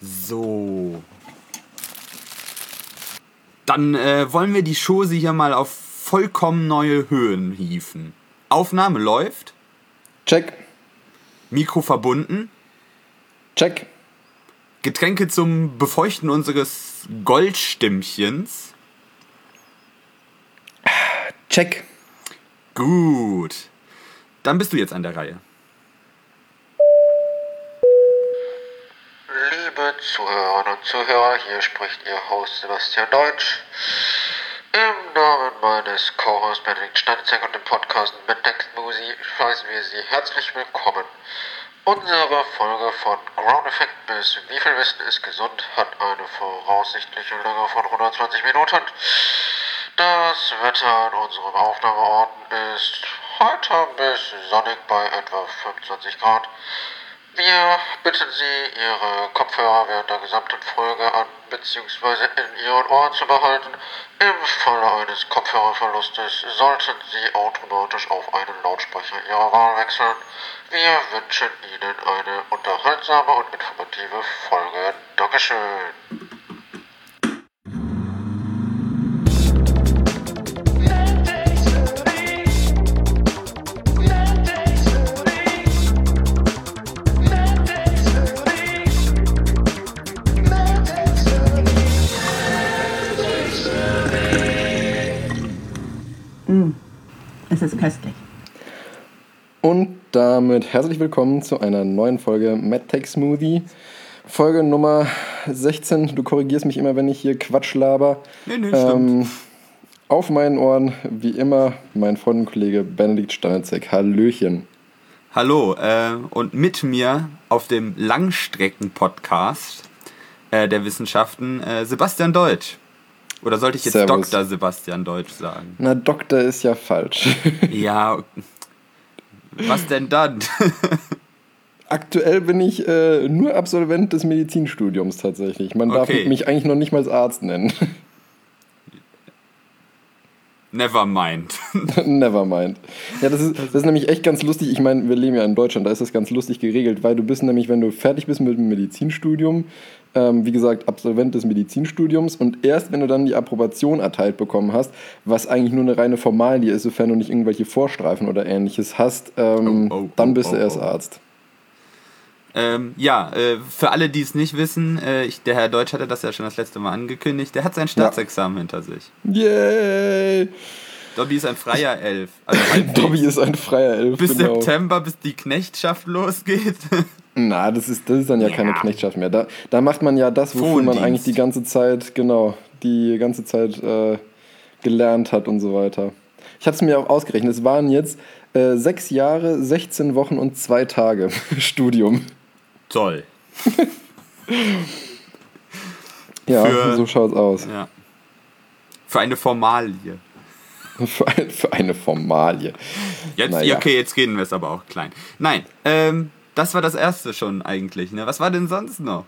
So. Dann wollen wir die Chose hier mal auf vollkommen neue Höhen hieven. Aufnahme läuft. Check. Mikro verbunden. Check. Getränke zum Befeuchten unseres Goldstimmchens. Check. Gut. Dann bist du jetzt an der Reihe. Liebe Zuhörerinnen und Zuhörer, hier spricht Ihr Host Sebastian Deutsch. Im Namen meines Co-Hosts Benedikt Stanitzek und dem Podcast MadTech Smoothie heißen wir Sie herzlich willkommen. Unsere Folge von Ground Effect bis Wie viel Wissen ist gesund hat eine voraussichtliche Länge von 120 Minuten. Das Wetter an unserem Aufnahmeort ist heiter bis sonnig bei etwa 25 Grad. Wir bitten Sie, Ihre Kopfhörer während der gesamten Folge an bzw. in Ihren Ohren zu behalten. Im Falle eines Kopfhörerverlustes sollten Sie automatisch auf einen Lautsprecher Ihrer Wahl wechseln. Wir wünschen Ihnen eine unterhaltsame und informative Folge. Dankeschön. Es ist köstlich. Und damit herzlich willkommen zu einer neuen Folge MadTech Smoothie. Folge Nummer 16. Du korrigierst mich immer, wenn ich hier Quatsch laber. Nee, stimmt. Auf meinen Ohren, wie immer, mein Freund und Kollege Benedikt Stanitzek. Hallöchen. Hallo, und mit mir auf dem Langstrecken-Podcast der Wissenschaften Sebastian Deutsch. Oder sollte ich jetzt Servus. Dr. Sebastian Deutsch sagen? Na, Doktor ist ja falsch. Ja, was denn dann? Aktuell bin ich nur Absolvent des Medizinstudiums tatsächlich. Man darf Okay. mich eigentlich noch nicht mal als Arzt nennen. Never mind. Nevermind. Ja, das ist nämlich echt ganz lustig. Ich meine, wir leben ja in Deutschland, da ist das ganz lustig geregelt, weil du bist nämlich, wenn du fertig bist mit dem Medizinstudium, wie gesagt, Absolvent des Medizinstudiums und erst wenn du dann die Approbation erteilt bekommen hast, was eigentlich nur eine reine Formalie ist, sofern du nicht irgendwelche Vorstreifen oder ähnliches hast, dann bist du erst Arzt. Für alle, die es nicht wissen, der Herr Deutsch hatte das ja schon das letzte Mal angekündigt, der hat sein Staatsexamen hinter sich. Yay! Dobby ist ein freier Elf. Also Dobby ist ein freier Elf, bis genau. September, bis die Knechtschaft losgeht. Na, das ist dann ja keine Knechtschaft mehr. Da macht man ja das, wofür man Frondienst. eigentlich die ganze Zeit gelernt hat und so weiter. Ich habe es mir auch ausgerechnet. Es waren jetzt 6 Jahre, 16 Wochen und 2 Tage Studium. Toll. Ja, so schaut's aus. Ja. Für eine Formalie. Für eine Formalie. Jetzt, Naja. Okay, jetzt reden wir es aber auch klein. Nein, das war das erste schon eigentlich. Ne? Was war denn sonst noch?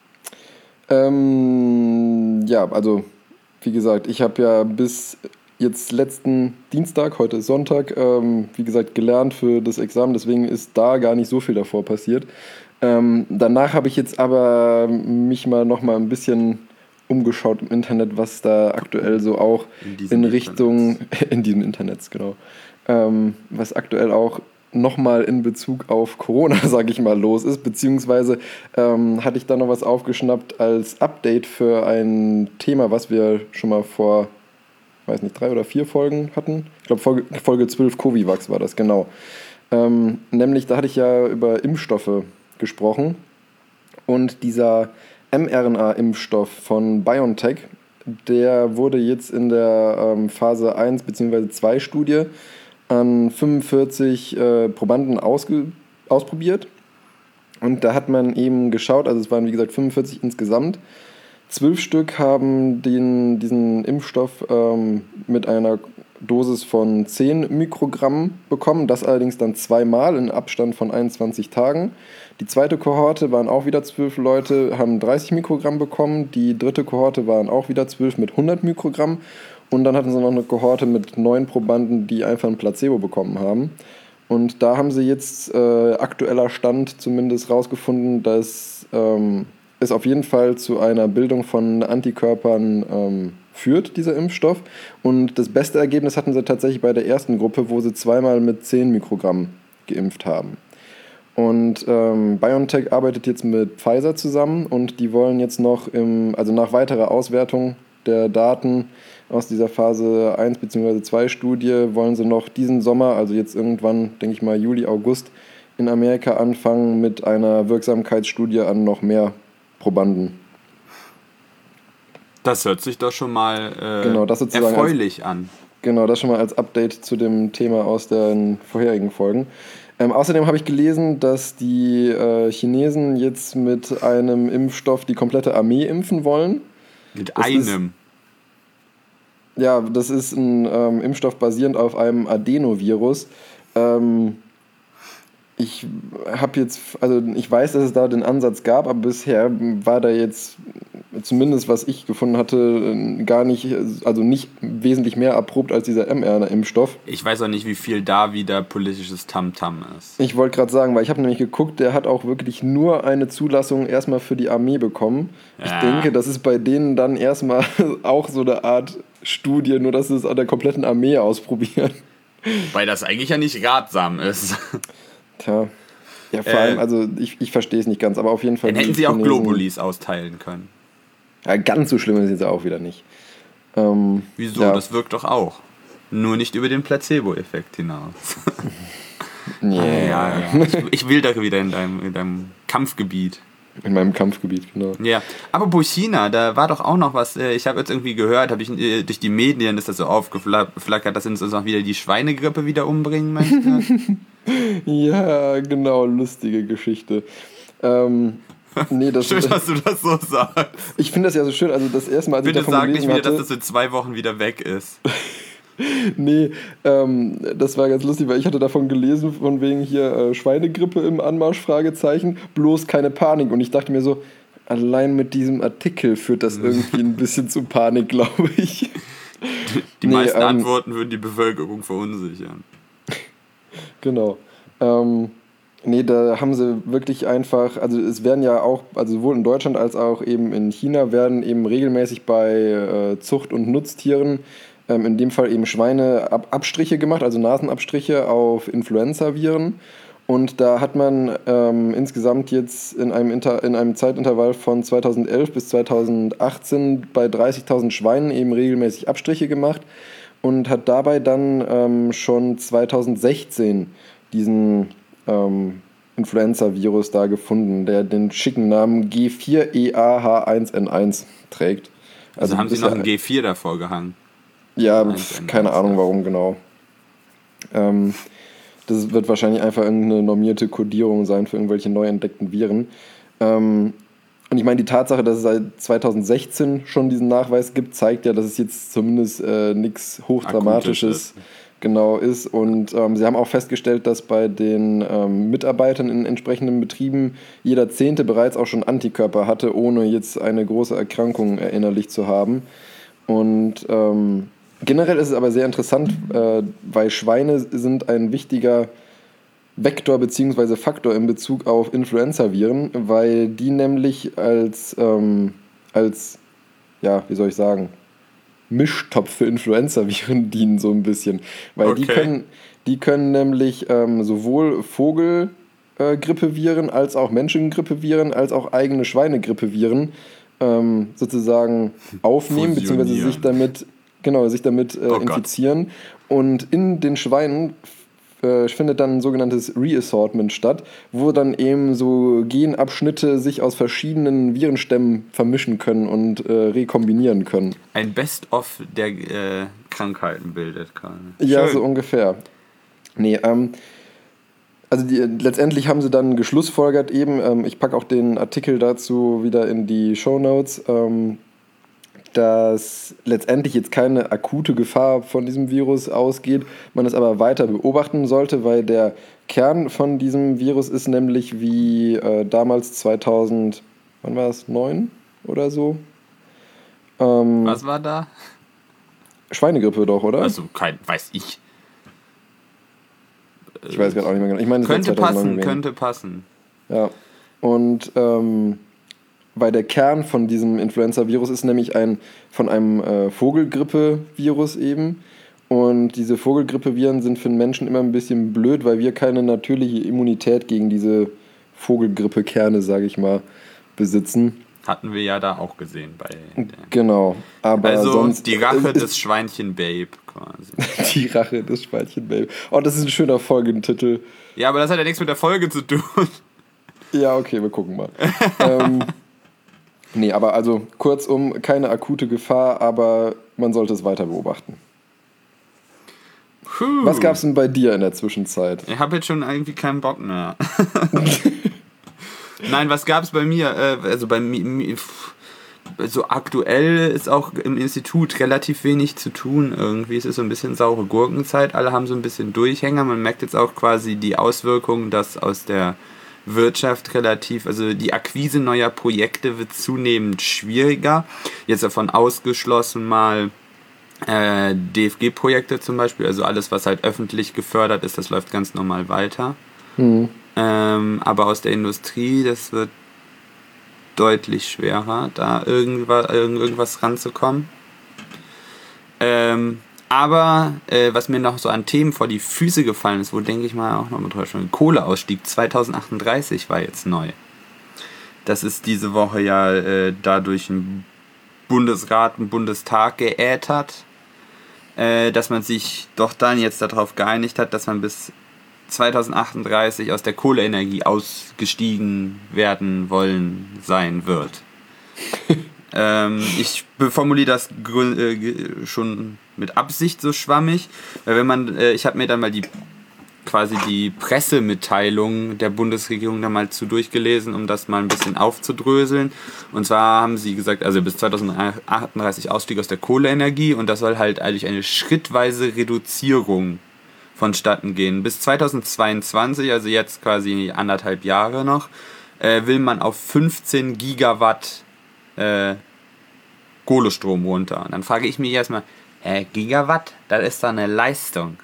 Ja, also wie gesagt, ich habe ja bis jetzt letzten Dienstag, heute ist Sonntag, wie gesagt, gelernt für das Examen, deswegen ist da gar nicht so viel davor passiert. Danach habe ich jetzt aber mich mal noch mal ein bisschen umgeschaut im Internet, was da aktuell so auch in Richtung, in diesem Internet, genau, was aktuell auch nochmal in Bezug auf Corona, sage ich mal, los ist, beziehungsweise hatte ich da noch was aufgeschnappt als Update für ein Thema, was wir schon mal vor, weiß nicht, 3 oder 4 Folgen hatten. Ich glaube, Folge 12 Covivax war das, genau. Nämlich, da hatte ich ja über Impfstoffe gesprochen und dieser mRNA-Impfstoff von BioNTech, der wurde jetzt in der Phase 1 bzw. 2 Studie an 45 Probanden ausprobiert. Und da hat man eben geschaut, also es waren wie gesagt 45 insgesamt. 12 Stück haben diesen Impfstoff mit einer Dosis von 10 Mikrogramm bekommen, das allerdings dann 2-mal in Abstand von 21 Tagen. Die zweite Kohorte waren auch wieder 12 Leute, haben 30 Mikrogramm bekommen. Die dritte Kohorte waren auch wieder 12 mit 100 Mikrogramm. Und dann hatten sie noch eine Kohorte mit 9 Probanden, die einfach ein Placebo bekommen haben. Und da haben sie jetzt aktueller Stand zumindest rausgefunden, dass es auf jeden Fall zu einer Bildung von Antikörpern führt, dieser Impfstoff. Und das beste Ergebnis hatten sie tatsächlich bei der ersten Gruppe, wo sie zweimal mit 10 Mikrogramm geimpft haben. Und BioNTech arbeitet jetzt mit Pfizer zusammen und die wollen jetzt noch, also nach weiterer Auswertung der Daten aus dieser Phase 1 bzw. 2 Studie, wollen sie noch diesen Sommer, also jetzt irgendwann, denke ich mal Juli, August, in Amerika anfangen mit einer Wirksamkeitsstudie an noch mehr Probanden. Das hört sich doch schon mal das sozusagen erfreulich an. Genau, das schon mal als Update zu dem Thema aus den vorherigen Folgen. Außerdem habe ich gelesen, dass die Chinesen jetzt mit einem Impfstoff die komplette Armee impfen wollen. Mit einem? Das ist ein Impfstoff basierend auf einem Adenovirus. Ich weiß, dass es da den Ansatz gab, aber bisher war da jetzt, zumindest was ich gefunden hatte, gar nicht, also nicht wesentlich mehr erprobt als dieser mRNA-Impfstoff. Ich weiß auch nicht, wie viel da wieder politisches Tamtam ist. Ich wollte gerade sagen, weil ich habe nämlich geguckt, der hat auch wirklich nur eine Zulassung erstmal für die Armee bekommen. Ja. Ich denke, das ist bei denen dann erstmal auch so eine Art Studie, nur dass sie es an der kompletten Armee ausprobieren. Weil das eigentlich ja nicht ratsam ist. Tja, ja, vor allem, also ich verstehe es nicht ganz, aber auf jeden Fall... Dann hätten sie auch Globulis austeilen können. Ja, ganz so schlimm ist es jetzt auch wieder nicht. Wieso? Ja. Das wirkt doch auch. Nur nicht über den Placebo-Effekt hinaus. Ja. Ich will da wieder in deinem Kampfgebiet. In meinem Kampfgebiet, genau. Ja, aber bei China, da war doch auch noch was, ich habe jetzt irgendwie gehört, durch die Medien ist das so aufgeflackert, dass uns auch wieder die Schweinegrippe wieder umbringen möchte. Ja, genau, lustige Geschichte. Schön, dass du das so sagst. Ich finde das ja so schön, also das erste Mal, als Bitte ich davon sag gelesen nicht wieder, hatte, dass das in 2 Wochen wieder weg ist. Nee, das war ganz lustig, weil ich hatte davon gelesen, von wegen hier Schweinegrippe im Anmarsch, Fragezeichen, bloß keine Panik. Und ich dachte mir so, allein mit diesem Artikel führt das irgendwie ein bisschen zu Panik, glaube ich. Die meisten Antworten würden die Bevölkerung verunsichern. Genau. Da haben sie wirklich einfach, also es werden ja auch, also sowohl in Deutschland als auch eben in China werden eben regelmäßig bei Zucht- und Nutztieren in dem Fall eben Schweine Abstriche gemacht, also Nasenabstriche auf Influenza-Viren. Und da hat man insgesamt jetzt in einem Zeitintervall von 2011 bis 2018 bei 30.000 Schweinen eben regelmäßig Abstriche gemacht und hat dabei dann schon 2016 diesen Influenza-Virus da gefunden, der den schicken Namen G4EAH1N1 trägt. Also haben sie noch ein G4 davor gehangen? Ja, keine Ahnung warum genau. Das wird wahrscheinlich einfach irgendeine normierte Kodierung sein für irgendwelche neu entdeckten Viren. Und ich meine, die Tatsache, dass es seit 2016 schon diesen Nachweis gibt, zeigt ja, dass es jetzt zumindest nichts Hochdramatisches genau ist. Und sie haben auch festgestellt, dass bei den Mitarbeitern in entsprechenden Betrieben jeder 10. bereits auch schon Antikörper hatte, ohne jetzt eine große Erkrankung erinnerlich zu haben. Und generell ist es aber sehr interessant, weil Schweine sind ein wichtiger Vektor bzw. Faktor in Bezug auf Influenza-Viren, weil die nämlich als Mischtopf für Influenza-Viren dienen so ein bisschen. Weil die können nämlich sowohl Vogelgrippeviren als auch Menschengrippeviren als auch eigene Schweinegrippeviren sozusagen aufnehmen bzw. sich damit infizieren. Und in den Schweinen findet dann ein sogenanntes Reassortment statt, wo dann eben so Genabschnitte sich aus verschiedenen Virenstämmen vermischen können und rekombinieren können. Ein Best-of der Krankheiten bildet gerade. Ja, so ungefähr. Nee, letztendlich haben sie dann geschlussfolgert eben, ich packe auch den Artikel dazu wieder in die Shownotes, dass letztendlich jetzt keine akute Gefahr von diesem Virus ausgeht, man es aber weiter beobachten sollte, weil der Kern von diesem Virus ist nämlich wie damals 2009 oder so. Was war da? Schweinegrippe doch, oder? Also, weiß ich. Ich weiß gerade auch nicht mehr genau. Ich meine, könnte passen. Ja. Und weil der Kern von diesem Influenza-Virus ist nämlich von einem Vogelgrippe-Virus eben. Und diese Vogelgrippe-Viren sind für den Menschen immer ein bisschen blöd, weil wir keine natürliche Immunität gegen diese Vogelgrippe-Kerne, sage ich mal, besitzen. Hatten wir ja da auch gesehen. Genau. Aber also sonst die Rache des Schweinchen-Babe quasi. Die Rache des Schweinchen-Babe. Oh, das ist ein schöner Folgentitel. Ja, aber das hat ja nichts mit der Folge zu tun. Ja, okay, wir gucken mal. Nee, aber also kurzum, keine akute Gefahr, aber man sollte es weiter beobachten. Puh. Was gab's denn bei dir in der Zwischenzeit? Ich habe jetzt schon irgendwie keinen Bock mehr. Nein, was gab's bei mir? Also bei mir, so aktuell ist auch im Institut relativ wenig zu tun irgendwie. Es ist so ein bisschen saure Gurkenzeit, alle haben so ein bisschen Durchhänger. Man merkt jetzt auch quasi die Auswirkungen, dass aus der Wirtschaft also die Akquise neuer Projekte wird zunehmend schwieriger. Jetzt davon ausgeschlossen mal DFG-Projekte zum Beispiel, also alles, was halt öffentlich gefördert ist, das läuft ganz normal weiter. Aber aus der Industrie, das wird deutlich schwerer, da irgendwas ranzukommen. Aber was mir noch so an Themen vor die Füße gefallen ist, wo denke ich mal auch noch mal drüber sprechen, Kohleausstieg 2038 war jetzt neu. Das ist diese Woche ja dadurch ein Bundesrat, ein Bundestag geätert, dass man sich doch dann jetzt darauf geeinigt hat, dass man bis 2038 aus der Kohleenergie ausgestiegen werden sein wird. Ich formuliere das schon mit Absicht so schwammig, weil ich habe mir dann mal die Pressemitteilung der Bundesregierung da mal durchgelesen, um das mal ein bisschen aufzudröseln. Und zwar haben sie gesagt, also bis 2038 Ausstieg aus der Kohleenergie, und das soll halt eigentlich eine schrittweise Reduzierung vonstatten gehen. Bis 2022, also jetzt quasi 1,5 Jahre noch, will man auf 15 Gigawatt Kohlestrom runter. Und dann frage ich mich erstmal, Gigawatt? Das ist doch eine Leistung.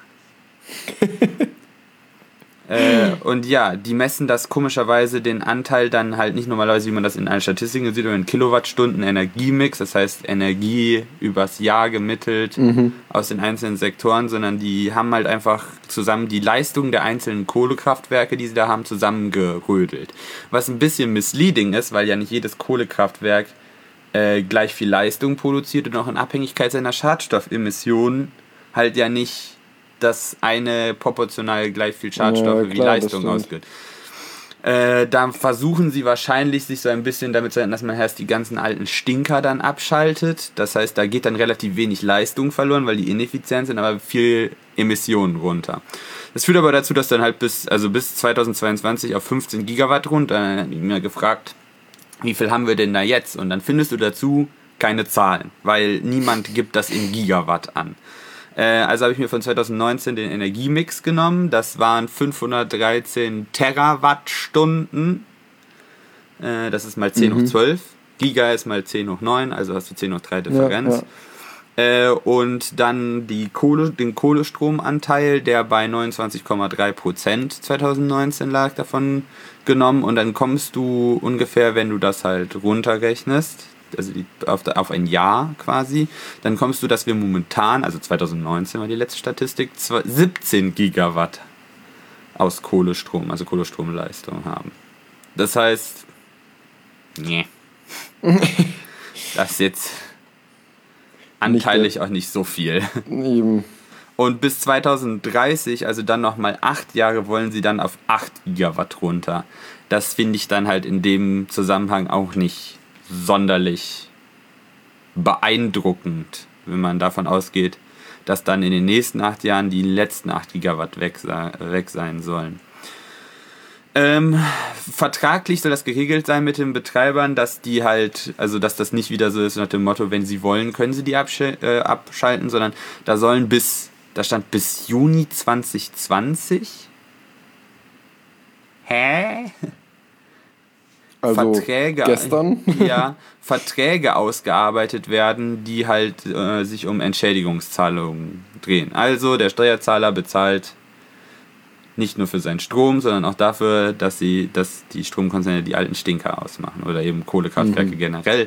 Und ja, die messen das komischerweise den Anteil dann halt nicht normalerweise, wie man das in allen Statistiken sieht, sondern in Kilowattstunden Energiemix, das heißt Energie übers Jahr gemittelt aus den einzelnen Sektoren, sondern die haben halt einfach zusammen die Leistung der einzelnen Kohlekraftwerke, die sie da haben, zusammengerödelt. Was ein bisschen misleading ist, weil ja nicht jedes Kohlekraftwerk gleich viel Leistung produziert und auch in Abhängigkeit seiner Schadstoffemissionen halt ja nicht das eine proportional gleich viel Schadstoffe wie Leistung ausgibt. Da versuchen sie wahrscheinlich, sich so ein bisschen damit zu halten, dass man erst die ganzen alten Stinker dann abschaltet. Das heißt, da geht dann relativ wenig Leistung verloren, weil die ineffizient sind, aber viel Emissionen runter. Das führt aber dazu, dass dann halt bis 2022 auf 15 Gigawatt runter. Dann habe ich mir gefragt, wie viel haben wir denn da jetzt? Und dann findest du dazu keine Zahlen, weil niemand gibt das in Gigawatt an. Also habe ich mir von 2019 den Energiemix genommen. Das waren 513 Terawattstunden. Das ist mal 10 hoch 12. Giga ist mal 10 hoch 9, also hast du 10 hoch 3 Differenz. Ja. Und dann den Kohlestromanteil, der bei 29,3% 2019 lag, davon genommen. Und dann kommst du ungefähr, wenn du das halt runterrechnest, also auf ein Jahr quasi, dann kommst du, dass wir momentan, also 2019 war die letzte Statistik, 17 Gigawatt aus Kohlestrom, also Kohlestromleistung haben. Das heißt, nee. Das ist jetzt anteilig auch nicht so viel. Eben. Und bis 2030, also dann nochmal 8 Jahre, wollen sie dann auf 8 Gigawatt runter. Das finde ich dann halt in dem Zusammenhang auch nicht sonderlich beeindruckend, wenn man davon ausgeht, dass dann in den nächsten 8 Jahren die letzten 8 Gigawatt weg sein sollen. Vertraglich soll das geregelt sein mit den Betreibern, dass die halt, also dass das nicht wieder so ist nach dem Motto, wenn sie wollen, können sie die abschalten, sondern da stand bis Juni 2020. Also gestern? Ja, Verträge ausgearbeitet werden, die halt sich um Entschädigungszahlungen drehen. Also der Steuerzahler bezahlt Nicht nur für seinen Strom, sondern auch dafür, dass die Stromkonzerne die alten Stinker ausmachen oder eben Kohlekraftwerke generell.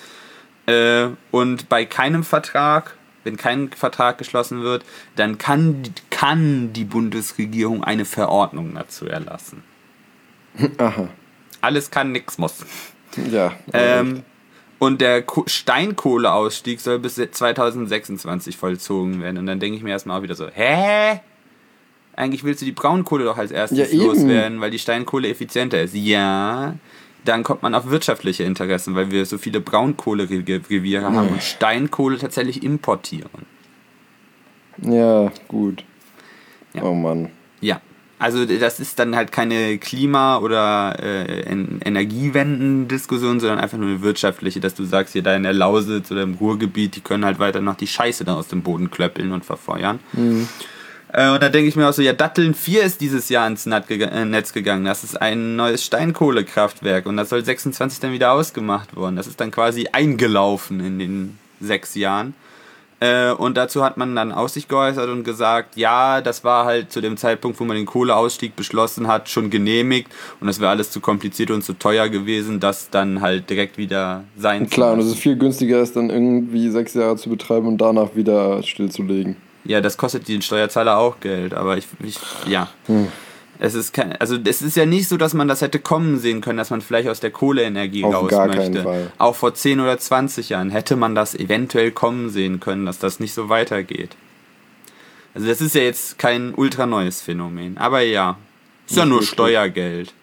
Und bei keinem Vertrag, wenn kein Vertrag geschlossen wird, dann kann die Bundesregierung eine Verordnung dazu erlassen. Aha. Alles kann, nix muss. Ja. Und der Steinkohleausstieg soll bis 2026 vollzogen werden. Und dann denke ich mir erstmal auch wieder so, hä? Eigentlich willst du die Braunkohle doch als erstes loswerden, weil die Steinkohle effizienter ist. Ja, dann kommt man auf wirtschaftliche Interessen, weil wir so viele Braunkohlereviere haben und Steinkohle tatsächlich importieren. Ja, gut. Ja. Oh Mann. Ja, also das ist dann halt keine Klima- oder Energiewendendiskussion, sondern einfach nur eine wirtschaftliche, dass du sagst, hier da in der Lausitz oder im Ruhrgebiet, die können halt weiter noch die Scheiße dann aus dem Boden klöppeln und verfeuern. Mhm. Und da denke ich mir auch so, ja, Datteln 4 ist dieses Jahr ins Netz gegangen. Das ist ein neues Steinkohlekraftwerk und das soll 26 dann wieder ausgemacht worden. Das ist dann quasi eingelaufen in den 6 Jahren. Und dazu hat man dann aus sich geäußert und gesagt, ja, das war halt zu dem Zeitpunkt, wo man den Kohleausstieg beschlossen hat, schon genehmigt und das wäre alles zu kompliziert und zu teuer gewesen, das dann halt direkt wieder sein zu Klar, und es ist viel günstiger, es dann irgendwie 6 Jahre zu betreiben und danach wieder stillzulegen. Ja, das kostet den Steuerzahler auch Geld, aber ja. Es ist ja nicht so, dass man das hätte kommen sehen können, dass man vielleicht aus der Kohleenergie auf raus gar möchte. Keinen Fall. Auch vor 10 oder 20 Jahren hätte man das eventuell kommen sehen können, dass das nicht so weitergeht. Also das ist ja jetzt kein ultra neues Phänomen, aber ja, ist ja nur Steuergeld.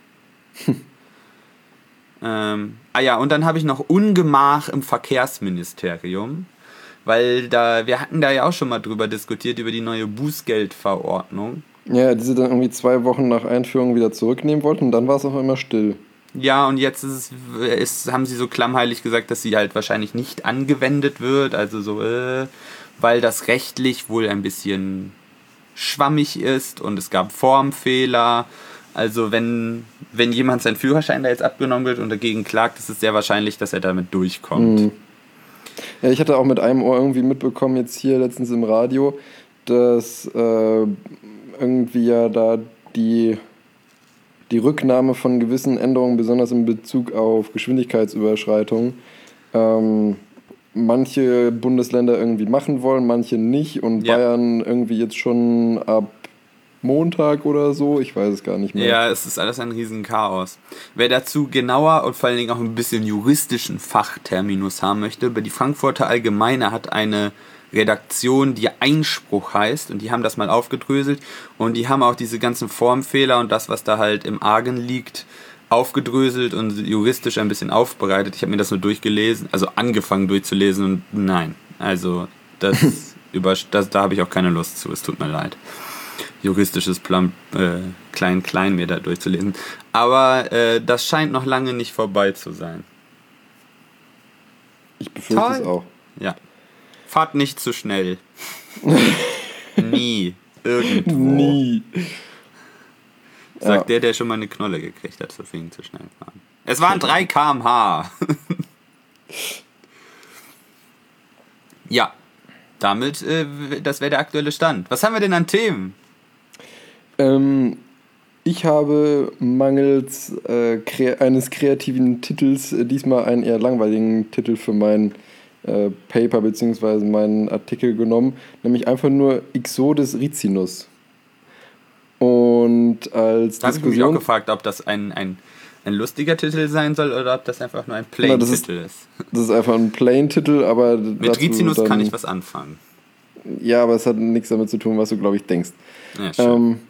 Und dann habe ich noch Ungemach im Verkehrsministerium. Weil wir hatten da ja auch schon mal drüber diskutiert, über die neue Bußgeldverordnung. Ja, die sie dann irgendwie 2 Wochen nach Einführung wieder zurücknehmen wollten und dann war es auch immer still. Ja, und jetzt haben sie so klammheilig gesagt, dass sie halt wahrscheinlich nicht angewendet wird, also so, weil das rechtlich wohl ein bisschen schwammig ist und es gab Formfehler. Also wenn jemand sein Führerschein da jetzt abgenommen wird und dagegen klagt, ist es sehr wahrscheinlich, dass er damit durchkommt. Mhm. Ja, ich hatte auch mit einem Ohr irgendwie mitbekommen, jetzt hier letztens im Radio, dass irgendwie ja da die Rücknahme von gewissen Änderungen, besonders in Bezug auf Geschwindigkeitsüberschreitungen, manche Bundesländer irgendwie machen wollen, manche nicht und Bayern irgendwie jetzt schon ab Montag oder so, ich weiß es gar nicht mehr. Ja, es ist alles ein Riesenchaos. Wer dazu genauer und vor allen Dingen auch ein bisschen juristischen Fachterminus haben möchte, die Frankfurter Allgemeine hat eine Redaktion, die Einspruch heißt und die haben das mal aufgedröselt und die haben auch diese ganzen Formfehler und das, was da halt im Argen liegt, aufgedröselt und juristisch ein bisschen aufbereitet. Ich habe mir das nur durchgelesen, also angefangen durchzulesen und nein, also da habe ich auch keine Lust zu, es tut mir leid. Juristisches Klein mir da durchzulesen. Aber das scheint noch lange nicht vorbei zu sein. Ich befürchte es auch. Ja. Fahrt nicht zu schnell. Nie. Irgendwo. Nie. Sagt der schon mal eine Knolle gekriegt hat, deswegen zu schnell fahren. Es waren 3 km/h. Ja. Damit, das wäre der aktuelle Stand. Was haben wir denn an Themen? Ich habe mangels eines kreativen Titels diesmal einen eher langweiligen Titel für mein Paper bzw. meinen Artikel genommen, nämlich einfach nur Ixodes ricinus. Und als da habe ich mich auch gefragt, ob das ein lustiger Titel sein soll oder ob das einfach nur ein Plain-Titel ist. Das ist einfach ein Plain-Titel, aber... Mit Ricinus kann ich was anfangen. Ja, aber es hat nichts damit zu tun, was du, glaube ich, denkst. Ja, schön.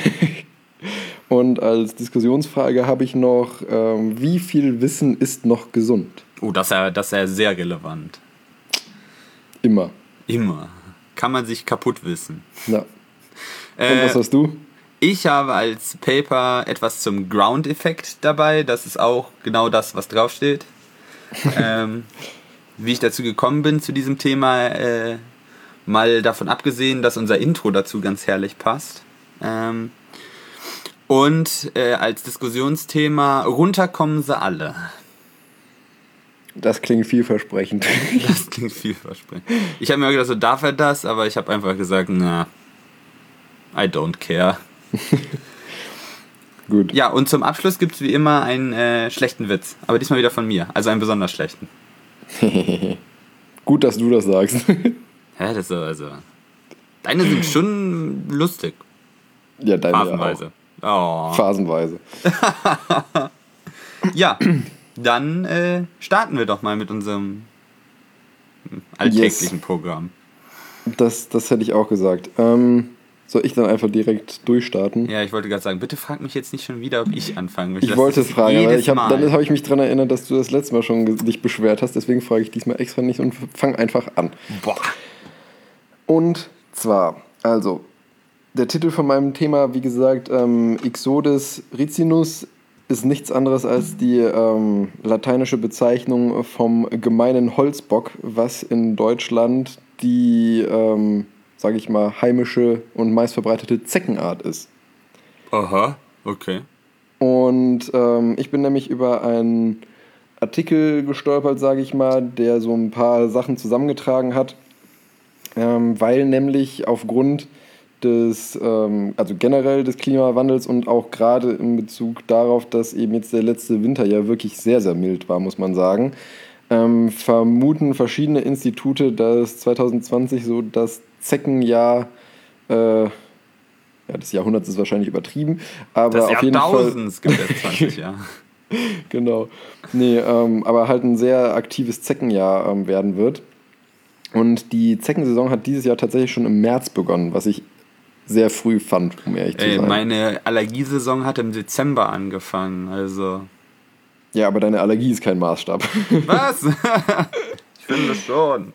Und als Diskussionsfrage habe ich noch, wie viel Wissen ist noch gesund? Oh, das ist ja sehr relevant. Immer. Kann man sich kaputt wissen. Ja. Und was hast du? Ich habe als Paper etwas zum Ground-Effekt dabei. Das ist auch genau das, was draufsteht. Wie ich dazu gekommen bin zu diesem Thema, mal davon abgesehen, dass unser Intro dazu ganz herrlich passt. Und als Diskussionsthema, runterkommen sie alle. Das klingt vielversprechend. Ich habe mir gedacht, so darf er das, aber ich habe einfach gesagt, na, I don't care. Gut. Ja, und zum Abschluss gibt es wie immer einen schlechten Witz. Aber diesmal wieder von mir. Also einen besonders schlechten. Gut, dass du das sagst. Hä, das ist also... Deine sind schon lustig. Ja, deine Phasenweise. ja auch. Oh. Phasenweise. Ja, dann starten wir doch mal mit unserem alltäglichen Programm. Das hätte ich auch gesagt. Soll ich dann einfach direkt durchstarten? Ja, ich wollte gerade sagen, bitte frag mich jetzt nicht schon wieder, ob ich anfangen möchte. Ich wollte fragen, aber dann habe ich mich daran erinnert, dass du das letzte Mal schon dich beschwert hast. Deswegen frage ich diesmal extra nicht und fang einfach an. Boah. Und zwar, also, der Titel von meinem Thema, wie gesagt, Ixodes ricinus, ist nichts anderes als die lateinische Bezeichnung vom gemeinen Holzbock, was in Deutschland die, sage ich mal, heimische und meistverbreitete Zeckenart ist. Aha, okay. Und ich bin nämlich über einen Artikel gestolpert, sage ich mal, der so ein paar Sachen zusammengetragen hat, weil nämlich aufgrund des, also generell des Klimawandels und auch gerade in Bezug darauf, dass eben jetzt der letzte Winter ja wirklich sehr, sehr mild war, muss man sagen, vermuten verschiedene Institute, dass 2020 so das Zeckenjahr, ja, des Jahrhunderts ist wahrscheinlich übertrieben, aber das auf jeden Fall... Jahrtausends gibt es 20 Jahre. Genau. Nee, aber halt ein sehr aktives Zeckenjahr werden wird. Und die Zeckensaison hat dieses Jahr tatsächlich schon im März begonnen, was ich sehr früh fand, um ehrlich zu sein. Meine Allergiesaison hat im Dezember angefangen, also... Ja, aber deine Allergie ist kein Maßstab. Was? Ich finde schon.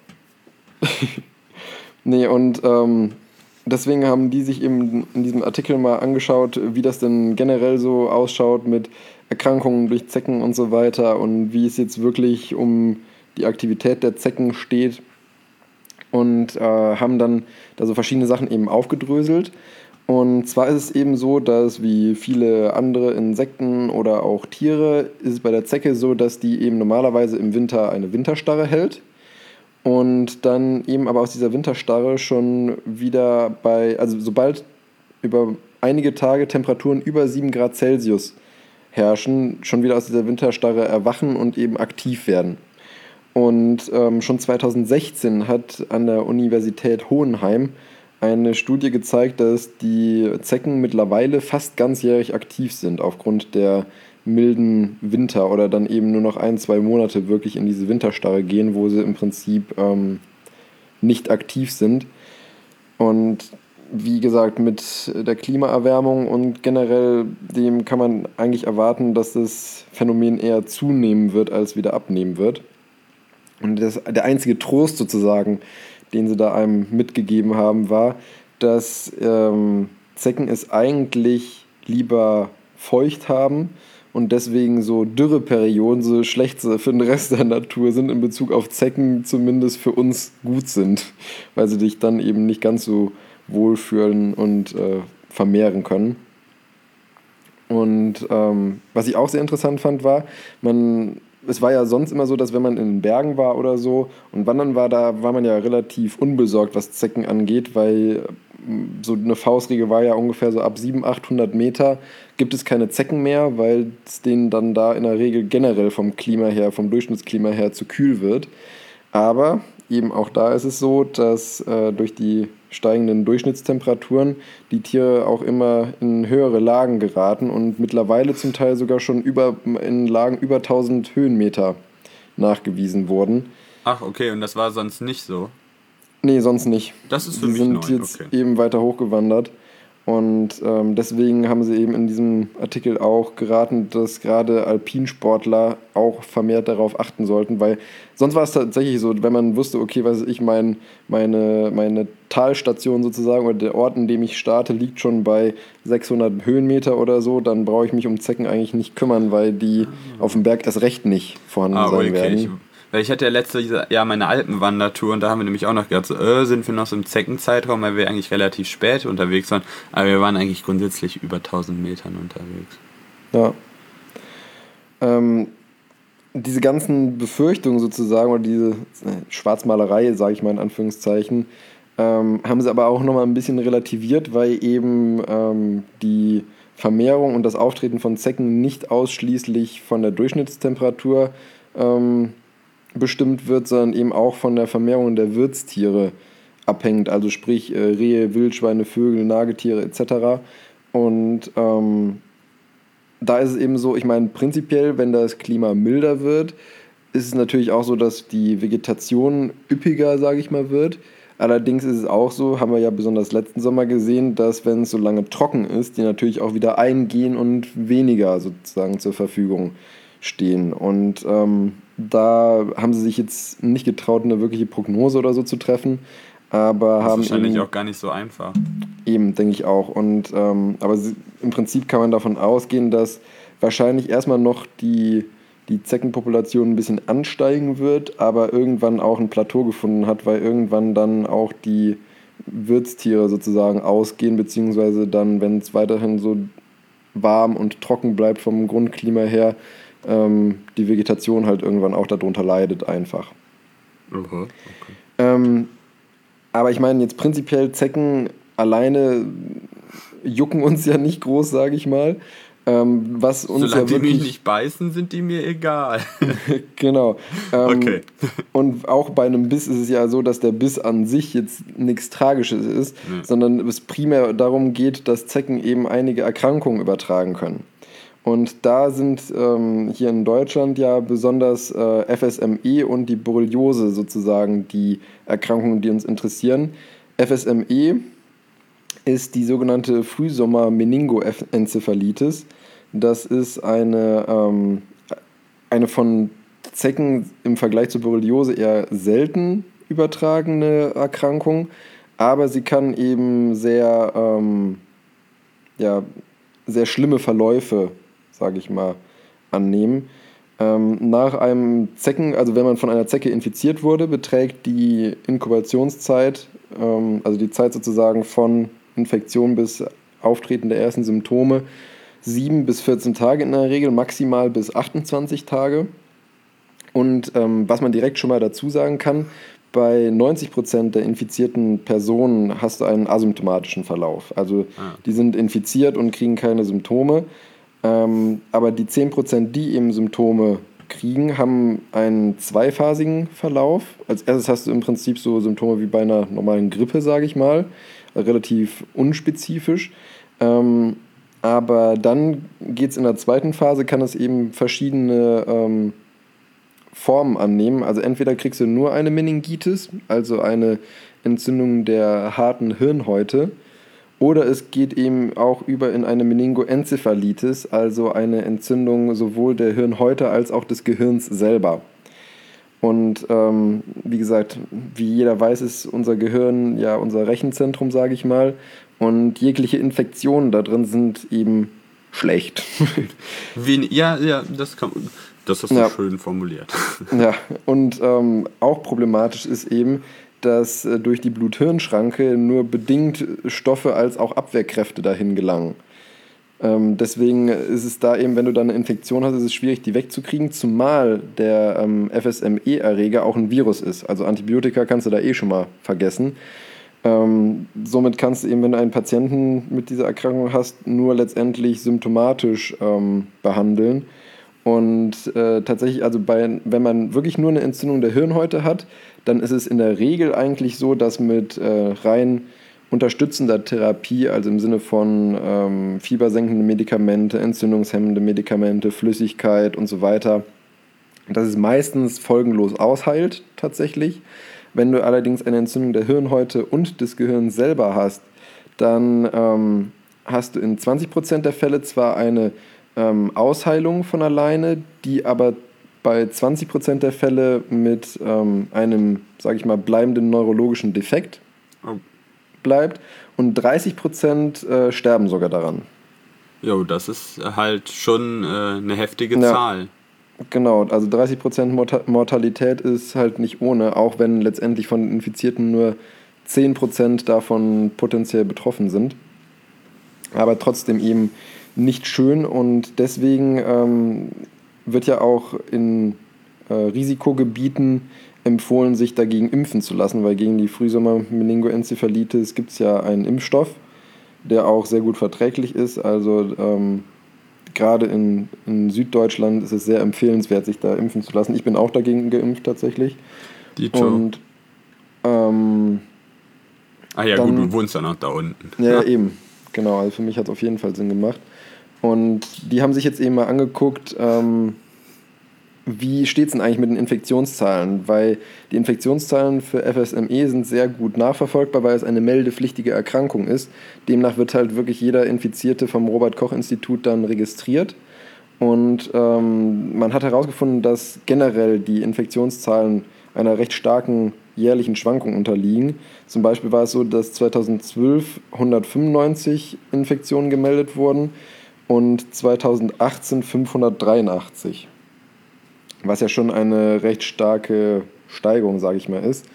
Nee, und deswegen haben die sich eben in diesem Artikel mal angeschaut, wie das denn generell so ausschaut mit Erkrankungen durch Zecken und so weiter und wie es jetzt wirklich um die Aktivität der Zecken steht. Und haben dann da so verschiedene Sachen eben aufgedröselt. Und zwar ist es eben so, dass wie viele andere Insekten oder auch Tiere, ist es bei der Zecke so, dass die eben normalerweise im Winter eine Winterstarre hält. Und dann eben aber aus dieser Winterstarre schon wieder also sobald über einige Tage Temperaturen über 7 Grad Celsius herrschen, schon wieder aus dieser Winterstarre erwachen und eben aktiv werden. Und schon 2016 hat an der Universität Hohenheim eine Studie gezeigt, dass die Zecken mittlerweile fast ganzjährig aktiv sind, aufgrund der milden Winter oder dann eben nur noch 1-2 Monate wirklich in diese Winterstarre gehen, wo sie im Prinzip nicht aktiv sind. Und wie gesagt, mit der Klimaerwärmung und generell dem kann man eigentlich erwarten, dass das Phänomen eher zunehmen wird, als wieder abnehmen wird. Und der einzige Trost sozusagen, den sie da einem mitgegeben haben, war, dass Zecken es eigentlich lieber feucht haben und deswegen so Dürreperioden so schlecht für den Rest der Natur sind, in Bezug auf Zecken zumindest für uns gut sind, weil sie dich dann eben nicht ganz so wohlfühlen und vermehren können. Und was ich auch sehr interessant fand, war, es war ja sonst immer so, dass wenn man in den Bergen war oder so und wandern war, da war man ja relativ unbesorgt, was Zecken angeht, weil so eine Faustregel war ja ungefähr so ab 700-800 Meter gibt es keine Zecken mehr, weil es denen dann da in der Regel generell vom Klima her, vom Durchschnittsklima her zu kühl wird. Aber eben auch da ist es so, dass durch die steigenden Durchschnittstemperaturen die Tiere auch immer in höhere Lagen geraten und mittlerweile zum Teil sogar schon in Lagen über 1000 Höhenmeter nachgewiesen wurden. Ach, okay, und das war sonst nicht so? Nee, sonst nicht. Das ist für die mich sind neu, jetzt okay. eben weiter hochgewandert. Und deswegen haben sie eben in diesem Artikel auch geraten, dass gerade Alpinsportler auch vermehrt darauf achten sollten, weil sonst war es tatsächlich so, wenn man wusste, okay, was weiß ich, meine Talstation sozusagen oder der Ort, in dem ich starte, liegt schon bei 600 Höhenmeter oder so, dann brauche ich mich um Zecken eigentlich nicht kümmern, weil die auf dem Berg erst recht nicht vorhanden sein werden. Weil ich hatte ja letztes Jahr meine Alpenwandertour und da haben wir nämlich auch noch gedacht, so, sind wir noch so im Zeckenzeitraum, weil wir eigentlich relativ spät unterwegs waren, aber wir waren eigentlich grundsätzlich über 1000 Metern unterwegs. Ja. Diese ganzen Befürchtungen sozusagen oder diese Schwarzmalerei, sage ich mal in Anführungszeichen, Haben sie aber auch nochmal ein bisschen relativiert, weil eben die Vermehrung und das Auftreten von Zecken nicht ausschließlich von der Durchschnittstemperatur bestimmt wird, sondern eben auch von der Vermehrung der Wirtstiere abhängt, also sprich Rehe, Wildschweine, Vögel, Nagetiere etc. Und da ist es eben so, ich meine, prinzipiell, wenn das Klima milder wird, ist es natürlich auch so, dass die Vegetation üppiger, sage ich mal, wird. Allerdings ist es auch so, haben wir ja besonders letzten Sommer gesehen, dass wenn es so lange trocken ist, die natürlich auch wieder eingehen und weniger sozusagen zur Verfügung stehen. Und da haben sie sich jetzt nicht getraut, eine wirkliche Prognose oder so zu treffen, aber Das haben ist wahrscheinlich eben, auch gar nicht so einfach. eben denke ich auch. Und aber im Prinzip kann man davon ausgehen, dass wahrscheinlich erstmal noch die Zeckenpopulation ein bisschen ansteigen wird, aber irgendwann auch ein Plateau gefunden hat, weil irgendwann dann auch die Wirtstiere sozusagen ausgehen, beziehungsweise dann, wenn es weiterhin so warm und trocken bleibt vom Grundklima her, die Vegetation halt irgendwann auch darunter leidet einfach. Okay. Aber ich meine jetzt prinzipiell Zecken alleine jucken uns ja nicht groß, sage ich mal. Was uns Solange ja die wirklich mich nicht beißen, sind die mir egal. genau. Okay. Und auch bei einem Biss ist es ja so, dass der Biss an sich jetzt nichts Tragisches ist, sondern es primär darum geht, dass Zecken eben einige Erkrankungen übertragen können. Und da sind hier in Deutschland ja besonders FSME und die Borreliose sozusagen die Erkrankungen, die uns interessieren. FSME ist die sogenannte Frühsommer-Meningoenzephalitis. Das ist eine von Zecken im Vergleich zur Borreliose eher selten übertragene Erkrankung, aber sie kann eben sehr schlimme Verläufe, sage ich mal, annehmen. Nach einem also wenn man von einer Zecke infiziert wurde, beträgt die Inkubationszeit, also die Zeit sozusagen von Infektion bis Auftreten der ersten Symptome, 7 bis 14 Tage in der Regel, maximal bis 28 Tage. Und was man direkt schon mal dazu sagen kann, bei 90% der infizierten Personen hast du einen asymptomatischen Verlauf. Also die sind infiziert und kriegen keine Symptome. Aber die 10%, die eben Symptome kriegen, haben einen zweiphasigen Verlauf. Als erstes hast du im Prinzip so Symptome wie bei einer normalen Grippe, sage ich mal, relativ unspezifisch. Aber dann geht es in der zweiten Phase, kann es eben verschiedene Formen annehmen. Also entweder kriegst du nur eine Meningitis, also eine Entzündung der harten Hirnhäute, oder es geht eben auch über in eine Meningoenzephalitis, also eine Entzündung sowohl der Hirnhäute als auch des Gehirns selber. Und wie gesagt, wie jeder weiß, ist unser Gehirn ja unser Rechenzentrum, sage ich mal. Und jegliche Infektionen da drin sind eben schlecht. Das hast du schön formuliert. Ja, und auch problematisch ist eben, dass durch die Blut-Hirn-Schranke nur bedingt Stoffe als auch Abwehrkräfte dahin gelangen. Deswegen ist es da eben, wenn du da eine Infektion hast, ist es schwierig, die wegzukriegen, zumal der FSME-Erreger auch ein Virus ist. Also Antibiotika kannst du da schon mal vergessen. Somit kannst du eben, wenn du einen Patienten mit dieser Erkrankung hast, nur letztendlich symptomatisch behandeln. Und tatsächlich, also wenn man wirklich nur eine Entzündung der Hirnhäute hat, dann ist es in der Regel eigentlich so, dass mit rein unterstützender Therapie, also im Sinne von fiebersenkende Medikamente, entzündungshemmende Medikamente, Flüssigkeit und so weiter, dass es meistens folgenlos ausheilt tatsächlich. Wenn du allerdings eine Entzündung der Hirnhäute und des Gehirns selber hast, dann hast du in 20% der Fälle zwar eine Ausheilung von alleine, die aber bei 20% der Fälle mit einem, sage ich mal, bleibenden neurologischen Defekt bleibt und 30% sterben sogar daran. Jo, das ist halt schon eine heftige Zahl. Genau, also 30% Mortalität ist halt nicht ohne, auch wenn letztendlich von Infizierten nur 10% davon potenziell betroffen sind. Aber trotzdem eben nicht schön und deswegen wird ja auch in Risikogebieten empfohlen, sich dagegen impfen zu lassen, weil gegen die Frühsommer-Meningoenzephalitis gibt es ja einen Impfstoff, der auch sehr gut verträglich ist. Also gerade in Süddeutschland ist es sehr empfehlenswert, sich da impfen zu lassen. Ich bin auch dagegen geimpft tatsächlich. Dito. Und Ach ja, gut, du wohnst ja noch da unten. Ja, eben. Genau, also für mich hat es auf jeden Fall Sinn gemacht. Und die haben sich jetzt eben mal angeguckt, wie steht es denn eigentlich mit den Infektionszahlen? Weil die Infektionszahlen für FSME sind sehr gut nachverfolgbar, weil es eine meldepflichtige Erkrankung ist. Demnach wird halt wirklich jeder Infizierte vom Robert-Koch-Institut dann registriert. Und man hat herausgefunden, dass generell die Infektionszahlen einer recht starken jährlichen Schwankung unterliegen. Zum Beispiel war es so, dass 2012 195 Infektionen gemeldet wurden und 2018 583. Was ja schon eine recht starke Steigerung, sage ich mal, ist.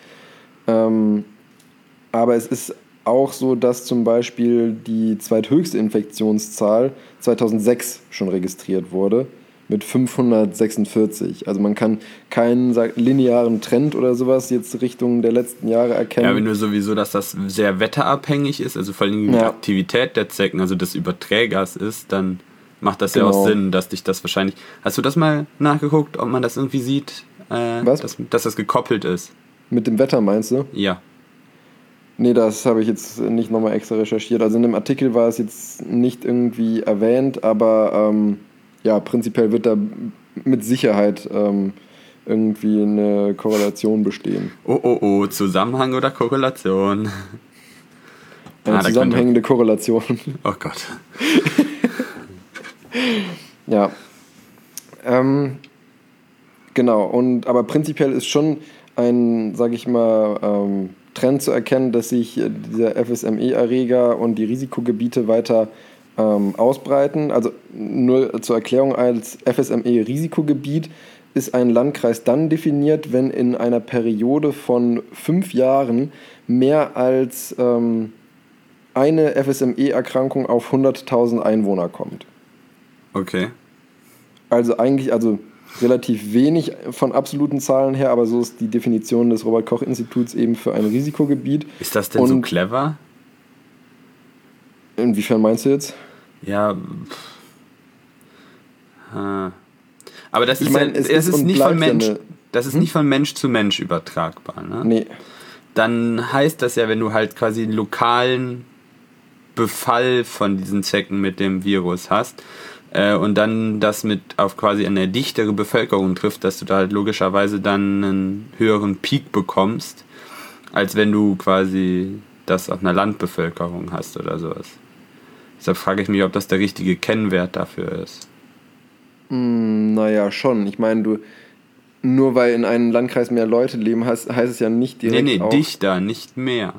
Aber es ist auch so, dass zum Beispiel die zweithöchste Infektionszahl 2006 schon registriert wurde mit 546. Also man kann keinen linearen Trend oder sowas jetzt Richtung der letzten Jahre erkennen. Ja, wenn nur sowieso, dass das sehr wetterabhängig ist, also vor allem die Aktivität der Zecken, also des Überträgers ist, dann macht das ja auch Sinn, dass dich das wahrscheinlich... Hast du das mal nachgeguckt, ob man das irgendwie sieht? Was? Dass das gekoppelt ist? Mit dem Wetter meinst du? Ja. Nee, das habe ich jetzt nicht nochmal extra recherchiert. Also in dem Artikel war es jetzt nicht irgendwie erwähnt, aber ja, prinzipiell wird da mit Sicherheit irgendwie eine Korrelation bestehen. Oh, Zusammenhang oder Korrelation? Eine zusammenhängende Korrelation. Oh Gott. Ja. Genau, aber prinzipiell ist schon ein, sage ich mal, Trend zu erkennen, dass sich dieser FSME-Erreger und die Risikogebiete weiter ausbreiten. Also nur zur Erklärung, als FSME-Risikogebiet ist ein Landkreis dann definiert, wenn in einer Periode von 5 Jahren mehr als eine FSME-Erkrankung auf 100.000 Einwohner kommt. Okay. Also eigentlich relativ wenig von absoluten Zahlen her, aber so ist die Definition des Robert-Koch-Instituts eben für ein Risikogebiet. Ist das denn so clever? Inwiefern meinst du jetzt? Ja. Aber das ist, es ist nicht von Mensch. Das ist nicht von Mensch zu Mensch übertragbar, ne? Nee. Dann heißt das ja, wenn du halt quasi einen lokalen Befall von diesen Zecken mit dem Virus hast, und dann das mit auf quasi eine dichtere Bevölkerung trifft, dass du da halt logischerweise dann einen höheren Peak bekommst, als wenn du quasi das auf einer Landbevölkerung hast oder sowas. Deshalb frage ich mich, ob das der richtige Kennwert dafür ist. Naja, schon. Ich meine, nur weil in einem Landkreis mehr Leute leben, heißt es ja nicht direkt Nee, dichter, nicht mehr.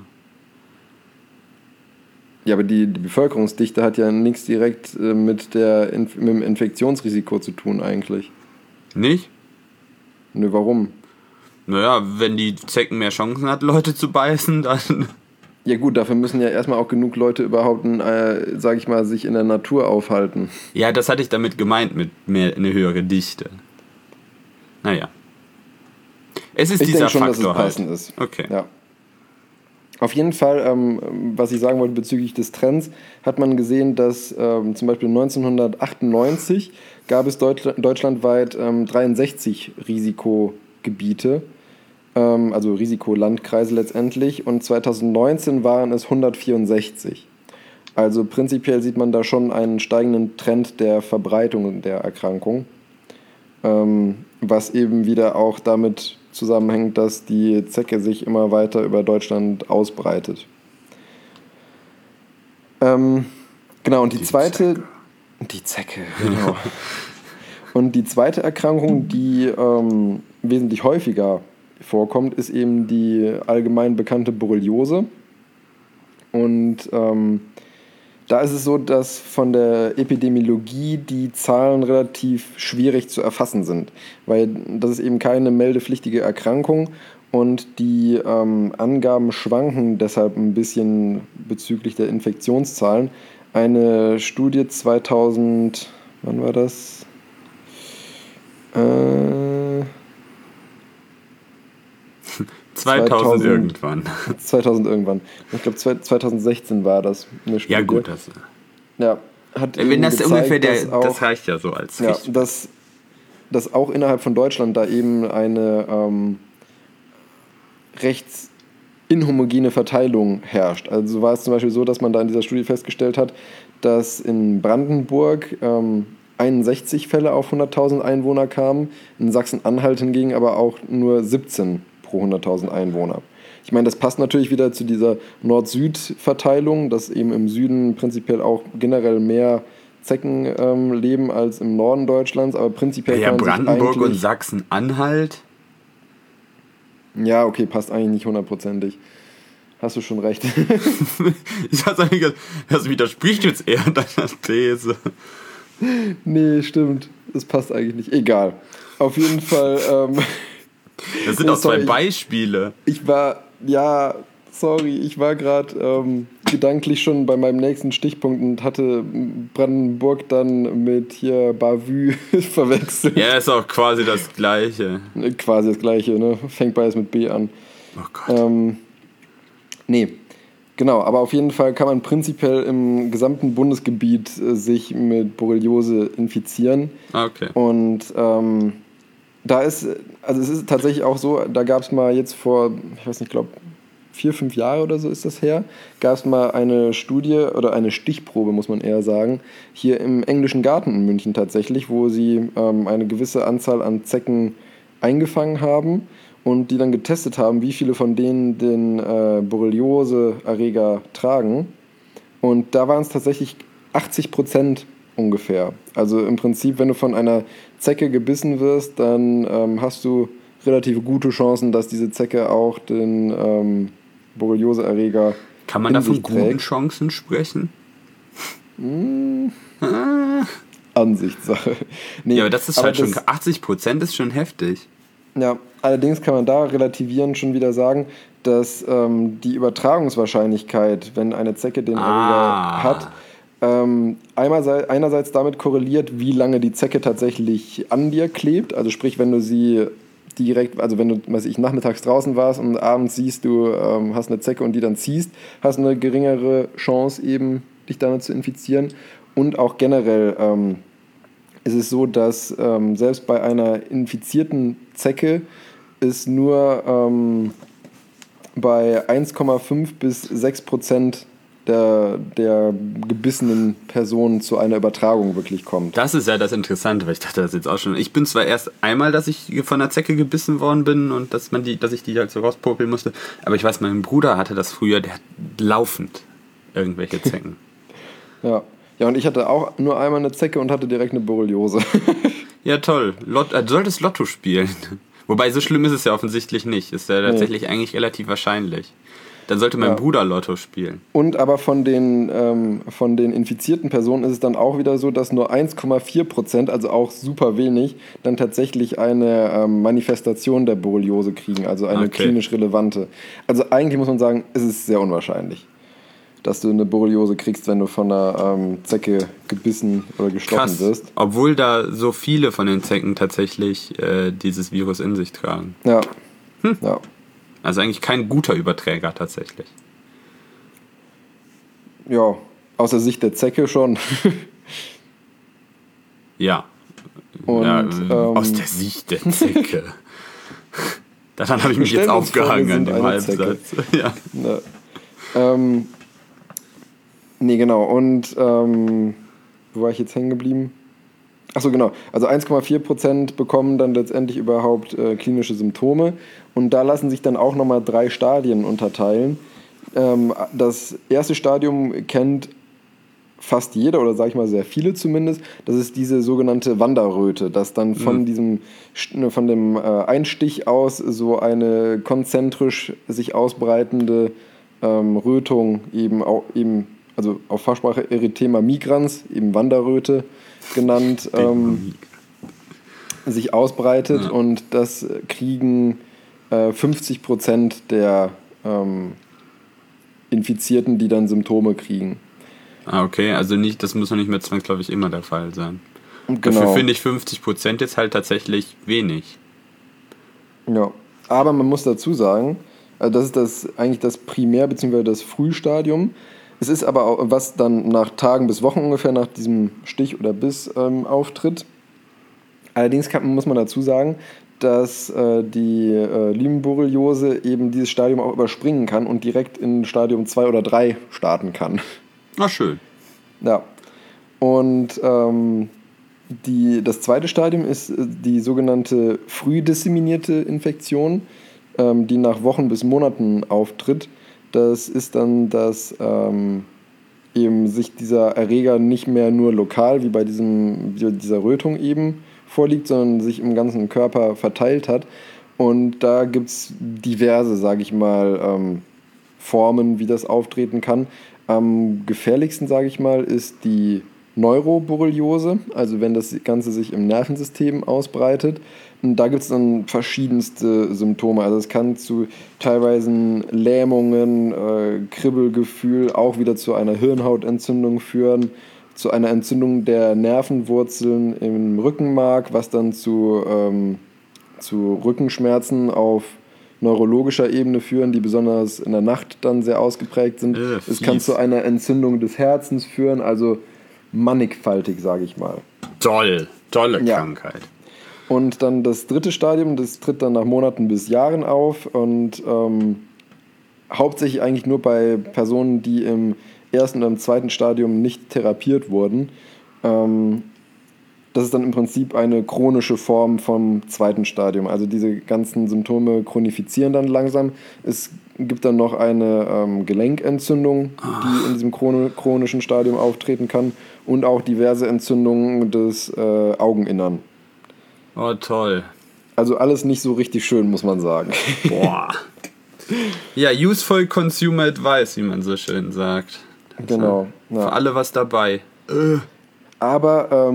Ja, aber die Bevölkerungsdichte hat ja nichts direkt mit dem Infektionsrisiko zu tun eigentlich. Nicht? Nö, warum? Naja, wenn die Zecken mehr Chancen hat, Leute zu beißen, dann... Ja gut, dafür müssen ja erstmal auch genug Leute überhaupt, sag ich mal, sich in der Natur aufhalten. Ja, das hatte ich damit gemeint, mit eine höhere Dichte. Naja. Es ist dieser schon, Faktor dass es passend ist. Okay. Ja. Auf jeden Fall, was ich sagen wollte bezüglich des Trends, hat man gesehen, dass zum Beispiel 1998 gab es deutschlandweit 63 Risikogebiete, also Risikolandkreise letztendlich, und 2019 waren es 164. Also prinzipiell sieht man da schon einen steigenden Trend der Verbreitung der Erkrankung, was eben wieder auch damit zusammenhängt, dass die Zecke sich immer weiter über Deutschland ausbreitet. Genau, und die zweite... Zecke. Die Zecke, genau. Und die zweite Erkrankung, die wesentlich häufiger vorkommt, ist eben die allgemein bekannte Borreliose. Und da ist es so, dass von der Epidemiologie die Zahlen relativ schwierig zu erfassen sind, weil das ist eben keine meldepflichtige Erkrankung und die Angaben schwanken deshalb ein bisschen bezüglich der Infektionszahlen. Eine Studie 2000, wann war das? 2000 irgendwann. 2000 irgendwann. Ich glaube 2016 war das eine Studie. Ja gut, das... Ja, hat wenn das gezeigt, ungefähr das reicht ja so als ja, Richtwert. dass auch innerhalb von Deutschland da eben eine recht inhomogene Verteilung herrscht. Also so war es zum Beispiel so, dass man da in dieser Studie festgestellt hat, dass in Brandenburg 61 Fälle auf 100.000 Einwohner kamen, in Sachsen-Anhalt hingegen aber auch nur 17 pro 100.000 Einwohner. Ich meine, das passt natürlich wieder zu dieser Nord-Süd-Verteilung, dass eben im Süden prinzipiell auch generell mehr Zecken leben als im Norden Deutschlands, aber prinzipiell Ja, kann man Brandenburg sich und Sachsen-Anhalt. Ja, okay, passt eigentlich nicht hundertprozentig. Hast du schon recht. Ich hab's eigentlich gesagt, das widerspricht jetzt eher deiner These. Nee, stimmt. Das passt eigentlich nicht. Egal. Auf jeden Fall. Das sind auch zwei Beispiele. Ich war gerade gedanklich schon bei meinem nächsten Stichpunkt und hatte Brandenburg dann mit hier Bavü verwechselt. Ja, ist auch quasi das Gleiche. Quasi das Gleiche, ne? Fängt beides mit B an. Oh Gott. Nee, genau, aber auf jeden Fall kann man prinzipiell im gesamten Bundesgebiet sich mit Borreliose infizieren. Okay. Und es ist tatsächlich auch so, da gab es mal jetzt vor, ich weiß nicht, ich glaube 4-5 Jahre oder so ist das her, gab es mal eine Studie oder eine Stichprobe, muss man eher sagen, hier im Englischen Garten in München tatsächlich, wo sie eine gewisse Anzahl an Zecken eingefangen haben und die dann getestet haben, wie viele von denen den Borreliose-Erreger tragen. Und da waren es tatsächlich 80% ungefähr. Also im Prinzip, wenn du von einer Zecke gebissen wirst, dann hast du relativ gute Chancen, dass diese Zecke auch den Borreliose-Erreger kann man da von guten Chancen sprechen? Ansichtssache. Nee, ja, aber das ist halt schon 80% ist schon heftig. Ja, allerdings kann man da relativierend schon wieder sagen, dass die Übertragungswahrscheinlichkeit, wenn eine Zecke den Erreger hat, einerseits damit korreliert, wie lange die Zecke tatsächlich an dir klebt. Also sprich, wenn du sie direkt, also wenn du, nachmittags draußen warst und abends siehst, du hast eine Zecke und die dann ziehst, hast du eine geringere Chance eben, dich damit zu infizieren. Und auch generell ist es so, dass selbst bei einer infizierten Zecke es nur bei 1,5 bis 6% der gebissenen Personen zu einer Übertragung wirklich kommt. Das ist ja das Interessante, weil ich dachte das jetzt auch schon. Ich bin zwar erst einmal, dass ich von einer Zecke gebissen worden bin und dass ich die halt so rauspopeln musste, aber ich weiß, mein Bruder hatte das früher, der hat laufend irgendwelche Zecken. Ja, und ich hatte auch nur einmal eine Zecke und hatte direkt eine Borreliose. Ja, toll. Du solltest Lotto spielen. Wobei, so schlimm ist es ja offensichtlich nicht. Ist ja tatsächlich eigentlich relativ wahrscheinlich. Dann sollte mein Bruder Lotto spielen. Und aber von den infizierten Personen ist es dann auch wieder so, dass nur 1,4%, also auch super wenig, dann tatsächlich eine Manifestation der Borreliose kriegen, also eine klinisch relevante. Also eigentlich muss man sagen, es ist sehr unwahrscheinlich, dass du eine Borreliose kriegst, wenn du von einer Zecke gebissen oder gestochen wirst. Obwohl da so viele von den Zecken tatsächlich dieses Virus in sich tragen. Ja. Ja. Also eigentlich kein guter Überträger tatsächlich. Ja, aus der Sicht der Zecke schon. Ja. Und, aus der Sicht der Zecke. Daran habe ich mich jetzt aufgehangen an dem Halbsatz. Ja. Nee, genau. Und wo war ich jetzt hängen geblieben? Achso, genau. Also 1,4% bekommen dann letztendlich überhaupt klinische Symptome. Und da lassen sich dann auch nochmal 3 Stadien unterteilen. Das erste Stadium kennt fast jeder, oder sage ich mal sehr viele zumindest. Das ist diese sogenannte Wanderröte, dass dann von dem Einstich aus so eine konzentrisch sich ausbreitende Rötung also auf Fachsprache Erythema migrans, eben Wanderröte genannt, sich ausbreitet. Und das kriegen 50% der Infizierten, die dann Symptome kriegen. Ah, okay, also das muss noch nicht mehr zwangsläufig immer der Fall sein. Genau. Dafür finde ich 50% jetzt halt tatsächlich wenig. Ja, aber man muss dazu sagen, Also das ist eigentlich das Primär- bzw. das Frühstadium. Es ist aber auch, was dann nach Tagen bis Wochen ungefähr nach diesem Stich oder Biss auftritt. Allerdings muss man dazu sagen, dass die Lymenborreliose eben dieses Stadium auch überspringen kann und direkt in Stadium 2 oder 3 starten kann. Ah, schön. Ja. Und das zweite Stadium ist die sogenannte früh disseminierte Infektion, die nach Wochen bis Monaten auftritt. Das ist dann, dass eben sich dieser Erreger nicht mehr nur lokal wie bei dieser Rötung eben vorliegt, sondern sich im ganzen Körper verteilt hat. Und da gibt es diverse, sage ich mal, Formen, wie das auftreten kann. Am gefährlichsten, sage ich mal, ist die Neuroborreliose, also wenn das Ganze sich im Nervensystem ausbreitet. Und da gibt es dann verschiedenste Symptome. Also es kann zu teilweise Lähmungen, Kribbelgefühl, auch wieder zu einer Hirnhautentzündung führen, zu einer Entzündung der Nervenwurzeln im Rückenmark, was dann zu Rückenschmerzen auf neurologischer Ebene führen, die besonders in der Nacht dann sehr ausgeprägt sind. Es kann zu einer Entzündung des Herzens führen, also mannigfaltig, sage ich mal. Tolle Krankheit. Und dann das dritte Stadium, das tritt dann nach Monaten bis Jahren auf und hauptsächlich eigentlich nur bei Personen, die im ersten oder im zweiten Stadium nicht therapiert wurden. Das ist dann im Prinzip eine chronische Form vom zweiten Stadium. Also diese ganzen Symptome chronifizieren dann langsam. Es gibt dann noch eine Gelenkentzündung, die in diesem chronischen Stadium auftreten kann und auch diverse Entzündungen des Augeninnern. Oh, toll. Also alles nicht so richtig schön, muss man sagen. Boah. Ja, useful consumer advice, wie man so schön sagt. Genau. Ja. Für alle was dabei. Aber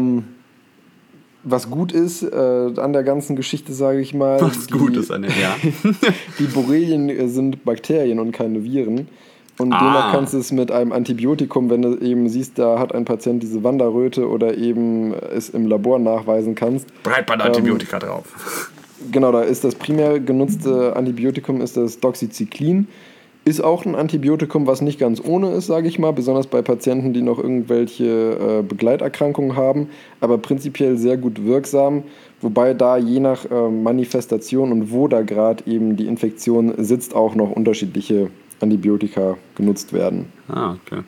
was gut ist an der ganzen Geschichte, sage ich mal. Was gut ist an dem, ja. Die Borrelien sind Bakterien und keine Viren. Und demnach kannst du es mit einem Antibiotikum, wenn du eben siehst, da hat ein Patient diese Wanderröte oder eben es im Labor nachweisen kannst. Breitbandantibiotika drauf. Genau, da ist das primär genutzte Antibiotikum ist das Doxycyclin. Ist auch ein Antibiotikum, was nicht ganz ohne ist, sage ich mal, besonders bei Patienten, die noch irgendwelche Begleiterkrankungen haben, aber prinzipiell sehr gut wirksam, wobei da je nach Manifestation und wo da gerade eben die Infektion sitzt, auch noch unterschiedliche Antibiotika genutzt werden. Ah, okay.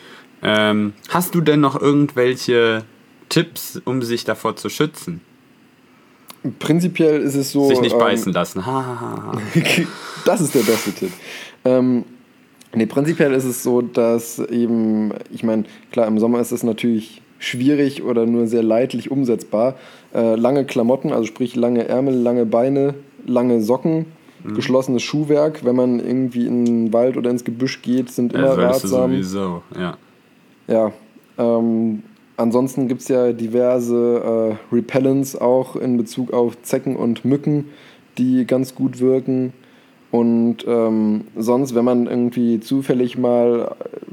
Hast du denn noch irgendwelche Tipps, um sich davor zu schützen? Prinzipiell ist es so... Sich nicht beißen lassen. Das ist der beste Tipp. Prinzipiell ist es so, dass eben, ich meine, klar, im Sommer ist es natürlich schwierig oder nur sehr leidlich umsetzbar. Lange Klamotten, also sprich lange Ärmel, lange Beine, lange Socken, geschlossenes Schuhwerk, wenn man irgendwie in den Wald oder ins Gebüsch geht, sind immer ratsam. Sowieso, ja. Ja, ansonsten gibt es ja diverse Repellents auch in Bezug auf Zecken und Mücken, die ganz gut wirken. Und sonst, wenn man irgendwie zufällig mal,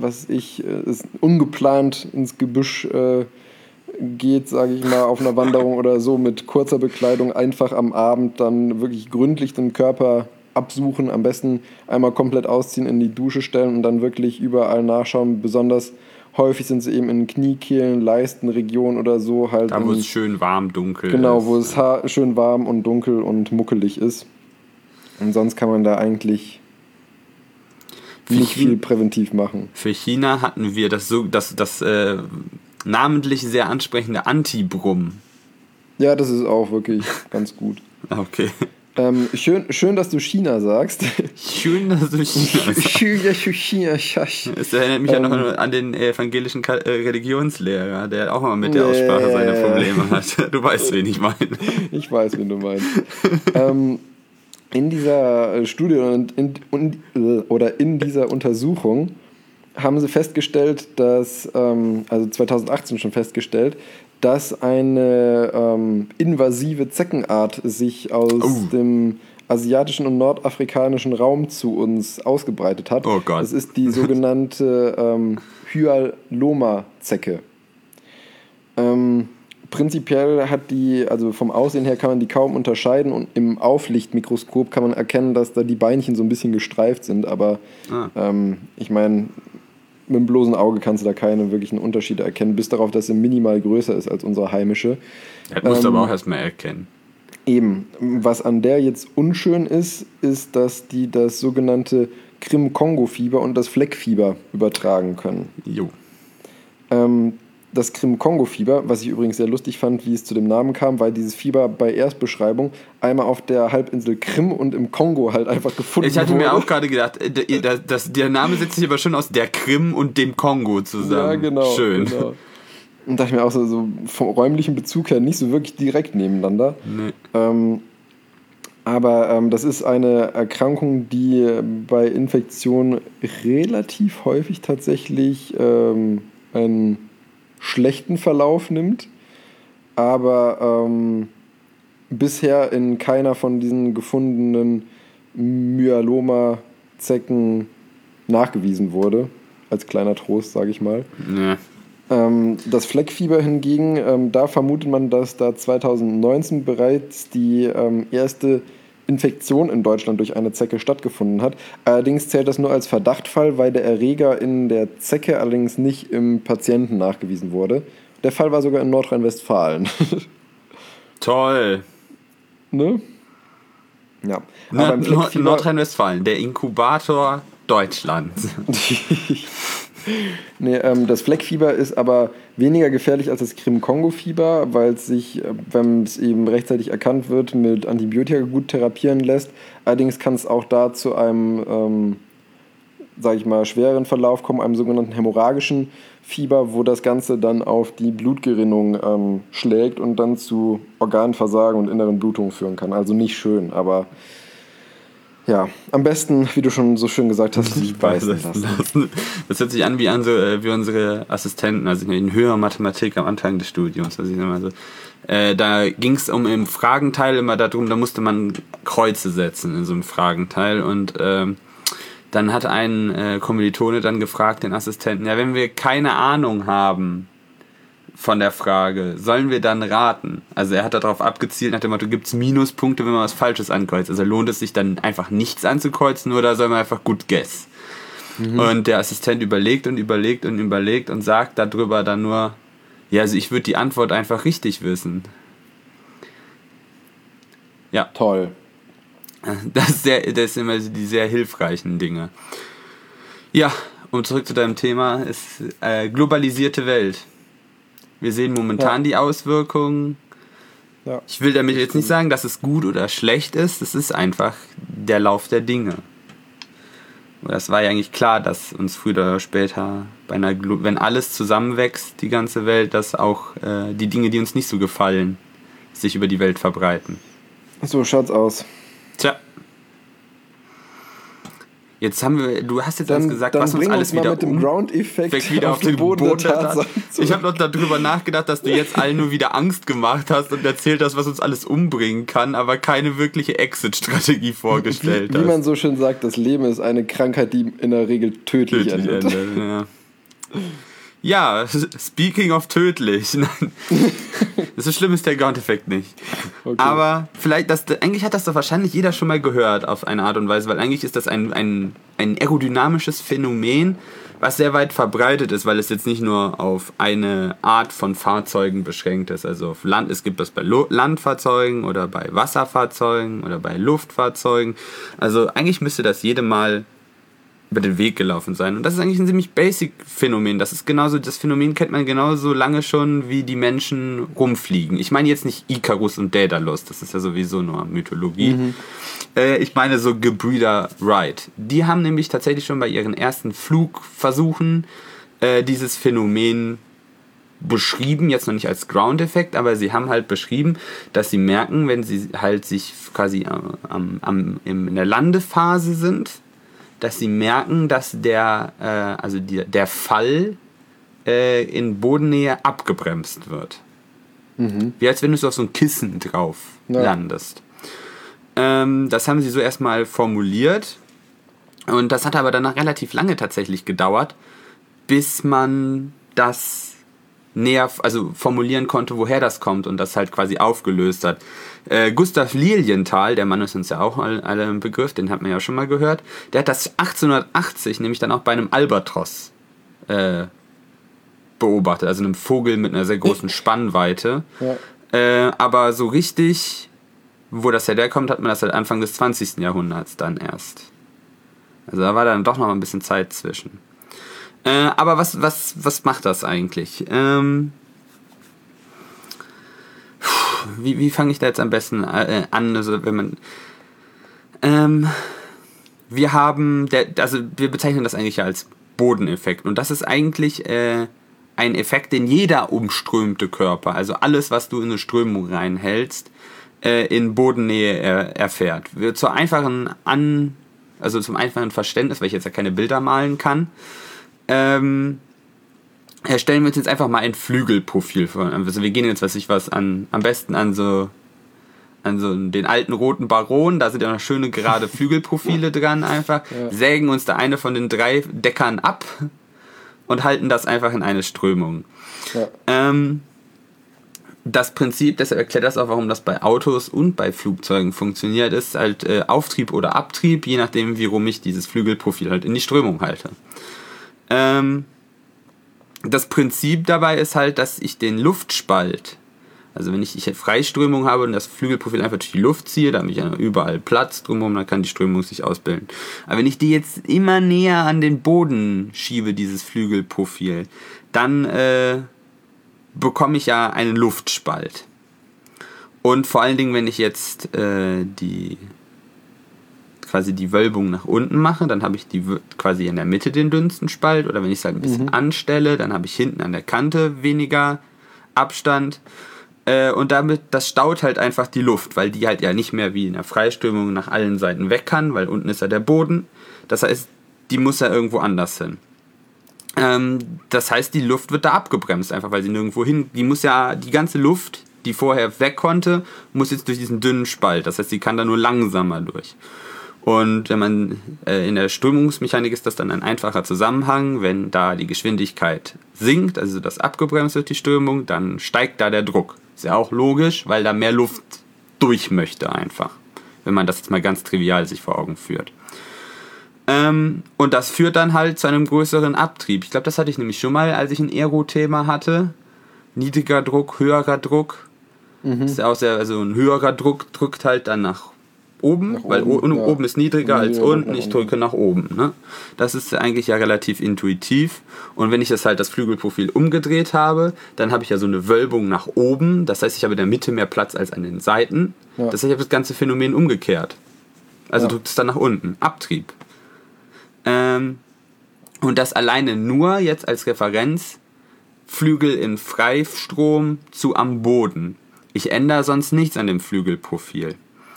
ungeplant ins Gebüsch geht, sage ich mal, auf einer Wanderung oder so mit kurzer Bekleidung, einfach am Abend dann wirklich gründlich den Körper absuchen, am besten einmal komplett ausziehen, in die Dusche stellen und dann wirklich überall nachschauen. Besonders häufig sind sie eben in Kniekehlen, Leistenregionen oder so. Halt da, wo es schön warm, dunkel genau, ist. Genau, wo es schön warm und dunkel und muckelig ist. Und sonst kann man da eigentlich nicht viel präventiv machen. Für China hatten wir das namentlich sehr ansprechende Antibrum. Ja, das ist auch wirklich ganz gut. Okay. Schön, dass du China sagst. Schön, dass du China sagst. Es erinnert mich ja noch an den evangelischen Religionslehrer, der auch mal mit der Aussprache seine Probleme hat. Du weißt, wen ich meine. Ich weiß, wen du meinst. In dieser Studie oder in dieser Untersuchung haben sie festgestellt, dass, also 2018 schon festgestellt, dass eine invasive Zeckenart sich aus dem asiatischen und nordafrikanischen Raum zu uns ausgebreitet hat. Oh Gott. Das ist die sogenannte Hyaloma-Zecke. prinzipiell hat die, also vom Aussehen her kann man die kaum unterscheiden und im Auflichtmikroskop kann man erkennen, dass da die Beinchen so ein bisschen gestreift sind, aber ich meine, mit dem bloßen Auge kannst du da keine wirklichen Unterschiede erkennen, bis darauf, dass sie minimal größer ist als unsere heimische. Das musst du aber auch erstmal erkennen. Eben. Was an der jetzt unschön ist, dass die das sogenannte Krim-Kongo-Fieber und das Fleckfieber übertragen können. Jo. Das Krim-Kongo-Fieber, was ich übrigens sehr lustig fand, wie es zu dem Namen kam, weil dieses Fieber bei Erstbeschreibung einmal auf der Halbinsel Krim und im Kongo halt einfach gefunden wurde. Ich hatte mir auch gerade gedacht, der Name setzt sich aber schon aus der Krim und dem Kongo zusammen. Ja, genau. Schön. Genau. Und dachte ich mir auch so vom räumlichen Bezug her nicht so wirklich direkt nebeneinander. Nee. Aber das ist eine Erkrankung, die bei Infektionen relativ häufig tatsächlich einen schlechten Verlauf nimmt, aber bisher in keiner von diesen gefundenen Myeloma-Zecken nachgewiesen wurde. Als kleiner Trost, sage ich mal. Nee. Das Fleckfieber hingegen, da vermutet man, dass da 2019 bereits die erste Infektion in Deutschland durch eine Zecke stattgefunden hat. Allerdings zählt das nur als Verdachtfall, weil der Erreger in der Zecke allerdings nicht im Patienten nachgewiesen wurde. Der Fall war sogar in Nordrhein-Westfalen. Toll. Ne? Ja. Aber beim Fleckfieber, Nordrhein-Westfalen, der Inkubator Deutschlands. Nee, das Fleckfieber ist aber weniger gefährlich als das Krim-Kongo-Fieber, weil es sich, wenn es eben rechtzeitig erkannt wird, mit Antibiotika gut therapieren lässt. Allerdings kann es auch da zu einem, sage ich mal, schwereren Verlauf kommen, einem sogenannten hämorrhagischen Fieber, wo das Ganze dann auf die Blutgerinnung schlägt und dann zu Organversagen und inneren Blutungen führen kann. Also nicht schön, aber ja, am besten, wie du schon so schön gesagt hast, nicht beißen lassen. Das hört sich an wie unsere Assistenten, also in höherer Mathematik am Anfang des Studiums. Also ich sag mal so, da ging es im Fragenteil immer darum, da musste man Kreuze setzen in so einem Fragenteil und dann hat ein Kommilitone dann gefragt, den Assistenten, ja, wenn wir keine Ahnung haben von der Frage, sollen wir dann raten? Also er hat darauf abgezielt, nach dem Motto, gibt es Minuspunkte, wenn man was Falsches ankreuzt? Also lohnt es sich dann einfach nichts anzukreuzen oder soll man einfach gut guess? Und der Assistent überlegt und sagt darüber dann nur, ja, also ich würde die Antwort einfach richtig wissen. Ja. Toll. Das sind immer die sehr hilfreichen Dinge. Ja, um zurück zu deinem Thema, ist globalisierte Welt. Wir sehen momentan die Auswirkungen. Ja. Ich will damit jetzt nicht sagen, dass es gut oder schlecht ist. Es ist einfach der Lauf der Dinge. Das war ja eigentlich klar, dass uns früher oder später, wenn alles zusammenwächst, die ganze Welt, dass auch die Dinge, die uns nicht so gefallen, sich über die Welt verbreiten. So schaut's aus. Tja. Du hast jetzt alles gesagt, was uns alles wieder mit dem Ground-Effekt wieder auf den Boden der Tatsachen. Ich habe noch darüber nachgedacht, dass du jetzt allen nur wieder Angst gemacht hast und erzählt hast, was uns alles umbringen kann, aber keine wirkliche Exit-Strategie vorgestellt hast. Wie man so schön sagt, das Leben ist eine Krankheit, die in der Regel tödlich endet. Ja, speaking of tödlich. So schlimm ist der Ground-Effekt nicht. Okay. Aber vielleicht, eigentlich hat das doch wahrscheinlich jeder schon mal gehört auf eine Art und Weise, weil eigentlich ist das ein aerodynamisches Phänomen, was sehr weit verbreitet ist, weil es jetzt nicht nur auf eine Art von Fahrzeugen beschränkt ist. Also auf Land, es gibt das bei Landfahrzeugen oder bei Wasserfahrzeugen oder bei Luftfahrzeugen. Also eigentlich müsste das jedem mal über den Weg gelaufen sein. Und das ist eigentlich ein ziemlich basic Phänomen. Das Phänomen kennt man genauso lange schon, wie die Menschen rumfliegen. Ich meine jetzt nicht Icarus und Daedalus, das ist ja sowieso nur Mythologie. Ich meine so Gebrüder Wright. Die haben nämlich tatsächlich schon bei ihren ersten Flugversuchen dieses Phänomen beschrieben, jetzt noch nicht als Ground-Effekt, aber sie haben halt beschrieben, dass sie merken, wenn sie halt sich quasi in der Landephase sind, dass sie merken, dass der Fall in Bodennähe abgebremst wird. Wie als wenn du so auf so ein Kissen drauf landest. Das haben sie so erstmal formuliert und das hat aber danach relativ lange tatsächlich gedauert, bis man das näher, also formulieren konnte, woher das kommt und das halt quasi aufgelöst hat. Gustav Lilienthal, der Mann ist uns ja auch alle im Begriff, den hat man ja schon mal gehört, der hat das 1880 nämlich dann auch bei einem Albatros beobachtet, also einem Vogel mit einer sehr großen Spannweite. Ja. Aber so richtig, wo das herkommt, hat man das halt Anfang des 20. Jahrhunderts dann erst. Also da war dann doch noch ein bisschen Zeit zwischen. Aber was macht das eigentlich? Wie fange ich da jetzt am besten an? Also wenn man wir bezeichnen das eigentlich ja als Bodeneffekt und das ist eigentlich ein Effekt, den jeder umströmte Körper, also alles, was du in eine Strömung reinhältst, in Bodennähe erfährt. Zum einfachen Verständnis, weil ich jetzt ja keine Bilder malen kann, erstellen wir uns jetzt einfach mal ein Flügelprofil vor. Also wir gehen jetzt, am besten an so den alten roten Baron, da sind ja noch schöne gerade Flügelprofile dran einfach, sägen uns da eine von den 3 Deckern ab und halten das einfach in eine Strömung. Ja. Das Prinzip, deshalb erklärt das auch, warum das bei Autos und bei Flugzeugen funktioniert, ist halt Auftrieb oder Abtrieb, je nachdem, wie rum ich dieses Flügelprofil halt in die Strömung halte. Das Prinzip dabei ist halt, dass ich den Luftspalt, also wenn ich Freiströmung habe und das Flügelprofil einfach durch die Luft ziehe, da habe ich ja überall Platz drumherum, dann kann die Strömung sich ausbilden. Aber wenn ich die jetzt immer näher an den Boden schiebe, dieses Flügelprofil, dann bekomme ich ja einen Luftspalt. Und vor allen Dingen, wenn ich jetzt die Wölbung nach unten mache, dann habe ich quasi in der Mitte den dünnsten Spalt, oder wenn ich es halt ein bisschen anstelle, dann habe ich hinten an der Kante weniger Abstand. Und das staut halt einfach die Luft, weil die halt ja nicht mehr wie in der Freiströmung nach allen Seiten weg kann, weil unten ist ja der Boden. Das heißt, die muss ja irgendwo anders hin. Das heißt, die Luft wird da abgebremst, einfach weil sie nirgendwo hin, die ganze Luft, die vorher weg konnte, muss jetzt durch diesen dünnen Spalt. Das heißt, sie kann da nur langsamer durch. Und wenn man in der Strömungsmechanik ist das dann ein einfacher Zusammenhang, wenn da die Geschwindigkeit sinkt, also das abgebremst wird die Strömung, dann steigt da der Druck. Ist ja auch logisch, weil da mehr Luft durch möchte einfach, wenn man das jetzt mal ganz trivial sich vor Augen führt. Und das führt dann halt zu einem größeren Abtrieb. Ich glaube, das hatte ich nämlich schon mal, als ich ein Aero-Thema hatte. Niedriger Druck, höherer Druck. Das ist ja auch sehr, also ein höherer Druck drückt halt dann nach oben, weil oben ist niedriger als unten, ich drücke nach oben. Ne? Das ist eigentlich ja relativ intuitiv. Und wenn ich das Flügelprofil umgedreht habe, dann habe ich ja so eine Wölbung nach oben. Das heißt, ich habe in der Mitte mehr Platz als an den Seiten. Ja. Das heißt, ich habe das ganze Phänomen umgekehrt. Also drückt es dann nach unten. Abtrieb. Und das alleine nur jetzt als Referenz Flügel in Freistrom zu am Boden. Ich ändere sonst nichts an dem Flügelprofil.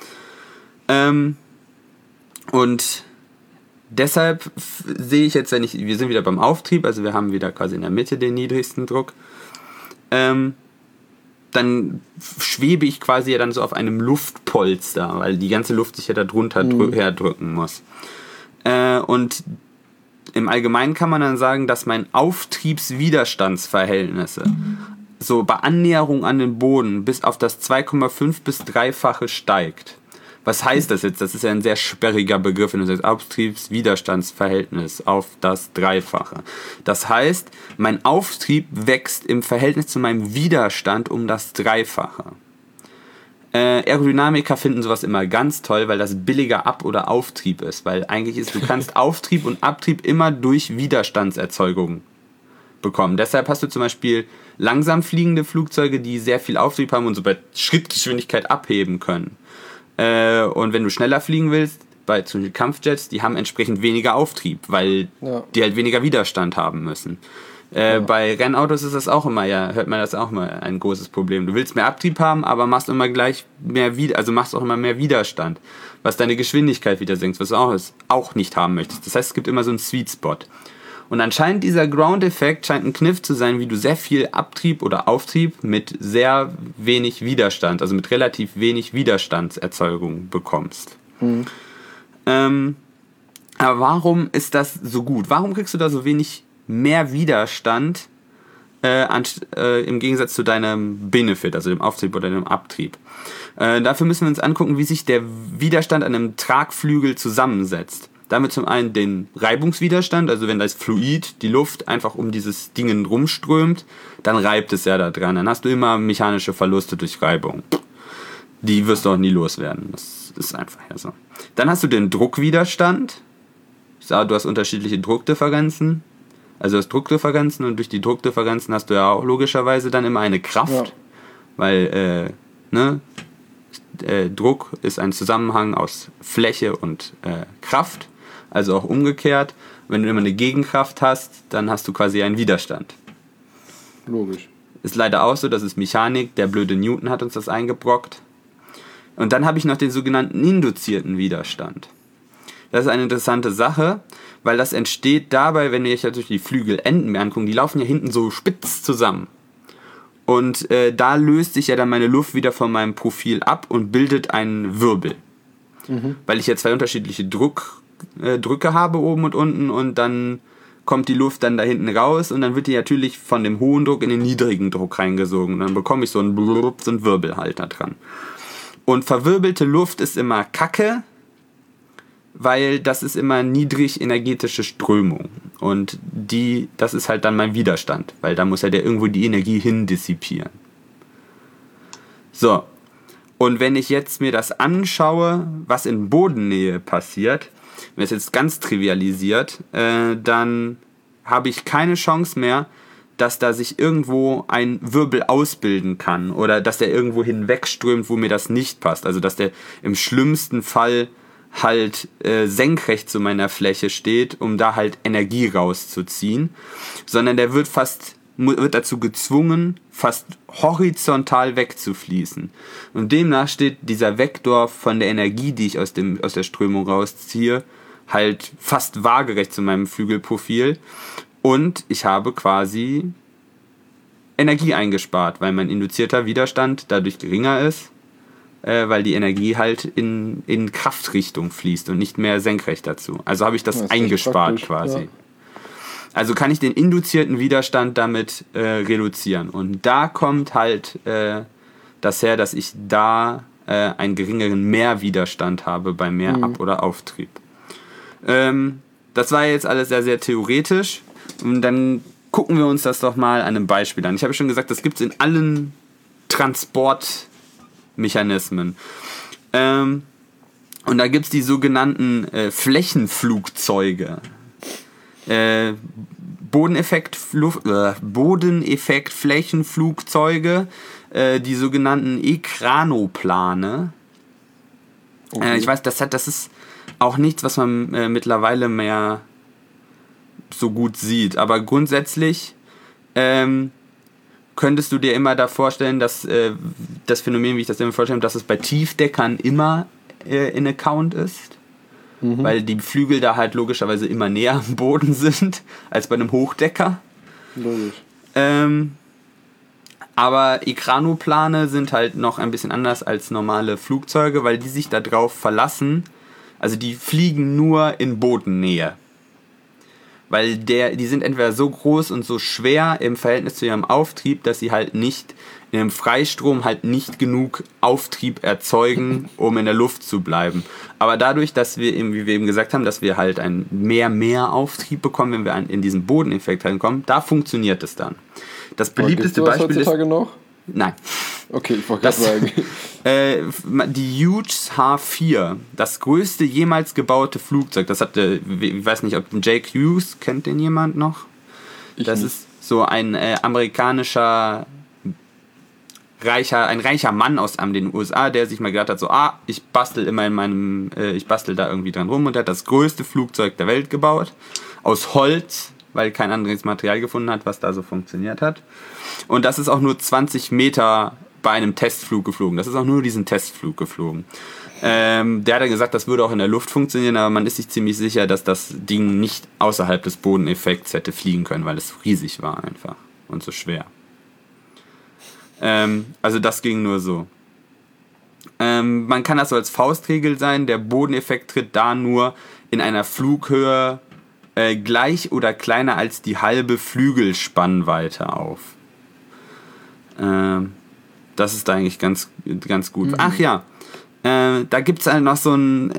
Und deshalb sehe ich jetzt, wir sind wieder beim Auftrieb, also wir haben wieder quasi in der Mitte den niedrigsten Druck, dann schwebe ich quasi ja dann so auf einem Luftpolster, weil die ganze Luft sich ja da drunter herdrücken muss. Und im Allgemeinen kann man dann sagen, dass mein Auftriebswiderstandsverhältnisse so bei Annäherung an den Boden bis auf das 2,5 bis 3-fache steigt. Was heißt das jetzt? Das ist ja ein sehr sperriger Begriff, wenn du sagst Auftriebswiderstandsverhältnis auf das 3-fache. Das heißt, mein Auftrieb wächst im Verhältnis zu meinem Widerstand um das 3-fache. Aerodynamiker finden sowas immer ganz toll, weil das billiger Ab- oder Auftrieb ist. Weil eigentlich du kannst Auftrieb und Abtrieb immer durch Widerstandserzeugung bekommen. Deshalb hast du zum Beispiel langsam fliegende Flugzeuge, die sehr viel Auftrieb haben und so bei Schrittgeschwindigkeit abheben können. Und wenn du schneller fliegen willst, bei zum Beispiel Kampfjets, die haben entsprechend weniger Auftrieb, weil die halt weniger Widerstand haben müssen. Bei Rennautos ist das auch immer, hört man das auch mal, ein großes Problem. Du willst mehr Abtrieb haben, aber machst immer gleich machst auch immer mehr Widerstand, was deine Geschwindigkeit wieder senkt, was du auch nicht haben möchtest. Das heißt, es gibt immer so einen Sweet Spot. Und anscheinend dieser Ground-Effekt scheint ein Kniff zu sein, wie du sehr viel Abtrieb oder Auftrieb mit sehr wenig Widerstand, also mit relativ wenig Widerstandserzeugung bekommst. Aber warum ist das so gut? Warum kriegst du da so wenig mehr Widerstand im Gegensatz zu deinem Benefit, also dem Auftrieb oder dem Abtrieb. Dafür müssen wir uns angucken, wie sich der Widerstand an einem Tragflügel zusammensetzt. Damit zum einen den Reibungswiderstand, also wenn das Fluid, die Luft, einfach um dieses Ding rumströmt, dann reibt es ja da dran. Dann hast du immer mechanische Verluste durch Reibung. Die wirst du auch nie loswerden. Das ist einfach ja so. Dann hast du den Druckwiderstand. Du hast unterschiedliche Druckdifferenzen. Also du hast Druckdifferenzen und durch die Druckdifferenzen hast du ja auch logischerweise dann immer eine Kraft. Ja. Weil, Druck ist ein Zusammenhang aus Fläche und Kraft. Also auch umgekehrt. Wenn du immer eine Gegenkraft hast, dann hast du quasi einen Widerstand. Logisch. Ist leider auch so, das ist Mechanik. Der blöde Newton hat uns das eingebrockt. Und dann habe ich noch den sogenannten induzierten Widerstand. Das ist eine interessante Sache, weil das entsteht dabei, wenn wir euch natürlich die Flügelenden mir angucken, die laufen ja hinten so spitz zusammen. Und da löst sich ja dann meine Luft wieder von meinem Profil ab und bildet einen Wirbel. Weil ich ja zwei unterschiedliche Drücke habe, oben und unten, und dann kommt die Luft dann da hinten raus und dann wird die natürlich von dem hohen Druck in den niedrigen Druck reingesogen. Und dann bekomme ich so einen Wirbel halt da dran. Und verwirbelte Luft ist immer Kacke, weil das ist immer niedrig energetische Strömung. Und das ist halt dann mein Widerstand, weil da muss ja der irgendwo die Energie hin dissipieren. So, und wenn ich jetzt mir das anschaue, was in Bodennähe passiert, wenn es jetzt ganz trivialisiert, dann habe ich keine Chance mehr, dass da sich irgendwo ein Wirbel ausbilden kann oder dass der irgendwo hinwegströmt, wo mir das nicht passt. Also dass der im schlimmsten Fall halt senkrecht zu meiner Fläche steht, um da halt Energie rauszuziehen, sondern der wird dazu gezwungen, fast horizontal wegzufließen. Und demnach steht dieser Vektor von der Energie, die ich aus der Strömung rausziehe, halt fast waagerecht zu meinem Flügelprofil. Und ich habe quasi Energie eingespart, weil mein induzierter Widerstand dadurch geringer ist, weil die Energie halt in Kraftrichtung fließt und nicht mehr senkrecht dazu. Also habe ich das eingespart quasi. Ja. Also kann ich den induzierten Widerstand damit reduzieren. Und da kommt halt das her, dass ich da einen geringeren Mehrwiderstand habe bei Ab- oder Auftrieb. Das war jetzt alles sehr, sehr theoretisch. Und dann gucken wir uns das doch mal an einem Beispiel an. Ich habe schon gesagt, das gibt es in allen Transportmechanismen. Und da gibt es die sogenannten Flächenflugzeuge. Bodeneffekt-Flächenflugzeuge, die sogenannten Ekranoplane. Okay. Ich weiß, das ist auch nichts, was man mittlerweile mehr so gut sieht. Aber grundsätzlich könntest du dir immer da vorstellen, dass das Phänomen, wie ich das immer vorstelle, dass es bei Tiefdeckern immer in Account ist. Weil die Flügel da halt logischerweise immer näher am Boden sind als bei einem Hochdecker. Logisch. Aber Ekranoplane sind halt noch ein bisschen anders als normale Flugzeuge, weil die sich da drauf verlassen. Also die fliegen nur in Bodennähe. Weil die sind entweder so groß und so schwer im Verhältnis zu ihrem Auftrieb, dass sie halt nicht in einem Freistrom halt nicht genug Auftrieb erzeugen, um in der Luft zu bleiben. Aber dadurch, dass wir eben, wie wir eben gesagt haben, dass wir halt einen mehr Auftrieb bekommen, wenn wir in diesen Bodeneffekt reinkommen, da funktioniert es dann. Das beliebteste Beispiel ist... heutzutage noch? Nein. Okay, ich wollte gerade sagen. Die Hughes H4, das größte jemals gebaute Flugzeug, das hatte, ich weiß nicht, ob Jake Hughes, kennt den jemand noch? Das ist so ein amerikanischer reicher Mann aus den USA, der sich mal gedacht hat, so, ich bastel da irgendwie dran rum, und der hat das größte Flugzeug der Welt gebaut, aus Holz, weil kein anderes Material gefunden hat, was da so funktioniert hat. Und das ist auch nur 20 Meter bei einem Testflug geflogen. Das ist auch nur diesen Testflug geflogen. Der hat dann gesagt, das würde auch in der Luft funktionieren, aber man ist sich ziemlich sicher, dass das Ding nicht außerhalb des Bodeneffekts hätte fliegen können, weil es riesig war einfach und so schwer. Also das ging nur so. Man kann das so als Faustregel sein, der Bodeneffekt tritt da nur in einer Flughöhe gleich oder kleiner als die halbe Flügelspannweite auf. Das ist eigentlich ganz, ganz gut. Ach ja, da gibt es halt noch so ein,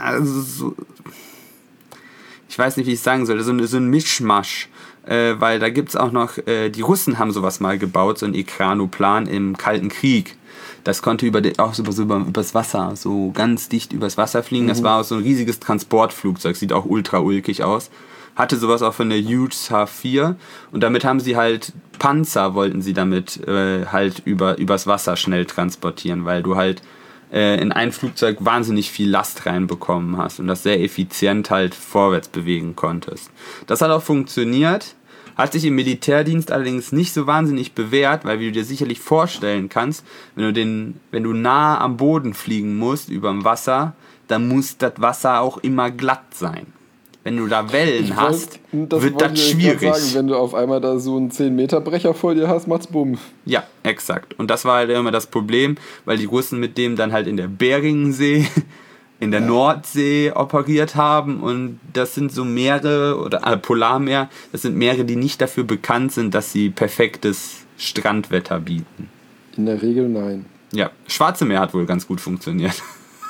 ich weiß nicht, wie ich es sagen soll, so ein Mischmasch. Weil da gibt es auch noch, die Russen haben sowas mal gebaut, so ein Ekranoplan im Kalten Krieg. Das konnte übers Wasser, so ganz dicht übers Wasser fliegen. Das war auch so ein riesiges Transportflugzeug, sieht auch ultra ulkig aus. Hatte sowas auch von der UH-4 und damit haben sie halt Panzer, wollten sie damit halt übers Wasser schnell transportieren, weil du halt in ein Flugzeug wahnsinnig viel Last reinbekommen hast und das sehr effizient halt vorwärts bewegen konntest. Das hat auch funktioniert, hat sich im Militärdienst allerdings nicht so wahnsinnig bewährt, weil wie du dir sicherlich vorstellen kannst, wenn du nah am Boden fliegen musst, überm Wasser, dann muss das Wasser auch immer glatt sein. Wenn du da Wellen hast, wird das schwierig. Sagen, wenn du auf einmal da so einen 10-Meter-Brecher vor dir hast, macht's bumm. Ja, exakt. Und das war halt immer das Problem, weil die Russen mit dem dann halt in der Beringsee, in der Nordsee operiert haben. Und das sind so Meere, oder Polarmeer, das sind Meere, die nicht dafür bekannt sind, dass sie perfektes Strandwetter bieten. In der Regel nein. Ja, Schwarze Meer hat wohl ganz gut funktioniert.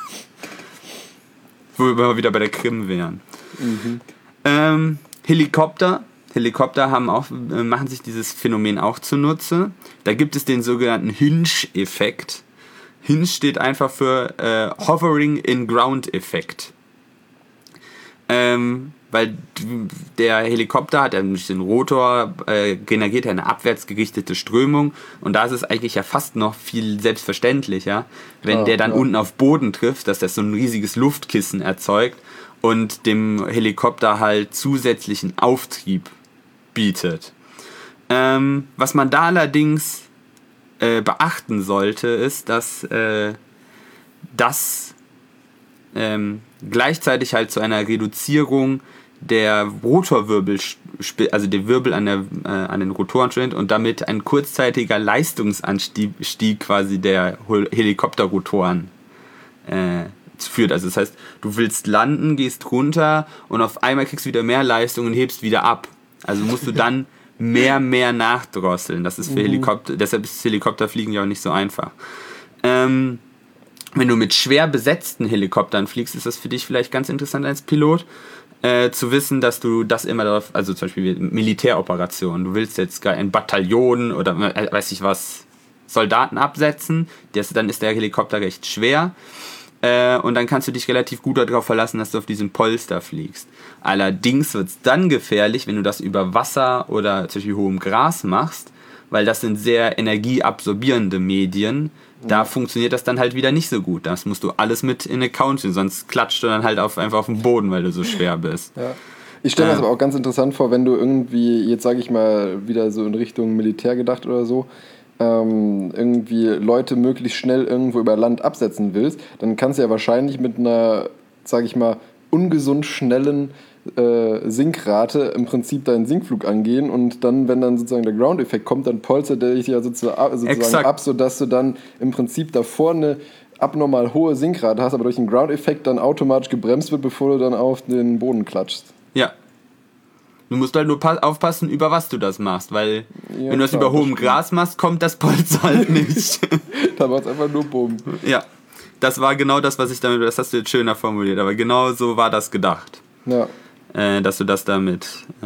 Wo wir wieder bei der Krim wären. Helikopter machen sich dieses Phänomen auch zunutze. Da gibt es den sogenannten Hinge-Effekt. Hinge steht einfach für Hovering in Ground-Effekt. Weil der Helikopter hat ja durch den Rotor generiert eine abwärts gerichtete Strömung und da ist es eigentlich ja fast noch viel selbstverständlicher, wenn der dann unten auf Boden trifft, dass das so ein riesiges Luftkissen erzeugt und dem Helikopter halt zusätzlichen Auftrieb bietet. Was man da allerdings beachten sollte, ist, dass das gleichzeitig halt zu einer Reduzierung der Rotorwirbel, also der Wirbel an den Rotoren steht und damit ein kurzzeitiger Leistungsanstieg quasi der Helikopterrotoren führt. Also das heißt, du willst landen, gehst runter und auf einmal kriegst du wieder mehr Leistung und hebst wieder ab. Also musst du dann mehr nachdrosseln. Das ist für Helikopter, deshalb ist das Helikopterfliegen ja auch nicht so einfach. Wenn du mit schwer besetzten Helikoptern fliegst, ist das für dich vielleicht ganz interessant als Pilot, zu wissen, dass du das immer darauf, also zum Beispiel Militäroperationen, du willst jetzt gar ein Bataillon oder weiß ich was, Soldaten absetzen, dann ist der Helikopter recht schwer und dann kannst du dich relativ gut darauf verlassen, dass du auf diesem Polster fliegst. Allerdings wird es dann gefährlich, wenn du das über Wasser oder zum Beispiel hohem Gras machst, weil das sind sehr energieabsorbierende Medien. Da funktioniert das dann halt wieder nicht so gut. Das musst du alles mit in Account nehmen, sonst klatscht du dann halt einfach auf den Boden, weil du so schwer bist. Ja. Ich stelle mir das aber auch ganz interessant vor, wenn du irgendwie, jetzt sage ich mal, wieder so in Richtung Militär gedacht oder so, irgendwie Leute möglichst schnell irgendwo über Land absetzen willst, dann kannst du ja wahrscheinlich mit einer, sage ich mal, ungesund schnellen Sinkrate im Prinzip deinen Sinkflug angehen und dann, wenn dann sozusagen der Ground-Effekt kommt, dann polstert der dich ja sozusagen ab, sodass du dann im Prinzip davor eine abnormal hohe Sinkrate hast, aber durch den Ground-Effekt dann automatisch gebremst wird, bevor du dann auf den Boden klatschst. Ja. Du musst halt nur aufpassen, über was du das machst, weil wenn du das über hohem Gras machst, kommt das Polster halt nicht. Da war es einfach nur Bumm. Ja, das war genau das, was ich damit, das hast du jetzt schöner formuliert, aber genau so war das gedacht. Ja. Dass du das damit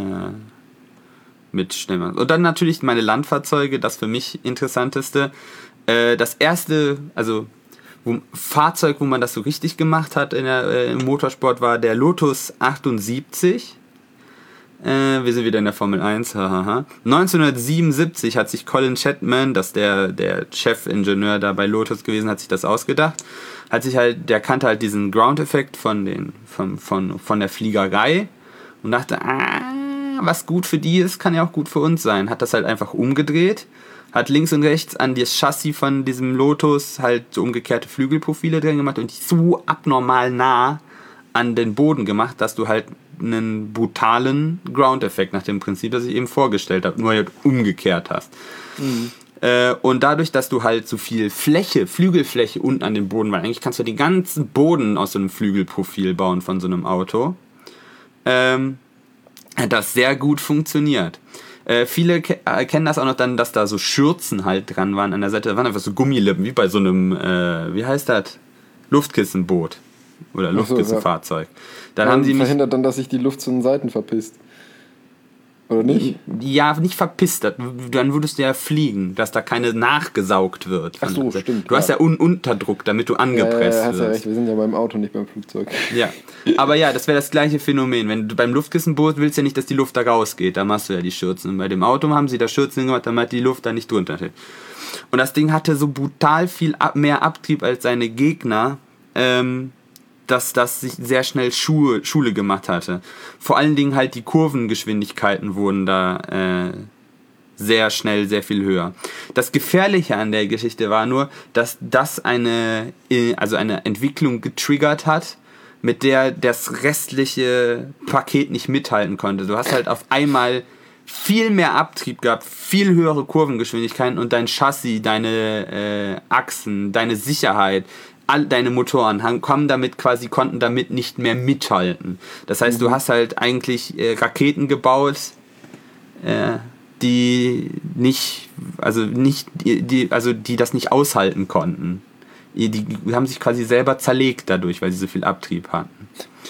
mit schnell machst. Und dann natürlich meine Landfahrzeuge, das für mich Interessanteste. Das erste, also Fahrzeug, wo man das so richtig gemacht hat im Motorsport, war der Lotus 78. Wir sind wieder in der Formel 1. 1977 hat sich Colin Chapman, das der Chefingenieur da bei Lotus gewesen, hat sich das ausgedacht. Der kannte halt diesen Ground-Effekt von der Fliegerei und dachte, was gut für die ist, kann ja auch gut für uns sein. Hat das halt einfach umgedreht, hat links und rechts an das Chassis von diesem Lotus halt so umgekehrte Flügelprofile drin gemacht und die so abnormal nah an den Boden gemacht, dass du halt einen brutalen Ground-Effekt nach dem Prinzip, das ich eben vorgestellt habe, nur halt umgekehrt hast. Und dadurch, dass du halt so viel Flügelfläche unten an dem Boden, weil eigentlich kannst du den ganzen Boden aus so einem Flügelprofil bauen von so einem Auto, hat das sehr gut funktioniert. Viele kennen das auch noch dann, dass da so Schürzen halt dran waren an der Seite. Da waren einfach so Gummilippen, wie bei so einem, wie heißt das? Luftkissenboot. Oder Luftkissenfahrzeug. Dann haben die verhindert dann, dass sich die Luft zu den Seiten verpisst. Oder nicht? Ja, nicht verpisst. Dann würdest du ja fliegen, dass da keine nachgesaugt wird. Ach so, stimmt. Du hast ja Unterdruck, damit du angepresst hast wirst. Ja recht, wir sind ja beim Auto, nicht beim Flugzeug. Ja, aber ja, das wäre das gleiche Phänomen. Wenn du beim Luftkissenboot willst ja nicht, dass die Luft da rausgeht, da machst du ja die Schürzen. Und bei dem Auto haben sie da Schürzen gemacht, damit die Luft da nicht drunter steht. Und das Ding hatte so brutal viel mehr Abtrieb als seine Gegner, dass das sich sehr schnell Schule gemacht hatte. Vor allen Dingen halt die Kurvengeschwindigkeiten wurden da sehr schnell sehr viel höher. Das Gefährliche an der Geschichte war nur, dass das eine Entwicklung getriggert hat, mit der das restliche Paket nicht mithalten konnte. Du hast halt auf einmal viel mehr Abtrieb gehabt, viel höhere Kurvengeschwindigkeiten und dein Chassis, deine Achsen, deine Sicherheit, all deine Motoren konnten damit nicht mehr mithalten. Das heißt, du hast halt eigentlich Raketen gebaut, die das nicht aushalten konnten. Die haben sich quasi selber zerlegt dadurch, weil sie so viel Abtrieb hatten.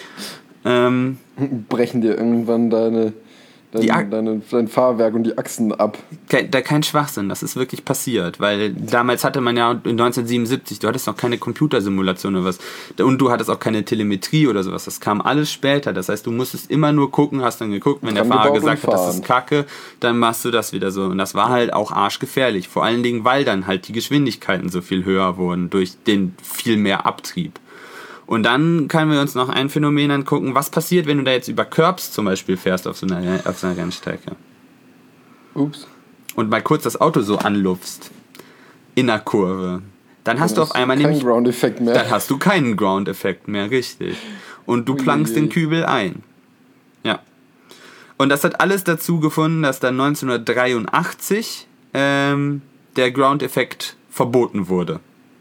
Brechen dir irgendwann dein Fahrwerk und die Achsen ab. Kein Schwachsinn, das ist wirklich passiert, weil damals hatte man ja 1977, du hattest noch keine Computersimulation oder was und du hattest auch keine Telemetrie oder sowas, das kam alles später, das heißt, du musstest immer nur gucken, hast dann geguckt, wenn der Fahrer gesagt hat, das ist Kacke, dann machst du das wieder so und das war halt auch arschgefährlich, vor allen Dingen, weil dann halt die Geschwindigkeiten so viel höher wurden durch den viel mehr Abtrieb. Und dann können wir uns noch ein Phänomen angucken, was passiert, wenn du da jetzt über Curbs zum Beispiel fährst auf so einer Rennstrecke. Ups. Und mal kurz das Auto so anlupfst in der Kurve. Dann hast du auf einmal nämlich Ground-Effekt mehr. Dann hast du keinen Ground-Effekt mehr, richtig. Und du plankst den Kübel ein. Ja. Und das hat alles dazu gefunden, dass dann 1983 der Ground-Effekt verboten wurde.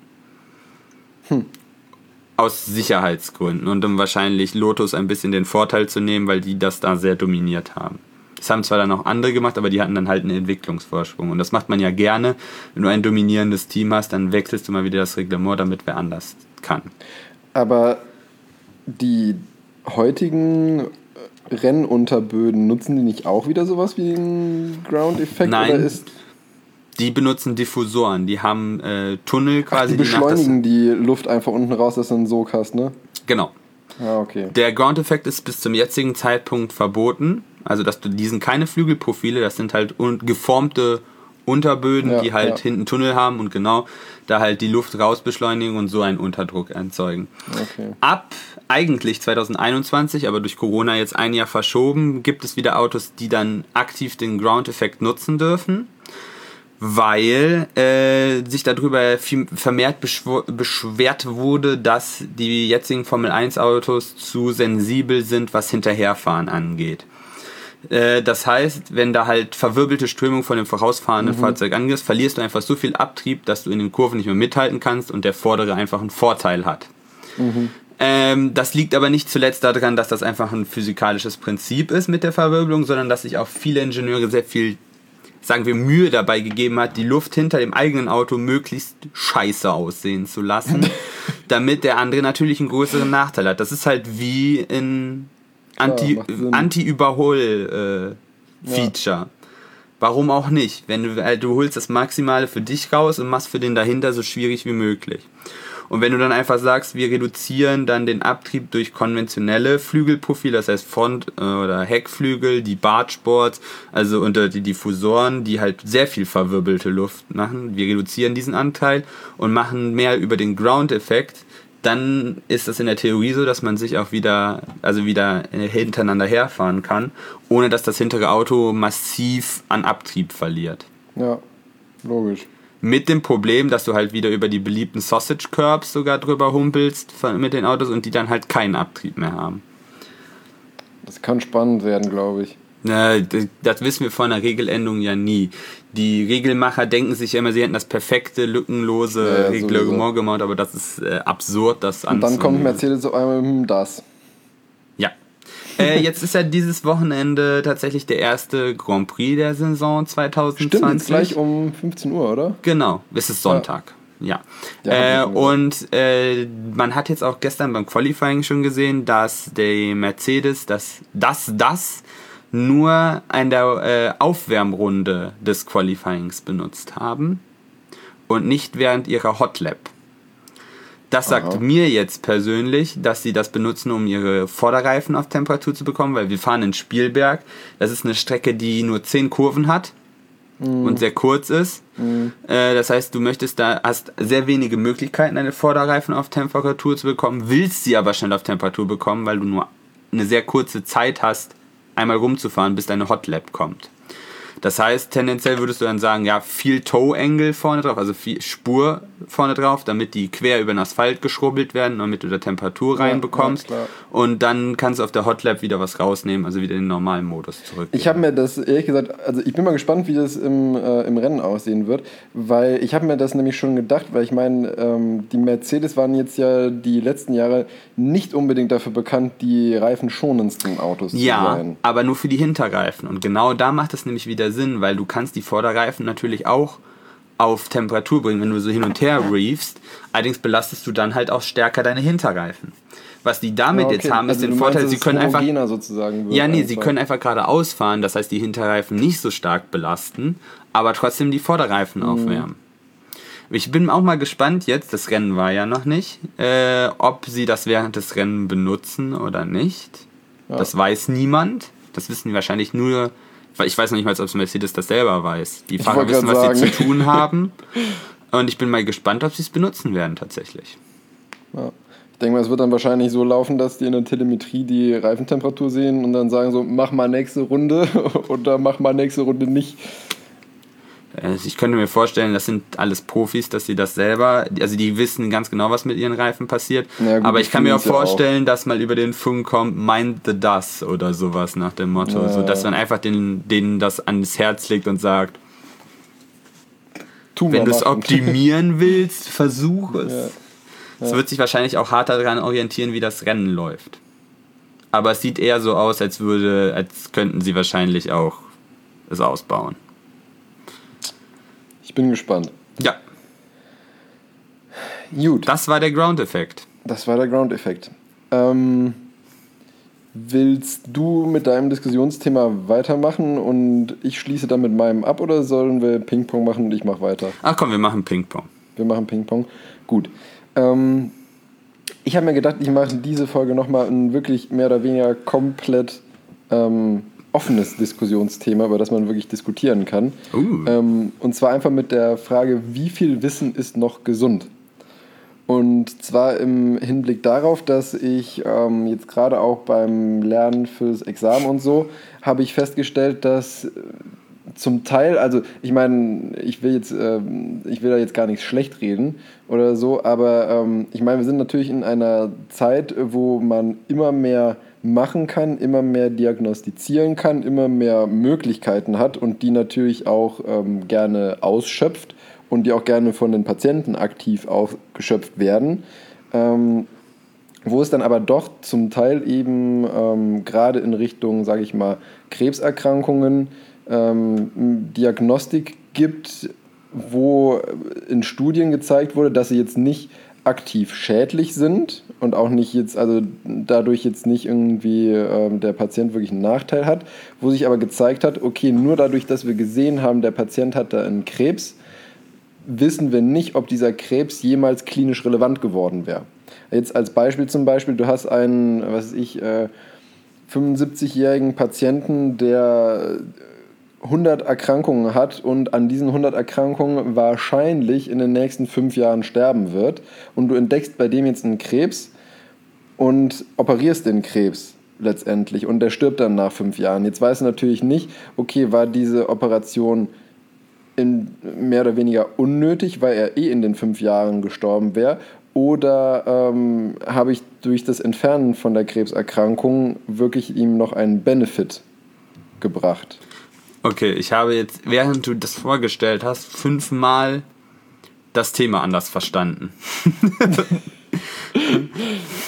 Aus Sicherheitsgründen und um wahrscheinlich Lotus ein bisschen den Vorteil zu nehmen, weil die das da sehr dominiert haben. Das haben zwar dann auch andere gemacht, aber die hatten dann halt einen Entwicklungsvorsprung. Und das macht man ja gerne. Wenn du ein dominierendes Team hast, dann wechselst du mal wieder das Reglement, damit wer anders kann. Aber die heutigen Rennunterböden, nutzen die nicht auch wieder sowas wie einen Ground-Effekt? Nein. Oder ist Die benutzen Diffusoren, die haben Tunnel quasi. Die beschleunigen die Luft einfach unten raus, dass du einen Sog hast, ne? Genau. Ah, okay. Der Ground-Effekt ist bis zum jetzigen Zeitpunkt verboten. Also, die sind keine Flügelprofile, das sind halt geformte Unterböden, die halt hinten Tunnel haben und genau da halt die Luft rausbeschleunigen und so einen Unterdruck erzeugen. Okay. Ab eigentlich 2021, aber durch Corona jetzt ein Jahr verschoben, gibt es wieder Autos, die dann aktiv den Ground-Effekt nutzen dürfen, weil sich darüber vermehrt beschwert wurde, dass die jetzigen Formel-1-Autos zu sensibel sind, was Hinterherfahren angeht. Das heißt, wenn da halt verwirbelte Strömung von dem vorausfahrenden Fahrzeug angehst, verlierst du einfach so viel Abtrieb, dass du in den Kurven nicht mehr mithalten kannst und der Vordere einfach einen Vorteil hat. Das liegt aber nicht zuletzt daran, dass das einfach ein physikalisches Prinzip ist mit der Verwirbelung, sondern dass sich auch viele Ingenieure sehr viel, sagen wir, Mühe dabei gegeben hat, die Luft hinter dem eigenen Auto möglichst scheiße aussehen zu lassen, damit der andere natürlich einen größeren Nachteil hat. Das ist halt wie ein Anti-Überhol-Feature. Warum auch nicht? Wenn du holst das Maximale für dich raus und machst für den dahinter so schwierig wie möglich. Und wenn du dann einfach sagst, wir reduzieren dann den Abtrieb durch konventionelle Flügelprofile, das heißt Front- oder Heckflügel, die Bartsports, also unter die Diffusoren, die halt sehr viel verwirbelte Luft machen, wir reduzieren diesen Anteil und machen mehr über den Ground-Effekt, dann ist das in der Theorie so, dass man sich auch wieder hintereinander herfahren kann, ohne dass das hintere Auto massiv an Abtrieb verliert. Ja, logisch. Mit dem Problem, dass du halt wieder über die beliebten Sausage Curbs sogar drüber humpelst mit den Autos und die dann halt keinen Abtrieb mehr haben. Das kann spannend werden, glaube ich. Das wissen wir von der Regeländerung ja nie. Die Regelmacher denken sich ja immer, sie hätten das perfekte, lückenlose Reglement gemacht, aber das ist absurd, das anzunehmen. Und dann kommt Mercedes auf einmal das. Ja. Jetzt ist ja dieses Wochenende tatsächlich der erste Grand Prix der Saison 2020. Stimmt, jetzt gleich um 15 Uhr, oder? Genau, es ist Sonntag. Ja. Und man hat jetzt auch gestern beim Qualifying schon gesehen, dass die Mercedes das nur an der Aufwärmrunde des Qualifyings benutzt haben und nicht während ihrer Hot Lap. Das sagt mir jetzt persönlich, dass sie das benutzen, um ihre Vorderreifen auf Temperatur zu bekommen, weil wir fahren in Spielberg. Das ist eine Strecke, die nur 10 Kurven hat und sehr kurz ist. Das heißt, du hast sehr wenige Möglichkeiten, deine Vorderreifen auf Temperatur zu bekommen, willst sie aber schnell auf Temperatur bekommen, weil du nur eine sehr kurze Zeit hast, einmal rumzufahren, bis deine Hot Lap kommt. Das heißt, tendenziell würdest du dann sagen, ja, viel Toe-Angle vorne drauf, also viel Spur vorne drauf, damit die quer über den Asphalt geschrubbelt werden, damit du da Temperatur reinbekommst. Ja, und dann kannst du auf der Hot Lap wieder was rausnehmen, also wieder in den normalen Modus zurück. Ich habe mir das, ehrlich gesagt, also ich bin mal gespannt, wie das im Rennen aussehen wird, weil ich habe mir das nämlich schon gedacht, weil ich meine, die Mercedes waren jetzt ja die letzten Jahre nicht unbedingt dafür bekannt, die reifenschonendsten Autos zu sein. Ja, aber nur für die Hinterreifen. Und genau da macht es nämlich wieder Sinn, weil du kannst die Vorderreifen natürlich auch auf Temperatur bringen, wenn du so hin und her reefst. Allerdings belastest du dann halt auch stärker deine Hinterreifen. Was die damit jetzt haben, ist den Vorteil, sie können einfach sozusagen sie können einfach geradeaus fahren, das heißt die Hinterreifen nicht so stark belasten, aber trotzdem die Vorderreifen aufwärmen. Ich bin auch mal gespannt jetzt, das Rennen war ja noch nicht, ob sie das während des Rennens benutzen oder nicht. Ja. Das weiß niemand. Das wissen die wahrscheinlich nur, weil ich weiß noch nicht mal, ob Mercedes das selber weiß. Die Fahrer wissen, was sie zu tun haben. Und ich bin mal gespannt, ob sie es benutzen werden tatsächlich. Ja. Ich denke mal, es wird dann wahrscheinlich so laufen, dass die in der Telemetrie die Reifentemperatur sehen und dann sagen so, mach mal nächste Runde oder mach mal nächste Runde nicht. Ich könnte mir vorstellen, das sind alles Profis, dass sie das selber, also die wissen ganz genau, was mit ihren Reifen passiert. Ja, gut, aber ich kann mir auch vorstellen, dass mal über den Funk kommt, mind the dust oder sowas nach dem Motto, ja, so dass man einfach denen das ans Herz legt und sagt, wenn du es optimieren willst, versuch es. Ja. Es wird sich wahrscheinlich auch hart daran orientieren, wie das Rennen läuft. Aber es sieht eher so aus, als könnten sie wahrscheinlich auch es ausbauen. Ich bin gespannt. Ja. Gut. Das war der Ground-Effekt. Willst du mit deinem Diskussionsthema weitermachen und ich schließe dann mit meinem ab oder sollen wir Ping-Pong machen und ich mache weiter? Ach komm, wir machen Ping-Pong. Gut. Ich habe mir gedacht, ich mache diese Folge nochmal ein wirklich mehr oder weniger komplett offenes Diskussionsthema, über das man wirklich diskutieren kann. Und zwar einfach mit der Frage, wie viel Wissen ist noch gesund? Und zwar im Hinblick darauf, dass ich jetzt gerade auch beim Lernen fürs Examen und so, habe ich festgestellt, dass zum Teil, also ich meine, ich will da jetzt gar nichts schlecht reden oder so, aber ich meine, wir sind natürlich in einer Zeit, wo man immer mehr machen kann, immer mehr diagnostizieren kann, immer mehr Möglichkeiten hat und die natürlich auch gerne ausschöpft und die auch gerne von den Patienten aktiv ausgeschöpft werden, wo es dann aber doch zum Teil eben gerade in Richtung, sage ich mal, Krebserkrankungen Diagnostik gibt, wo in Studien gezeigt wurde, dass sie jetzt nicht aktiv schädlich sind und auch nicht jetzt, also dadurch jetzt nicht irgendwie der Patient wirklich einen Nachteil hat, wo sich aber gezeigt hat, okay, nur dadurch, dass wir gesehen haben, der Patient hat da einen Krebs, wissen wir nicht, ob dieser Krebs jemals klinisch relevant geworden wäre. Jetzt als Beispiel zum Beispiel, du hast einen, 75-jährigen Patienten, der 100 Erkrankungen hat und an diesen 100 Erkrankungen wahrscheinlich in den nächsten 5 Jahren sterben wird und du entdeckst bei dem jetzt einen Krebs und operierst den Krebs letztendlich und der stirbt dann nach 5 Jahren. Jetzt weißt du natürlich nicht, okay, war diese Operation mehr oder weniger unnötig, weil er in den 5 Jahren gestorben wäre, oder habe ich durch das Entfernen von der Krebserkrankung wirklich ihm noch einen Benefit gebracht? Okay, ich habe jetzt, während du das vorgestellt hast, 5-mal das Thema anders verstanden.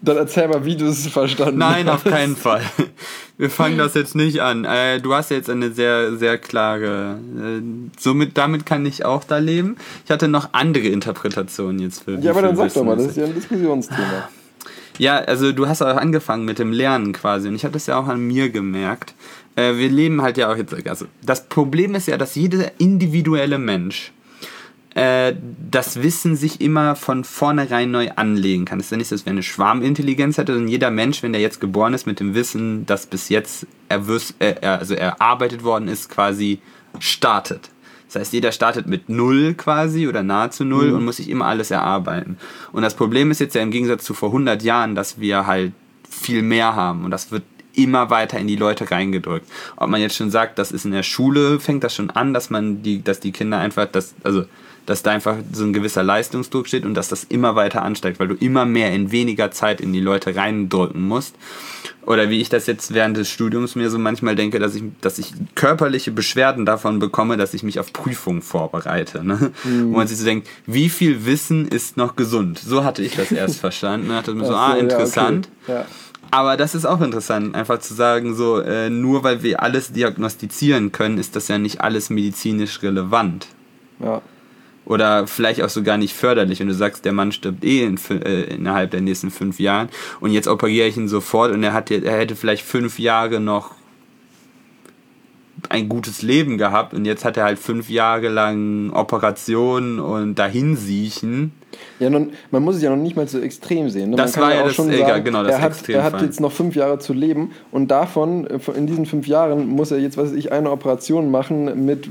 Dann erzähl mal, wie du es verstanden hast. Nein, auf keinen Fall. Wir fangen das jetzt nicht an. Du hast jetzt eine sehr, sehr klare... damit kann ich auch da leben. Ich hatte noch andere Interpretationen jetzt für... Ja, aber dann sag doch mal, das ist ja ein Diskussionsthema. Ja, also du hast auch angefangen mit dem Lernen quasi. Und ich habe das ja auch an mir gemerkt. Wir leben halt ja auch jetzt... Also das Problem ist ja, dass jeder individuelle Mensch das Wissen sich immer von vornherein neu anlegen kann. Es ist ja nicht so, dass wir eine Schwarmintelligenz hätte, sondern jeder Mensch, wenn der jetzt geboren ist mit dem Wissen, das bis jetzt erarbeitet worden ist, quasi startet. Das heißt, jeder startet mit 0 quasi oder nahezu 0 und muss sich immer alles erarbeiten. Und das Problem ist jetzt ja im Gegensatz zu vor 100 Jahren, dass wir halt viel mehr haben und das wird immer weiter in die Leute reingedrückt. Ob man jetzt schon sagt, das ist in der Schule, fängt das schon an, dass die Kinder einfach, dass da einfach so ein gewisser Leistungsdruck steht und dass das immer weiter ansteigt, weil du immer mehr in weniger Zeit in die Leute reindrücken musst. Oder wie ich das jetzt während des Studiums mir so manchmal denke, dass ich körperliche Beschwerden davon bekomme, dass ich mich auf Prüfungen vorbereite. Ne? Wo man sich so denkt, wie viel Wissen ist noch gesund? So hatte ich das erst verstanden. Da dachte ich mir so, interessant. Ja, okay. Ja. Aber das ist auch interessant, einfach zu sagen, so nur weil wir alles diagnostizieren können, ist das ja nicht alles medizinisch relevant. Ja. Oder vielleicht auch sogar nicht förderlich, wenn du sagst, der Mann stirbt innerhalb der nächsten 5 Jahren und jetzt operiere ich ihn sofort und er hätte vielleicht 5 Jahre noch ein gutes Leben gehabt und jetzt hat er halt 5 Jahre lang Operationen und Dahinsiechen. Ja, man muss es ja noch nicht mal so extrem sehen. Ne? Das war ja das Er hat jetzt noch 5 Jahre zu leben und in diesen 5 Jahren muss er jetzt, eine Operation machen mit,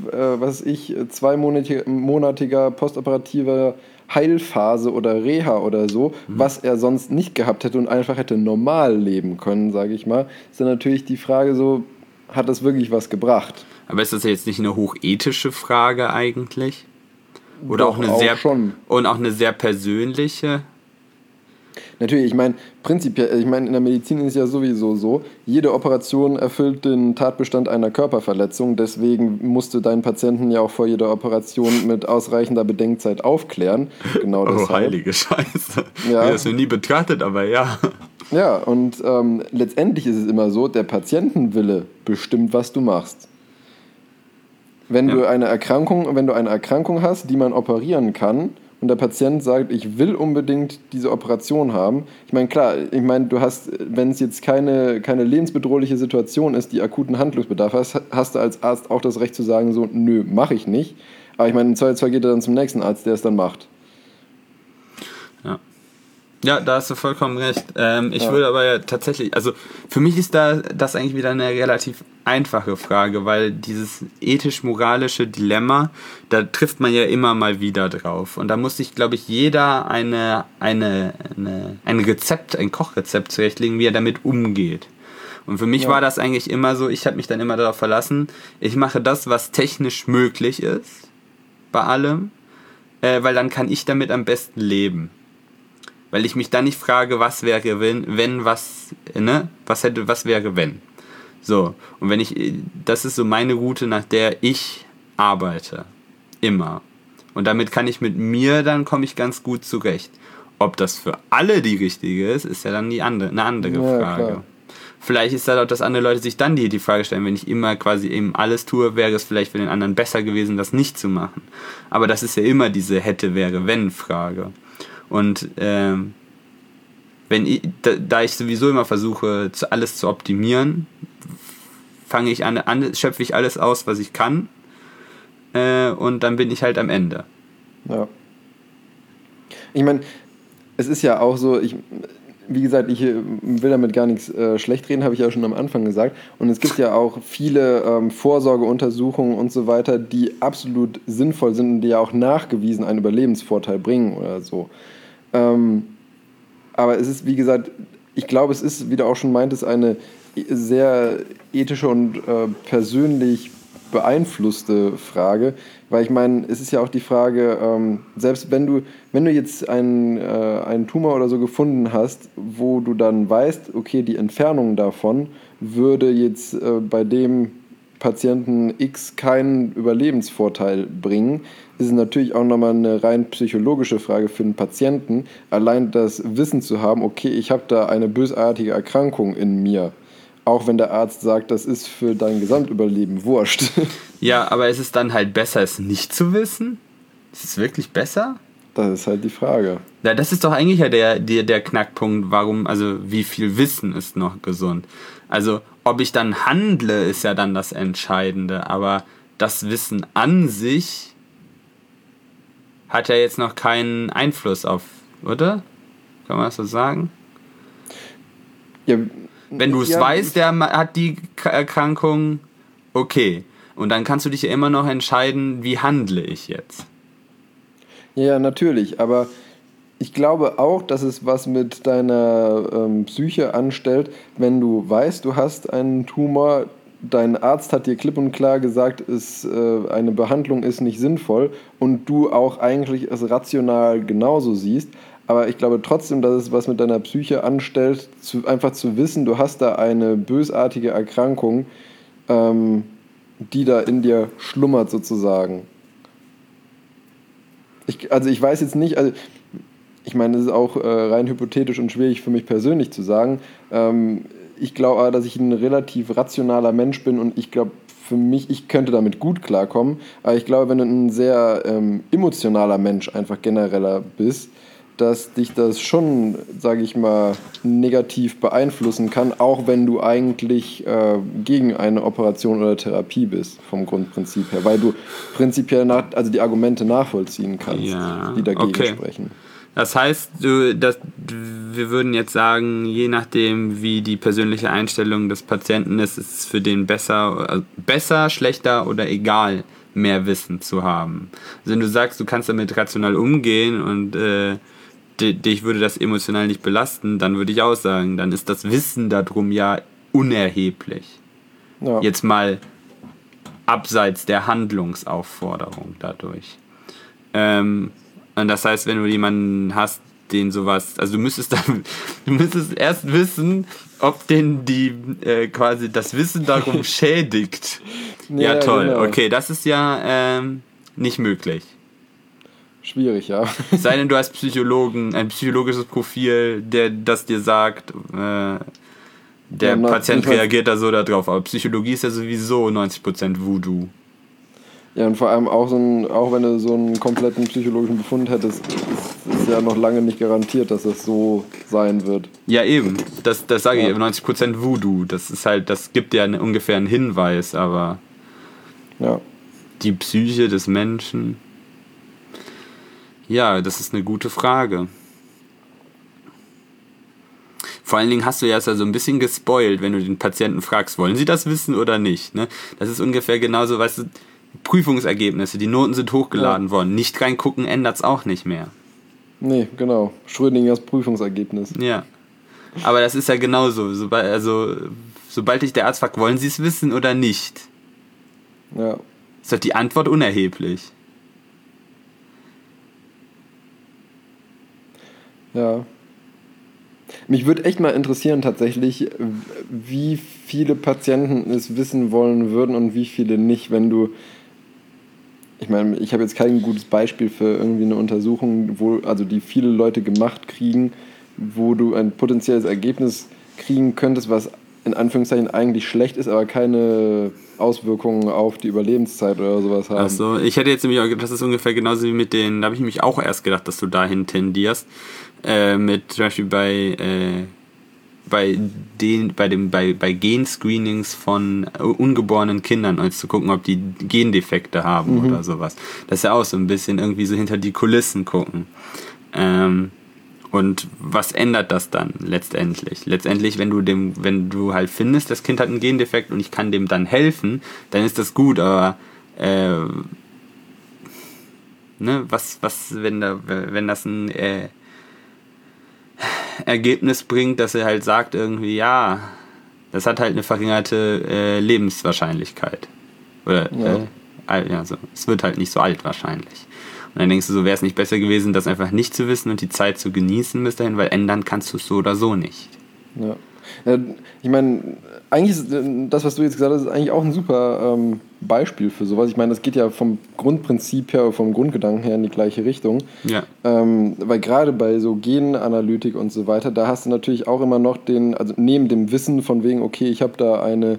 2-monatiger postoperativer Heilphase oder Reha oder so, was er sonst nicht gehabt hätte und einfach hätte normal leben können, sage ich mal. Ist dann natürlich die Frage so, hat das wirklich was gebracht? Aber ist das jetzt nicht eine hochethische Frage eigentlich? Oder doch, auch eine sehr persönliche? Natürlich, ich meine, prinzipiell, in der Medizin ist es ja sowieso so, jede Operation erfüllt den Tatbestand einer Körperverletzung, deswegen musst du deinen Patienten ja auch vor jeder Operation mit ausreichender Bedenkzeit aufklären. Genau deshalb. Oh, heilige Scheiße. Ja. Ich habe das noch nie betrachtet, aber ja. Ja, und letztendlich ist es immer so, der Patientenwille bestimmt, was du machst. Wenn du eine Erkrankung hast, die man operieren kann und der Patient sagt, ich will unbedingt diese Operation haben. Ich meine, klar, du hast, wenn es jetzt keine lebensbedrohliche Situation ist, die akuten Handlungsbedarf hast du als Arzt auch das Recht zu sagen, so, nö, mache ich nicht. Aber ich meine, im Zweifelsfall geht er dann zum nächsten Arzt, der es dann macht. Ja, da hast du vollkommen recht. Ich würde aber ja tatsächlich, also für mich ist das eigentlich wieder eine relativ einfache Frage, weil dieses ethisch-moralische Dilemma, da trifft man ja immer mal wieder drauf. Und da muss sich, glaube ich, jeder ein Kochrezept zurechtlegen, wie er damit umgeht. Und für mich war das eigentlich immer so, ich habe mich dann immer darauf verlassen, ich mache das, was technisch möglich ist, bei allem, weil dann kann ich damit am besten leben. Weil ich mich dann nicht frage, was wäre, was wäre, wenn. So, und das ist so meine Route, nach der ich arbeite. Immer. Und damit komme ich ganz gut zurecht. Ob das für alle die richtige ist ja dann eine andere Frage. Klar. Vielleicht ist das auch, dass andere Leute sich dann die Frage stellen, wenn ich immer quasi eben alles tue, wäre es vielleicht für den anderen besser gewesen, das nicht zu machen. Aber das ist ja immer diese hätte-wäre-wenn-Frage. Und da ich sowieso immer versuche, alles zu optimieren, schöpfe ich alles aus, was ich kann, und dann bin ich halt am Ende. Ja. Ich meine, es ist ja auch so, wie gesagt, ich will damit gar nichts schlecht reden, habe ich ja schon am Anfang gesagt. Und es gibt ja auch viele Vorsorgeuntersuchungen und so weiter, die absolut sinnvoll sind und die ja auch nachgewiesen einen Überlebensvorteil bringen oder so. Aber es ist, wie gesagt, ich glaube, es ist, wie du auch schon meintest, eine sehr ethische und persönlich beeinflusste Frage, weil ich meine, es ist ja auch die Frage, selbst wenn du jetzt einen Tumor oder so gefunden hast, wo du dann weißt, okay, die Entfernung davon würde jetzt bei dem Patienten X keinen Überlebensvorteil bringen, ist es natürlich auch nochmal eine rein psychologische Frage für den Patienten, allein das Wissen zu haben, okay, ich habe da eine bösartige Erkrankung in mir. Auch wenn der Arzt sagt, das ist für dein Gesamtüberleben wurscht. Ja, aber ist es dann halt besser, es nicht zu wissen? Ist es wirklich besser? Das ist halt die Frage. Ja, das ist doch eigentlich ja der Knackpunkt, warum, also wie viel Wissen ist noch gesund. Also ob ich dann handle, ist ja dann das Entscheidende, aber das Wissen an sich hat ja jetzt noch keinen Einfluss auf, oder? Kann man das so sagen? Ja, wenn du es weißt, der hat die Erkrankung, okay. Und dann kannst du dich ja immer noch entscheiden, wie handle ich jetzt. Ja, natürlich, aber ich glaube auch, dass es was mit deiner Psyche anstellt, wenn du weißt, du hast einen Tumor, dein Arzt hat dir klipp und klar gesagt, eine Behandlung ist nicht sinnvoll und du auch eigentlich es rational genauso siehst, aber ich glaube trotzdem, dass es was mit deiner Psyche anstellt, einfach zu wissen, du hast da eine bösartige Erkrankung, die da in dir schlummert sozusagen. Ich weiß jetzt nicht, also ich meine, es ist auch rein hypothetisch und schwierig für mich persönlich zu sagen. Ich glaube aber, dass ich ein relativ rationaler Mensch bin und ich glaube, für mich, ich könnte damit gut klarkommen. Aber ich glaube, wenn du ein sehr emotionaler Mensch einfach genereller bist, dass dich das schon, sage ich mal, negativ beeinflussen kann, auch wenn du eigentlich gegen eine Operation oder Therapie bist, vom Grundprinzip her, weil du prinzipiell also die Argumente nachvollziehen kannst, die dagegen sprechen. Das heißt, wir würden jetzt sagen, je nachdem, wie die persönliche Einstellung des Patienten ist, ist es für den besser, schlechter oder egal, mehr Wissen zu haben. Also wenn du sagst, du kannst damit rational umgehen und dich würde das emotional nicht belasten, dann würde ich auch sagen, dann ist das Wissen darum ja unerheblich. Ja. Jetzt mal abseits der Handlungsaufforderung dadurch. Und das heißt, wenn du jemanden hast, den sowas, also du müsstest erst wissen, ob den quasi das Wissen darum schädigt. Ja, toll. Genau. Okay, das ist ja nicht möglich. Schwierig, ja. Sei denn, du hast ein psychologisches Profil, das dir sagt, der Patient reagiert da so darauf. Aber Psychologie ist ja sowieso 90% Voodoo. Ja, und vor allem auch wenn du so einen kompletten psychologischen Befund hättest, ist ja noch lange nicht garantiert, dass das so sein wird. Ja, eben. Das sage ich, 90% Voodoo. Das ist halt, das gibt ja ungefähr einen Hinweis, aber die Psyche des Menschen. Ja, das ist eine gute Frage. Vor allen Dingen hast du ja so ein bisschen gespoilt, wenn du den Patienten fragst, wollen sie das wissen oder nicht? Ne? Das ist ungefähr genauso, weißt du, Prüfungsergebnisse, die Noten sind hochgeladen worden. Nicht reingucken ändert es auch nicht mehr. Nee, genau. Schrödingers Prüfungsergebnis. Ja. Aber das ist ja genauso. Sobald dich der Arzt fragt, wollen sie es wissen oder nicht? Ja. Ist doch die Antwort unerheblich. Ja. Mich würde echt mal interessieren tatsächlich, wie viele Patienten es wissen wollen würden und wie viele nicht, wenn du... Ich meine, ich habe jetzt kein gutes Beispiel für irgendwie eine Untersuchung, die viele Leute gemacht kriegen, wo du ein potenzielles Ergebnis kriegen könntest, was in Anführungszeichen eigentlich schlecht ist, aber keine Auswirkungen auf die Überlebenszeit oder sowas haben. Achso, ich hätte jetzt nämlich auch gedacht, das ist ungefähr genauso wie mit den, da habe ich mich auch erst gedacht, dass du dahin tendierst, mit zum Beispiel bei Genscreenings von ungeborenen Kindern, als zu gucken, ob die Gendefekte haben oder sowas. Das ist ja auch so ein bisschen irgendwie so hinter die Kulissen gucken. Und was ändert das dann letztendlich? Letztendlich, wenn du halt findest, das Kind hat einen Gendefekt und ich kann dem dann helfen, dann ist das gut, aber wenn das ein Ergebnis bringt, dass er halt sagt irgendwie, ja, das hat halt eine verringerte Lebenswahrscheinlichkeit. Oder es wird halt nicht so alt wahrscheinlich. Und dann denkst du so, wäre es nicht besser gewesen, das einfach nicht zu wissen und die Zeit zu genießen bis dahin, weil ändern kannst du es so oder so nicht. Ja. Ja, ich meine, eigentlich ist das, was du jetzt gesagt hast, ist eigentlich auch ein super Beispiel für sowas. Ich meine, das geht ja vom Grundprinzip her, vom Grundgedanken her in die gleiche Richtung. Ja. Weil gerade bei so Genanalytik und so weiter, da hast du natürlich auch immer noch also neben dem Wissen von wegen, okay, ich habe da eine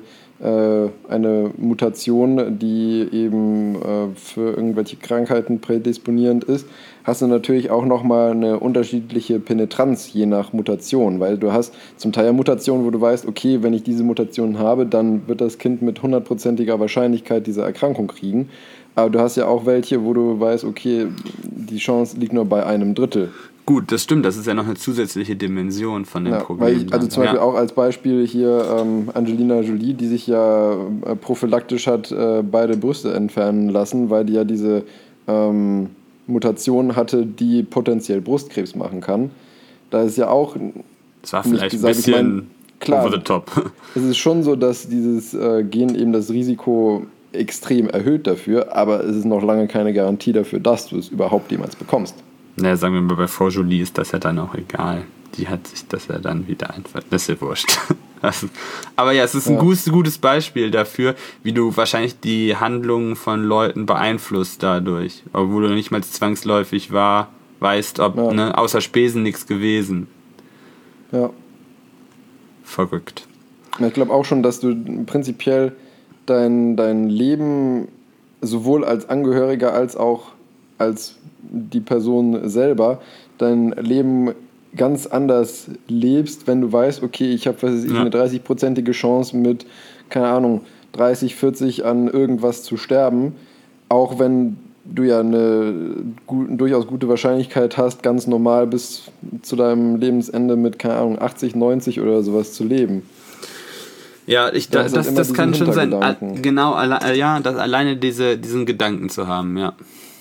Mutation, die eben für irgendwelche Krankheiten prädisponierend ist, hast du natürlich auch nochmal eine unterschiedliche Penetranz je nach Mutation, weil du hast zum Teil Mutationen, wo du weißt, okay, wenn ich diese Mutation habe, dann wird das Kind mit 100%iger Wahrscheinlichkeit diese Erkrankung kriegen. Aber du hast ja auch welche, wo du weißt, okay, die Chance liegt nur bei 1/3. Gut, das stimmt, das ist ja noch eine zusätzliche Dimension von dem Problem. Weil also zum Beispiel auch als Beispiel hier Angelina Jolie, die sich ja prophylaktisch hat beide Brüste entfernen lassen, weil die ja diese Mutation hatte, die potenziell Brustkrebs machen kann. Da ist ja auch... Das war vielleicht ein bisschen klar, over the top. Es ist schon so, dass dieses Gen eben das Risiko extrem erhöht dafür, aber es ist noch lange keine Garantie dafür, dass du es überhaupt jemals bekommst. Naja, sagen wir mal, bei Frau Jolie ist das ja dann auch egal. Die hat sich das ja dann wieder einfach... Das ist ja wurscht. Aber ja, es ist ein gutes Beispiel dafür, wie du wahrscheinlich die Handlungen von Leuten beeinflusst dadurch. Obwohl du nicht mal zwangsläufig weißt, ob außer Spesen nichts gewesen. Ja. Verrückt. Ich glaube auch schon, dass du prinzipiell dein Leben sowohl als Angehöriger als auch als die Person selber dein Leben ganz anders lebst, wenn du weißt, okay, ich habe eine 30%ige Chance mit, keine Ahnung, 30, 40 an irgendwas zu sterben, auch wenn du ja eine durchaus gute Wahrscheinlichkeit hast, ganz normal bis zu deinem Lebensende mit, keine Ahnung, 80, 90 oder sowas zu leben. Ja, das kann schon sein. Genau, das alleine diesen Gedanken zu haben, ja.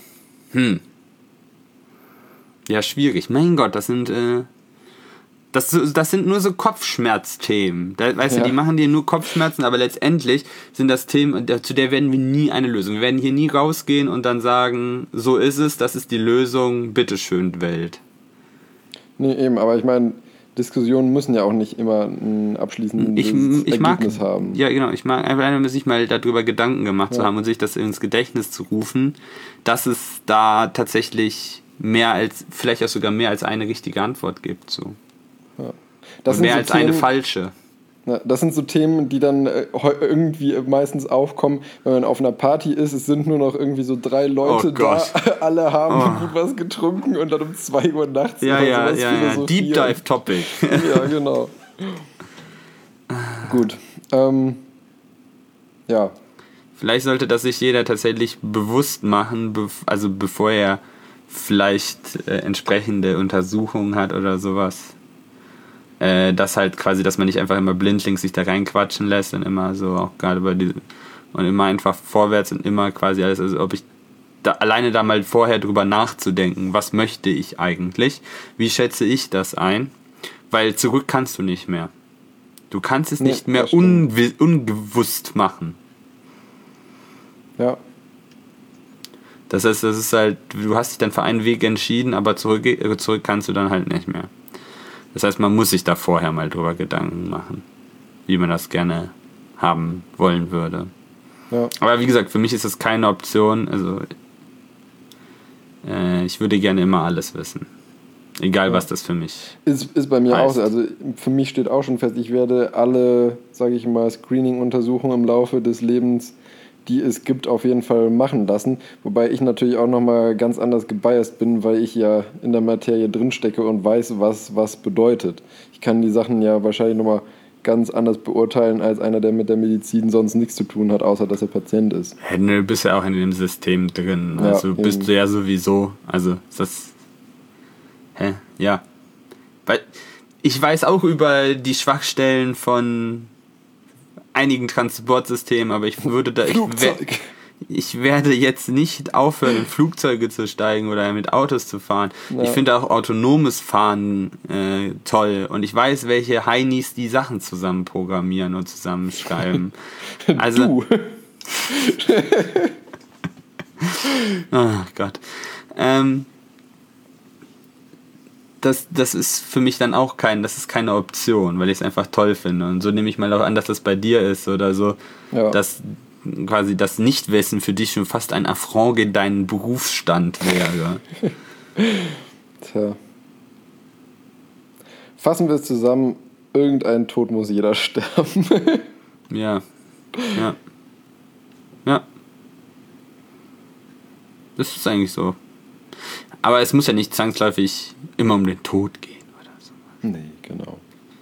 Ja, schwierig. Mein Gott, das sind nur so Kopfschmerzthemen. Weißt du, die machen dir nur Kopfschmerzen, aber letztendlich sind das Themen, zu der werden wir nie eine Lösung. Wir werden hier nie rausgehen und dann sagen, so ist es, das ist die Lösung, bitteschön, Welt. Nee, eben, aber ich meine, Diskussionen müssen ja auch nicht immer ein abschließendes Ergebnis haben. Ja, genau. Ich mag einfach nur, sich mal darüber Gedanken gemacht zu haben und sich das ins Gedächtnis zu rufen, dass es da tatsächlich vielleicht auch sogar mehr als eine richtige Antwort gibt. So. Ja. Und mehr als eine falsche. Das sind so Themen, die dann irgendwie meistens aufkommen, wenn man auf einer Party ist. Es sind nur noch irgendwie so 3 Leute da. Alle haben gut was getrunken und dann um 2 Uhr nachts. Ja. Deep Dive Topic. Ja, genau. Gut. Ja. Vielleicht sollte das sich jeder tatsächlich bewusst machen, also bevor er vielleicht entsprechende Untersuchungen hat oder sowas. Das halt quasi, dass man nicht einfach immer blindlings sich da reinquatschen lässt und immer so auch gerade und immer einfach vorwärts und immer quasi alles, also ob ich alleine da mal vorher drüber nachzudenken, was möchte ich eigentlich, wie schätze ich das ein, weil zurück kannst du nicht mehr. Du kannst es nicht mehr ungewusst machen. Ja. Das heißt, das ist halt, du hast dich dann für einen Weg entschieden, aber zurück kannst du dann halt nicht mehr. Das heißt, man muss sich da vorher mal drüber Gedanken machen, wie man das gerne haben wollen würde. Ja. Aber wie gesagt, für mich ist das keine Option. Also ich würde gerne immer alles wissen. Egal, was das für mich ist bei mir heißt. Auch so. Also für mich steht auch schon fest, ich werde alle, sage ich mal, Screening-Untersuchungen im Laufe des Lebens, die es gibt, auf jeden Fall machen lassen. Wobei ich natürlich auch nochmal ganz anders gebiased bin, weil ich ja in der Materie drinstecke und weiß, was bedeutet. Ich kann die Sachen ja wahrscheinlich nochmal ganz anders beurteilen als einer, der mit der Medizin sonst nichts zu tun hat, außer dass er Patient ist. Du bist ja auch in dem System drin. Also bist du ja sowieso. Also ist das... Ja. Weil ich weiß auch über die Schwachstellen von einigen Transportsystemen, aber ich werde jetzt nicht aufhören, in Flugzeuge zu steigen oder mit Autos zu fahren. Ja. Ich finde auch autonomes Fahren toll und ich weiß, welche Heinis die Sachen zusammen programmieren und zusammenschreiben. Also, du? Oh Gott. das ist für mich dann auch das ist keine Option, weil ich es einfach toll finde. Und so nehme ich mal auch an, dass das bei dir ist oder so, dass quasi das Nichtwissen für dich schon fast ein Affront gegen deinen Berufsstand wäre. Tja. Fassen wir es zusammen, irgendein Tod muss jeder sterben. Ja. Das ist eigentlich so. Aber es muss ja nicht zwangsläufig immer um den Tod gehen oder so. Nee, genau.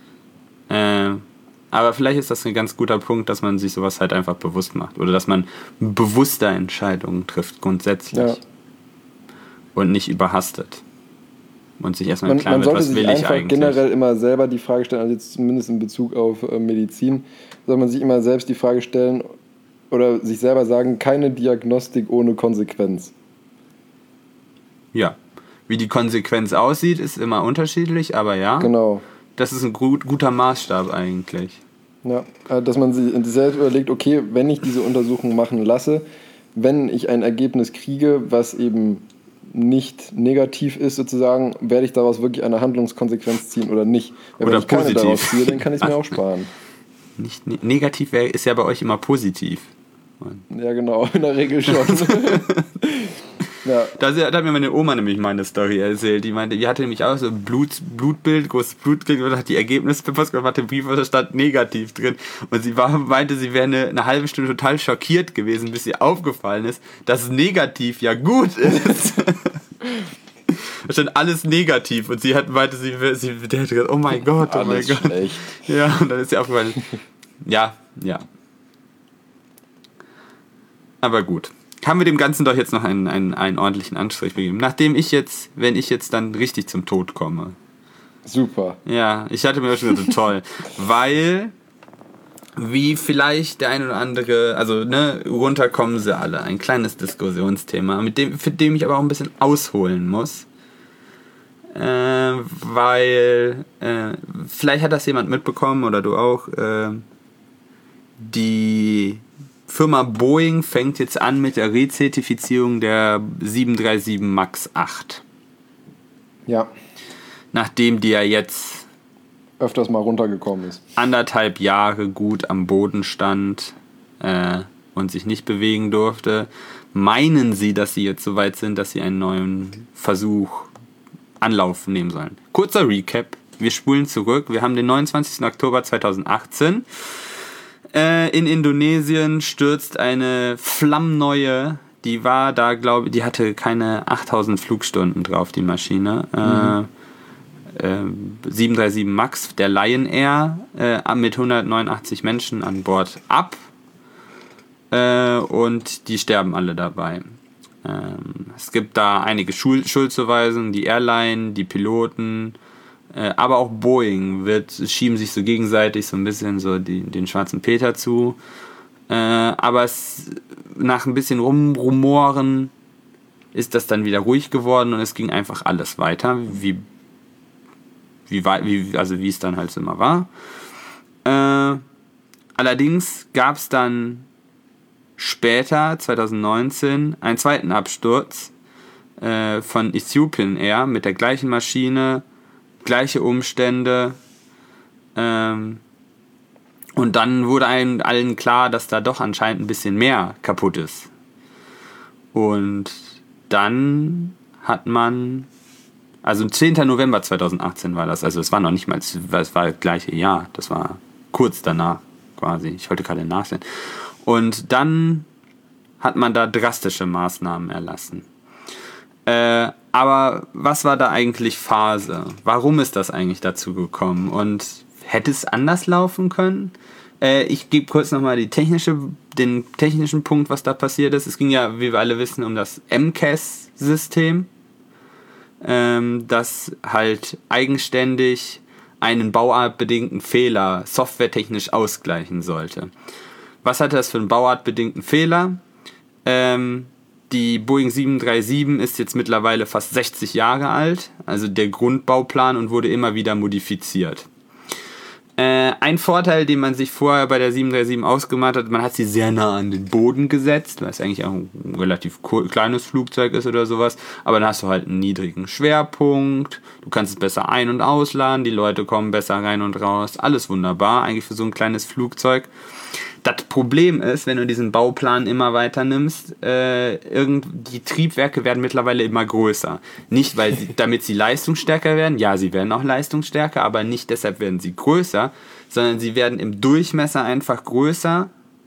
Aber vielleicht ist das ein ganz guter Punkt, dass man sich sowas halt einfach bewusst macht. Oder dass man bewusster Entscheidungen trifft, grundsätzlich. Ja. Und nicht überhastet. Und sich erstmal klar wird, was will ich eigentlich. Man sollte sich einfach generell immer selber die Frage stellen, also jetzt zumindest in Bezug auf Medizin, soll man sich immer selbst die Frage stellen oder sich selber sagen, keine Diagnostik ohne Konsequenz. Ja. Wie die Konsequenz aussieht, ist immer unterschiedlich, aber ja. Genau. Das ist ein guter Maßstab eigentlich. Ja, dass man sich selbst überlegt, okay, wenn ich diese Untersuchung machen lasse, wenn ich ein Ergebnis kriege, was eben nicht negativ ist sozusagen, werde ich daraus wirklich eine Handlungskonsequenz ziehen oder nicht. Wenn oder ich keine positiv. Daraus ziehe, dann kann ich es mir auch sparen. Nicht negativ ist ja bei euch immer positiv. Ja, genau, in der Regel schon. Ja. Da hat mir meine Oma nämlich meine Story erzählt. Die meinte, die hatte nämlich auch so ein Blutbild, großes Blutbild, und hat die Ergebnisse verpasst, und hatte Brief, da stand negativ drin. Und sie meinte, sie wäre eine halbe Stunde total schockiert gewesen, bis ihr aufgefallen ist, dass negativ ja gut ist. Da stand alles negativ und sie meinte, sie hätte gesagt, oh mein Gott, oh mein Gott. Schlecht. Ja, und dann ist sie aufgefallen. Ja. Aber gut. Haben wir dem Ganzen doch jetzt noch einen ordentlichen Anstrich gegeben. Wenn ich jetzt dann richtig zum Tod komme. Super. Ja, ich hatte mir schon so toll. Weil, wie vielleicht der ein oder andere, also runter kommen sie alle. Ein kleines Diskussionsthema, für dem ich aber auch ein bisschen ausholen muss. Weil, vielleicht hat das jemand mitbekommen oder du auch, die Firma Boeing fängt jetzt an mit der Rezertifizierung der 737 MAX 8. Ja. Nachdem die ja jetzt öfters mal runtergekommen ist. 1,5 Jahre gut am Boden stand und sich nicht bewegen durfte, meinen sie, dass sie jetzt so weit sind, dass sie einen neuen Anlauf nehmen sollen. Kurzer Recap. Wir spulen zurück. Wir haben den 29. Oktober 2018. In Indonesien stürzt eine flammneue, die war da, glaube ich, die hatte keine 8000 Flugstunden drauf, die Maschine. 737 MAX, der Lion Air, mit 189 Menschen an Bord ab. Und die sterben alle dabei. Es gibt da einige Schuldzuweisungen, die Airline, die Piloten, aber auch Boeing schieben sich so gegenseitig so ein bisschen so den schwarzen Peter zu. Aber nach ein bisschen Rumrumoren ist das dann wieder ruhig geworden und es ging einfach alles weiter, wie es dann halt immer war. Allerdings gab es dann später, 2019, einen zweiten Absturz von Ethiopian Air mit der gleichen Maschine, gleiche Umstände, und dann wurde allen klar, dass da doch anscheinend ein bisschen mehr kaputt ist. Und dann hat man, also 10. November 2018 war das, also es war noch nicht mal, es war das gleiche Jahr, das war kurz danach quasi, ich wollte gerade nachsehen. Und dann hat man da drastische Maßnahmen erlassen. Aber was war da eigentlich Phase? Warum ist das eigentlich dazu gekommen? Und hätte es anders laufen können? Ich gebe kurz nochmal den technischen Punkt, was da passiert ist. Es ging ja, wie wir alle wissen, um das MCAS-System, das halt eigenständig einen bauartbedingten Fehler softwaretechnisch ausgleichen sollte. Was hatte das für einen bauartbedingten Fehler? Die Boeing 737 ist jetzt mittlerweile fast 60 Jahre alt, also der Grundbauplan, und wurde immer wieder modifiziert. Ein Vorteil, den man sich vorher bei der 737 ausgemacht hat, man hat sie sehr nah an den Boden gesetzt, weil es eigentlich auch ein relativ kleines Flugzeug ist oder sowas, aber dann hast du halt einen niedrigen Schwerpunkt, du kannst es besser ein- und ausladen, die Leute kommen besser rein und raus, alles wunderbar, eigentlich für so ein kleines Flugzeug. Das Problem ist, wenn du diesen Bauplan immer weiter nimmst, die Triebwerke werden mittlerweile immer größer. Nicht, damit sie leistungsstärker werden, ja, sie werden auch leistungsstärker, aber nicht deshalb werden sie größer, sondern sie werden im Durchmesser einfach größer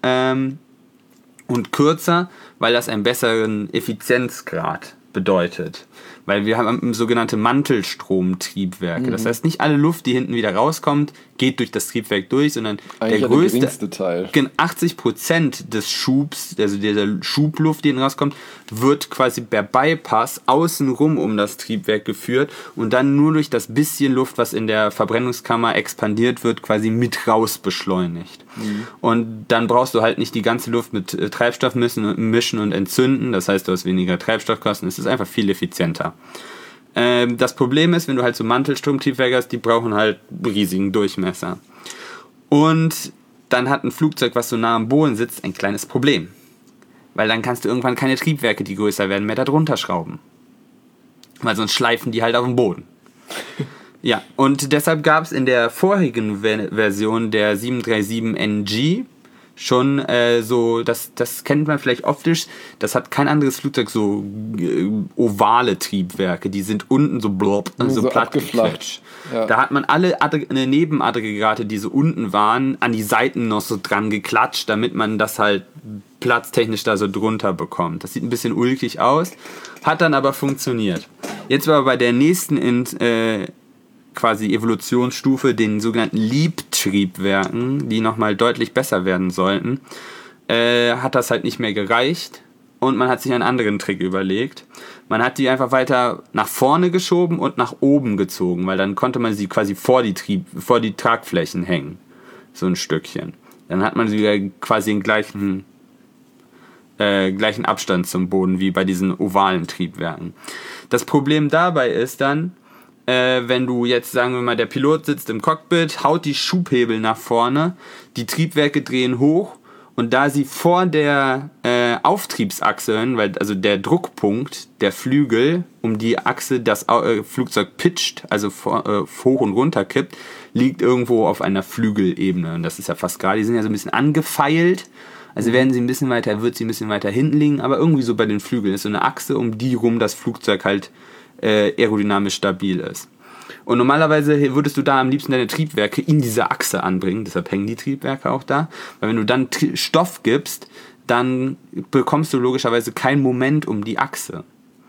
und kürzer, weil das einen besseren Effizienzgrad bedeutet. Weil wir haben sogenannte Mantelstromtriebwerke. Das heißt, nicht alle Luft, die hinten wieder rauskommt, geht durch das Triebwerk durch, sondern eigentlich der geringste Teil. 80% des Schubs, also dieser Schubluft, die hinten rauskommt, wird quasi per Bypass außenrum um das Triebwerk geführt und dann nur durch das bisschen Luft, was in der Verbrennungskammer expandiert wird, quasi mit raus beschleunigt. Und dann brauchst du halt nicht die ganze Luft mit Treibstoff mischen und entzünden. Das heißt, du hast weniger Treibstoffkosten. Es ist einfach viel effizienter. Das Problem ist, wenn du halt so Mantelstromtriebwerke hast, die brauchen halt riesigen Durchmesser. Und dann hat ein Flugzeug, was so nah am Boden sitzt, ein kleines Problem. Weil dann kannst du irgendwann keine Triebwerke, die größer werden, mehr da drunter schrauben. Weil sonst schleifen die halt auf dem Boden. Ja, und deshalb gab es in der vorigen Version der 737NG schon das kennt man vielleicht optisch, das hat kein anderes Flugzeug so ovale Triebwerke, die sind unten so so platt geflatscht. Ja. Da hat man alle Nebenaggregate, die so unten waren, an die Seiten noch so dran geklatscht, damit man das halt platztechnisch da so drunter bekommt. Das sieht ein bisschen ulkig aus, hat dann aber funktioniert. Jetzt war bei der nächsten quasi Evolutionsstufe, den sogenannten LEAP-Triebwerken, die nochmal deutlich besser werden sollten, hat das halt nicht mehr gereicht und man hat sich einen anderen Trick überlegt. Man hat die einfach weiter nach vorne geschoben und nach oben gezogen, weil dann konnte man sie quasi vor die Tragflächen hängen. So ein Stückchen. Dann hat man sie quasi den gleichen Abstand zum Boden wie bei diesen ovalen Triebwerken. Das Problem dabei ist dann, wenn du jetzt, sagen wir mal, der Pilot sitzt im Cockpit, haut die Schubhebel nach vorne, die Triebwerke drehen hoch und da sie vor der Auftriebsachse, also der Druckpunkt der Flügel, um die Achse das Flugzeug pitcht, also hoch und runter kippt, liegt irgendwo auf einer Flügelebene. Und das ist ja fast gerade, die sind ja so ein bisschen angefeilt, also wird sie ein bisschen weiter hinten liegen, aber irgendwie so bei den Flügeln ist so eine Achse, um die rum das Flugzeug halt aerodynamisch stabil ist. Und normalerweise würdest du da am liebsten deine Triebwerke in diese Achse anbringen, deshalb hängen die Triebwerke auch da, weil wenn du dann Stoff gibst, dann bekommst du logischerweise kein Moment um die Achse.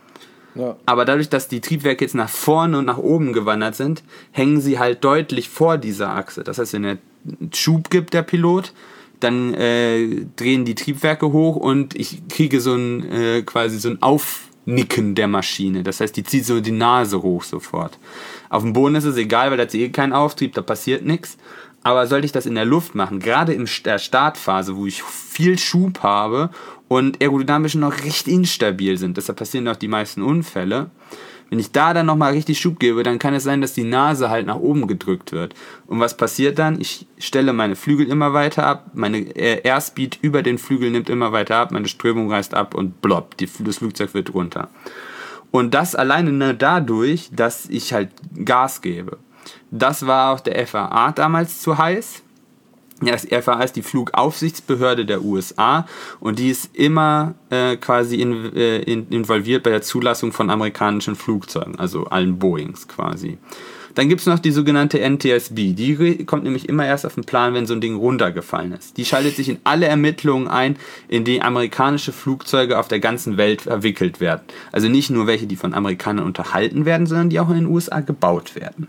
Ja. Aber dadurch, dass die Triebwerke jetzt nach vorne und nach oben gewandert sind, hängen sie halt deutlich vor dieser Achse. Das heißt, wenn er Schub gibt, der Pilot, dann drehen die Triebwerke hoch und ich kriege quasi so ein Aufnicken der Maschine. Das heißt, die zieht so die Nase hoch sofort. Auf dem Boden ist es egal, weil da ist kein Auftrieb, da passiert nichts. Aber sollte ich das in der Luft machen, gerade in der Startphase, wo ich viel Schub habe und aerodynamisch noch recht instabil sind, deshalb passieren auch die meisten Unfälle, wenn ich da dann nochmal richtig Schub gebe, dann kann es sein, dass die Nase halt nach oben gedrückt wird. Und was passiert dann? Ich stelle meine Flügel immer weiter ab, meine Airspeed über den Flügel nimmt immer weiter ab, meine Strömung reißt ab und plopp, das Flugzeug wird runter. Und das alleine nur dadurch, dass ich halt Gas gebe. Das war auch der FAA damals zu heiß. Ja, das FAA ist die Flugaufsichtsbehörde der USA und die ist immer quasi involviert bei der Zulassung von amerikanischen Flugzeugen, also allen Boeings quasi. Dann gibt es noch die sogenannte NTSB, die kommt nämlich immer erst auf den Plan, wenn so ein Ding runtergefallen ist. Die schaltet sich in alle Ermittlungen ein, in die amerikanische Flugzeuge auf der ganzen Welt verwickelt werden. Also nicht nur welche, die von Amerikanern unterhalten werden, sondern die auch in den USA gebaut werden.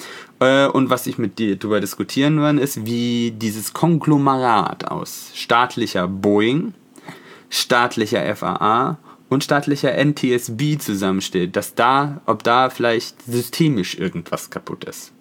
Und was ich mit dir darüber diskutieren werde, ist, wie dieses Konglomerat aus staatlicher Boeing, staatlicher FAA und staatlicher NTSB zusammensteht, ob da vielleicht systemisch irgendwas kaputt ist.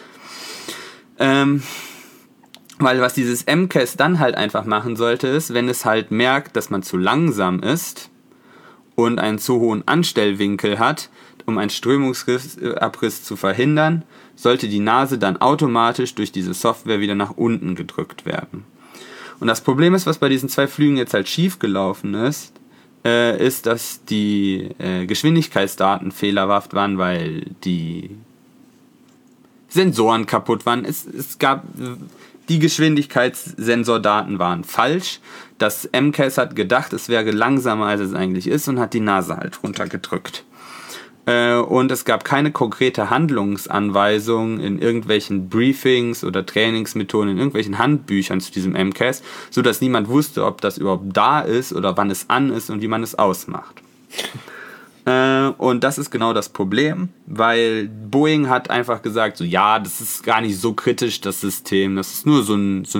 Weil was dieses MCAS dann halt einfach machen sollte, ist, wenn es halt merkt, dass man zu langsam ist und einen zu hohen Anstellwinkel hat um einen Strömungsabriss zu verhindern, sollte die Nase dann automatisch durch diese Software wieder nach unten gedrückt werden. Und das Problem ist, was bei diesen 2 Flügen jetzt halt schief gelaufen ist, dass die Geschwindigkeitsdaten fehlerhaft waren, weil die Sensoren kaputt waren. Es gab die Geschwindigkeitssensordaten waren falsch. Das MCAS hat gedacht, es wäre langsamer, als es eigentlich ist, und hat die Nase halt runtergedrückt. Und es gab keine konkrete Handlungsanweisung in irgendwelchen Briefings oder Trainingsmethoden, in irgendwelchen Handbüchern zu diesem MCAS, sodass niemand wusste, ob das überhaupt da ist oder wann es an ist und wie man es ausmacht. Und das ist genau das Problem, weil Boeing hat einfach gesagt, so ja, das ist gar nicht so kritisch, das System, das ist nur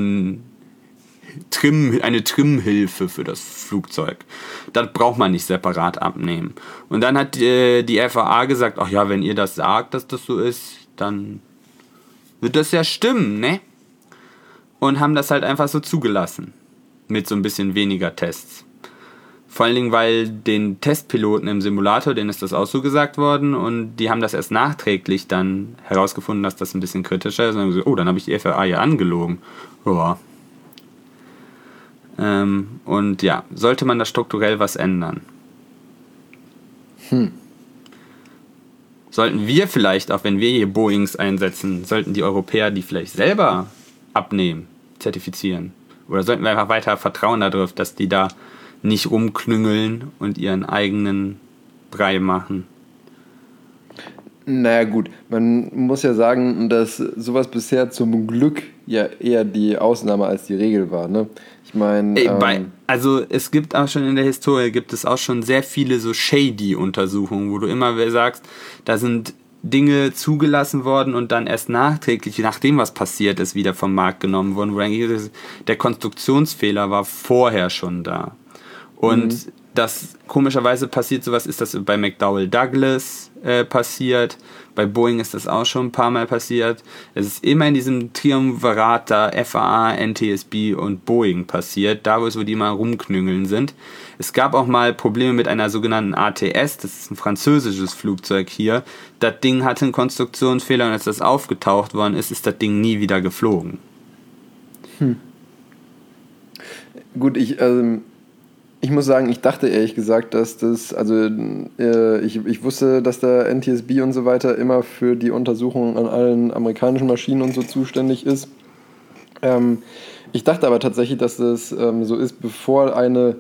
eine Trimmhilfe für das Flugzeug. Das braucht man nicht separat abnehmen. Und dann hat die FAA gesagt, ach ja, wenn ihr das sagt, dass das so ist, dann wird das ja stimmen, ne? Und haben das halt einfach so zugelassen. Mit so ein bisschen weniger Tests. Vor allen Dingen, weil den Testpiloten im Simulator, denen ist das auch so gesagt worden, und die haben das erst nachträglich dann herausgefunden, dass das ein bisschen kritischer ist. Und dann haben sie gesagt, oh, dann habe ich die FAA ja angelogen. Ja. Und ja, sollte man da strukturell was ändern? Sollten wir vielleicht, auch wenn wir hier Boeings einsetzen, sollten die Europäer die vielleicht selber abnehmen, zertifizieren? Oder sollten wir einfach weiter vertrauen darauf, dass die da nicht rumklüngeln und ihren eigenen Brei machen? Naja gut, man muss ja sagen, dass sowas bisher zum Glück ja eher die Ausnahme als die Regel war, ne? Ich meine... Also es gibt auch schon in der Historie, gibt es auch schon sehr viele so Shady-Untersuchungen, wo du immer sagst, da sind Dinge zugelassen worden und dann erst nachträglich, nachdem was passiert ist, wieder vom Markt genommen worden, wo eigentlich der Konstruktionsfehler war vorher schon da. Und das komischerweise passiert sowas, ist das bei McDonnell Douglas passiert, bei Boeing ist das auch schon ein paar Mal passiert. Es ist immer in diesem Triumvirat da FAA, NTSB und Boeing passiert, da wo die mal rumknüngeln sind. Es gab auch mal Probleme mit einer sogenannten ATS, das ist ein französisches Flugzeug hier. Das Ding hatte einen Konstruktionsfehler und als das aufgetaucht worden ist, ist das Ding nie wieder geflogen. Gut, ich muss sagen, ich dachte ehrlich gesagt, dass das, ich wusste, dass der NTSB und so weiter immer für die Untersuchung an allen amerikanischen Maschinen und so zuständig ist. Ich dachte aber tatsächlich, dass das so ist, bevor eine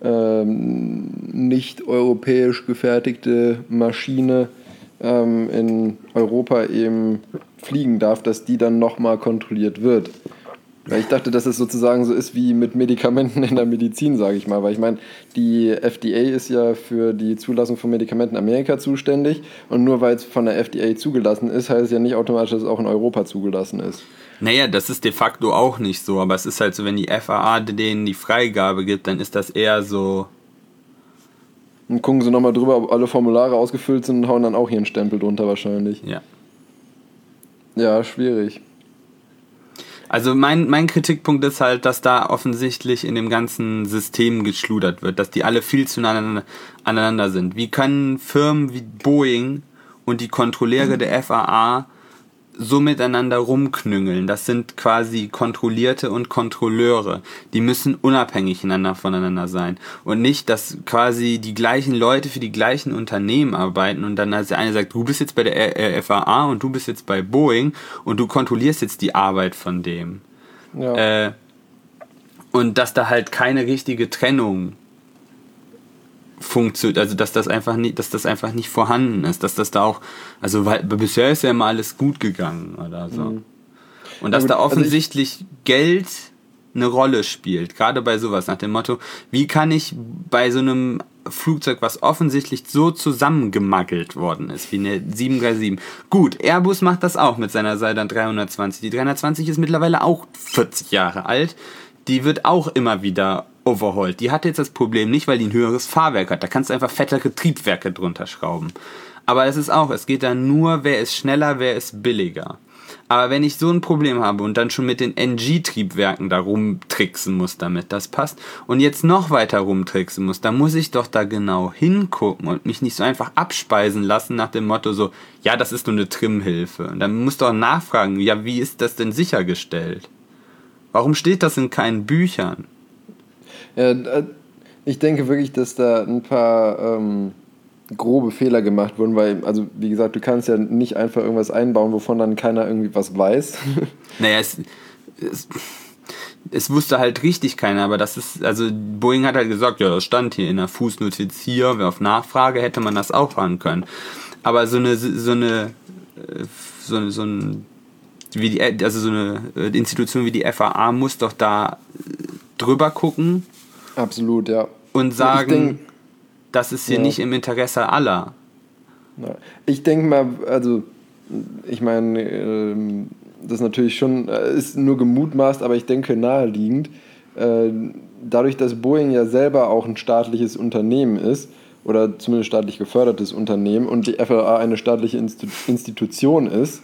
nicht europäisch gefertigte Maschine in Europa eben fliegen darf, dass die dann nochmal kontrolliert wird. Weil ich dachte, dass es sozusagen so ist wie mit Medikamenten in der Medizin, sage ich mal. Weil ich meine, die FDA ist ja für die Zulassung von Medikamenten in Amerika zuständig. Und nur weil es von der FDA zugelassen ist, heißt es ja nicht automatisch, dass es auch in Europa zugelassen ist. Naja, das ist de facto auch nicht so. Aber es ist halt so, wenn die FAA denen die Freigabe gibt, dann ist das eher so... Und gucken sie nochmal drüber, ob alle Formulare ausgefüllt sind und hauen dann auch hier einen Stempel drunter wahrscheinlich. Ja. Ja, schwierig. Also mein Kritikpunkt ist halt, dass da offensichtlich in dem ganzen System geschludert wird, dass die alle viel zueinander aneinander sind. Wie können Firmen wie Boeing und die Kontrolleure der FAA so miteinander rumknüngeln? Das sind quasi Kontrollierte und Kontrolleure. Die müssen unabhängig voneinander sein. Und nicht, dass quasi die gleichen Leute für die gleichen Unternehmen arbeiten und dann als der eine sagt, du bist jetzt bei der FAA und du bist jetzt bei Boeing und du kontrollierst jetzt die Arbeit von dem. Ja. Und dass da halt keine richtige Trennung funktioniert, also dass das einfach nicht vorhanden ist, dass das da auch, also weil bisher ist ja immer alles gut gegangen oder so. Und dass da offensichtlich Geld eine Rolle spielt, gerade bei sowas, nach dem Motto, wie kann ich bei so einem Flugzeug, was offensichtlich so zusammengemaggelt worden ist, wie eine 737. Gut, Airbus macht das auch mit seiner Seidan 320. Die 320 ist mittlerweile auch 40 Jahre alt. Die wird auch immer wieder overhauled. Die hat jetzt das Problem nicht, weil die ein höheres Fahrwerk hat. Da kannst du einfach fettere Triebwerke drunter schrauben. Aber es ist auch, es geht dann nur, wer ist schneller, wer ist billiger. Aber wenn ich so ein Problem habe und dann schon mit den NG-Triebwerken da rumtricksen muss, damit das passt, und jetzt noch weiter rumtricksen muss, dann muss ich doch da genau hingucken und mich nicht so einfach abspeisen lassen nach dem Motto so, ja, das ist nur eine Trimhilfe. Und dann musst du auch nachfragen, ja, wie ist das denn sichergestellt? Warum steht das in keinen Büchern? Ja, ich denke wirklich, dass da ein paar grobe Fehler gemacht wurden, weil, also wie gesagt, du kannst ja nicht einfach irgendwas einbauen, wovon dann keiner irgendwie was weiß. Naja, es wusste halt richtig keiner, aber das ist, also Boeing hat halt gesagt, ja, das stand hier in der Fußnotiz hier, auf Nachfrage hätte man das auch ran können. Aber so eine Institution wie die FAA muss doch da drüber gucken. Absolut, ja. Und sagen, das ist hier nicht im Interesse aller. Ja. Ich denke mal, also ich meine, das ist natürlich schon, ist nur gemutmaßt, aber ich denke naheliegend, dadurch, dass Boeing ja selber auch ein staatliches Unternehmen ist, oder zumindest staatlich gefördertes Unternehmen und die FAA eine staatliche Institution ist,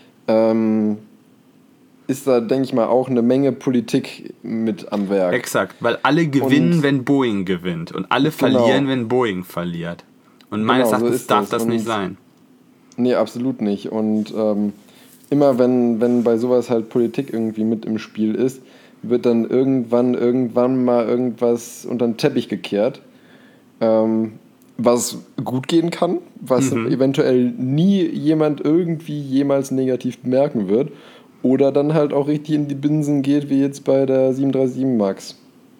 ist da, denke ich mal, auch eine Menge Politik mit am Werk. Exakt, weil alle gewinnen, wenn Boeing gewinnt und alle verlieren, wenn Boeing verliert. Und meines Erachtens darf das nicht sein. Nee, absolut nicht. Und immer wenn bei sowas halt Politik irgendwie mit im Spiel ist, wird dann irgendwann mal irgendwas unter den Teppich gekehrt, was gut gehen kann, was eventuell nie jemand irgendwie jemals negativ bemerken wird. Oder dann halt auch richtig in die Binsen geht, wie jetzt bei der 737 MAX.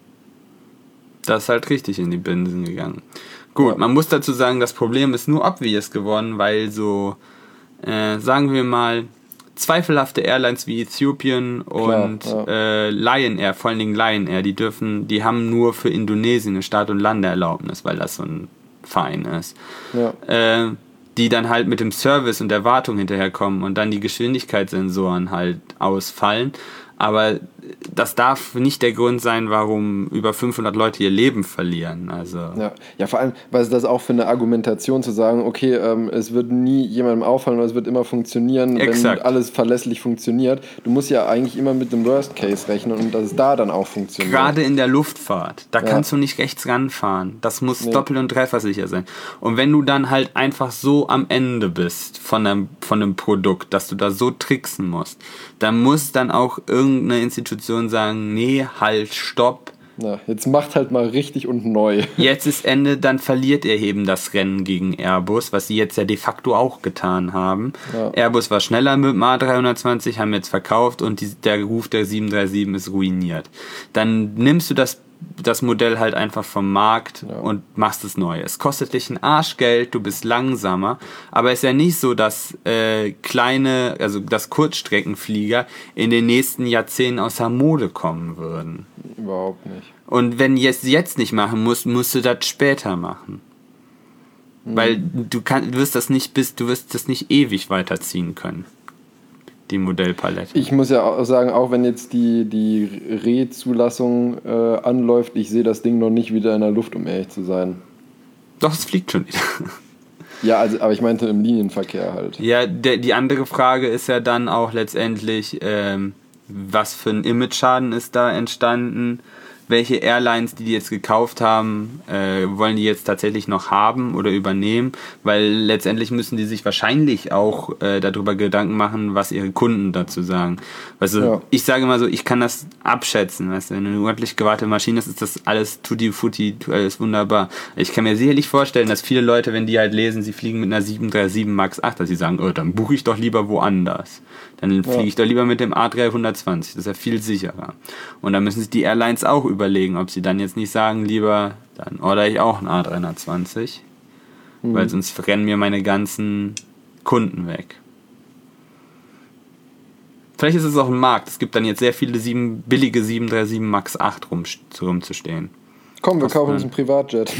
Das ist halt richtig in die Binsen gegangen. Gut, man muss dazu sagen, das Problem ist nur obvious geworden, weil so, sagen wir mal, zweifelhafte Airlines wie Ethiopian und Lion Air, vor allen Dingen Lion Air, die haben nur für Indonesien eine Start- und Landeerlaubnis, weil das so ein Verein ist. Ja. Die dann halt mit dem Service und der Wartung hinterherkommen und dann die Geschwindigkeitssensoren halt ausfallen. Aber das darf nicht der Grund sein, warum über 500 Leute ihr Leben verlieren. Also ja, vor allem, weil es das auch für eine Argumentation zu sagen, okay, es wird nie jemandem auffallen oder es wird immer funktionieren, wenn alles verlässlich funktioniert. Du musst ja eigentlich immer mit dem Worst Case rechnen und dass es da dann auch funktioniert. Gerade in der Luftfahrt, da kannst du nicht rechts ranfahren. Das muss doppelt und dreifach sicher sein. Und wenn du dann halt einfach so am Ende bist von einem Produkt, dass du da so tricksen musst, dann muss dann auch irgendeine Institution sagen, nee, halt, stopp. Na, jetzt macht halt mal richtig und neu. Jetzt ist Ende, dann verliert ihr eben das Rennen gegen Airbus, was sie jetzt ja de facto auch getan haben. Ja. Airbus war schneller mit dem A320, haben jetzt verkauft und der Ruf der 737 ist ruiniert. Dann nimmst du das Modell halt einfach vom Markt und machst es neu. Es kostet dich ein Arschgeld, du bist langsamer, aber es ist ja nicht so, dass dass Kurzstreckenflieger in den nächsten Jahrzehnten aus der Mode kommen würden. Überhaupt nicht. Und wenn du es jetzt nicht machen musst du das später machen. Weil du wirst das nicht ewig weiterziehen können. Die Modellpalette. Ich muss ja auch sagen, auch wenn jetzt die Re-Zulassung anläuft, ich sehe das Ding noch nicht wieder in der Luft, um ehrlich zu sein. Doch, es fliegt schon wieder. Ja, also, aber ich meinte im Linienverkehr halt. Ja, die andere Frage ist ja dann auch letztendlich, was für ein Image-Schaden ist da entstanden? Welche Airlines, die jetzt gekauft haben, wollen die jetzt tatsächlich noch haben oder übernehmen? Weil letztendlich müssen die sich wahrscheinlich auch darüber Gedanken machen, was ihre Kunden dazu sagen. Also ich sage immer so, ich kann das abschätzen. Weißt du, wenn du eine ordentlich gewartete Maschine hast, ist das alles tutti-futti, alles wunderbar. Ich kann mir sicherlich vorstellen, dass viele Leute, wenn die halt lesen, sie fliegen mit einer 737 MAX 8, dass sie sagen, oh, dann buche ich doch lieber woanders. Dann fliege ich doch lieber mit dem A320. Das ist ja viel sicherer. Und dann müssen sich die Airlines auch überlegen, ob sie dann jetzt nicht sagen, lieber, dann ordere ich auch einen A320, weil sonst rennen mir meine ganzen Kunden weg. Vielleicht ist es auch ein Markt. Es gibt dann jetzt sehr viele billige 737 MAX 8 rumzustehen. Komm, wir kaufen uns einen Privatjet.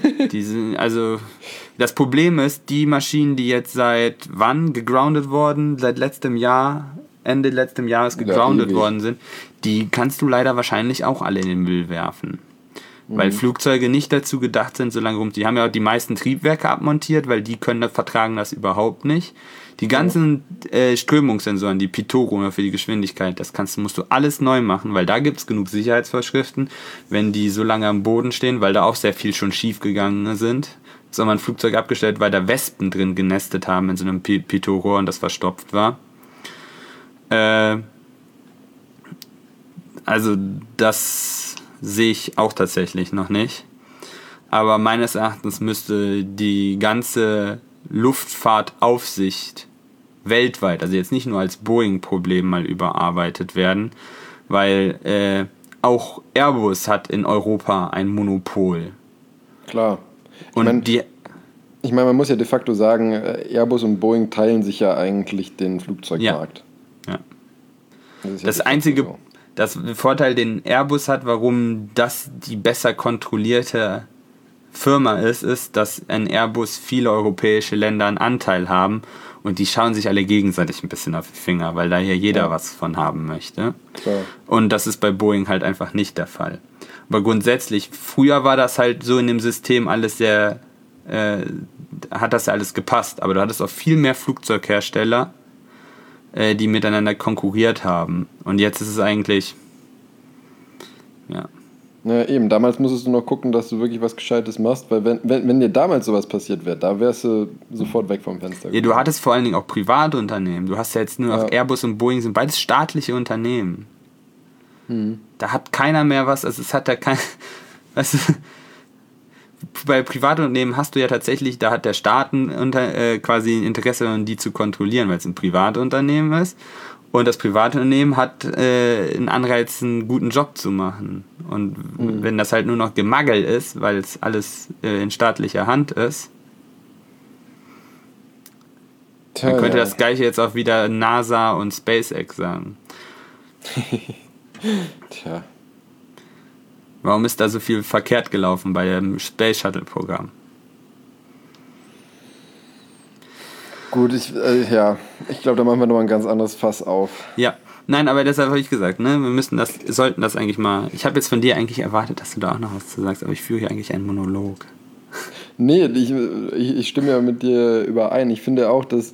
Das Problem ist, die Maschinen, die jetzt seit wann gegroundet wurden, seit Ende letztem Jahres gegroundet worden sind, die kannst du leider wahrscheinlich auch alle in den Müll werfen. Weil Flugzeuge nicht dazu gedacht sind, so lange rum. Die haben ja auch die meisten Triebwerke abmontiert, weil die vertragen das überhaupt nicht. Die ganzen Strömungssensoren, die Pitot-Rohre für die Geschwindigkeit, musst du alles neu machen, weil da gibt es genug Sicherheitsvorschriften, wenn die so lange am Boden stehen, weil da auch sehr viel schon schief gegangen sind. So haben wir ein Flugzeug abgestellt, weil da Wespen drin genestet haben in so einem Pitot-Rohr und das verstopft war. Also das sehe ich auch tatsächlich noch nicht. Aber meines Erachtens müsste die ganze Luftfahrtaufsicht weltweit, also jetzt nicht nur als Boeing-Problem mal überarbeitet werden, weil auch Airbus hat in Europa ein Monopol. Klar. Und ich meine, man muss ja de facto sagen, Airbus und Boeing teilen sich ja eigentlich den Flugzeugmarkt. Ja. Das einzige Das Vorteil, den Airbus hat, warum das die besser kontrollierte Firma ist, dass ein Airbus viele europäische Länder einen Anteil haben und die schauen sich alle gegenseitig ein bisschen auf die Finger, weil da hier jeder was von haben möchte. Klar. Und das ist bei Boeing halt einfach nicht der Fall. Aber grundsätzlich, früher war das halt so in dem System alles sehr, hat das ja alles gepasst, aber du hattest auch viel mehr Flugzeughersteller, die miteinander konkurriert haben. Und jetzt ist es eigentlich, ja. Ja, eben. Damals musstest du noch gucken, dass du wirklich was Gescheites machst, weil wenn dir damals sowas passiert wäre, da wärst du sofort weg vom Fenster. Ja, du hattest vor allen Dingen auch private Unternehmen. Du hast ja jetzt nur noch Airbus und Boeing, sind beides staatliche Unternehmen. Da hat keiner mehr was, also es hat da kein, weißt du, bei Privatunternehmen hast du ja tatsächlich, da hat der Staat quasi ein Interesse, die zu kontrollieren, weil es ein Privatunternehmen ist. Und das Privatunternehmen hat einen Anreiz, einen guten Job zu machen. Und wenn das halt nur noch Gemangel ist, weil es alles in staatlicher Hand ist, dann könnte das Gleiche jetzt auch wieder NASA und SpaceX sagen. Tja. Warum ist da so viel verkehrt gelaufen bei dem Space Shuttle Programm? Gut, ich glaube, da machen wir nochmal ein ganz anderes Fass auf. Ja, nein, aber deshalb habe ich gesagt, ne, sollten das eigentlich mal, ich habe jetzt von dir eigentlich erwartet, dass du da auch noch was zu sagst, aber ich führe hier eigentlich einen Monolog. Nee, ich stimme ja mit dir überein. Ich finde auch, dass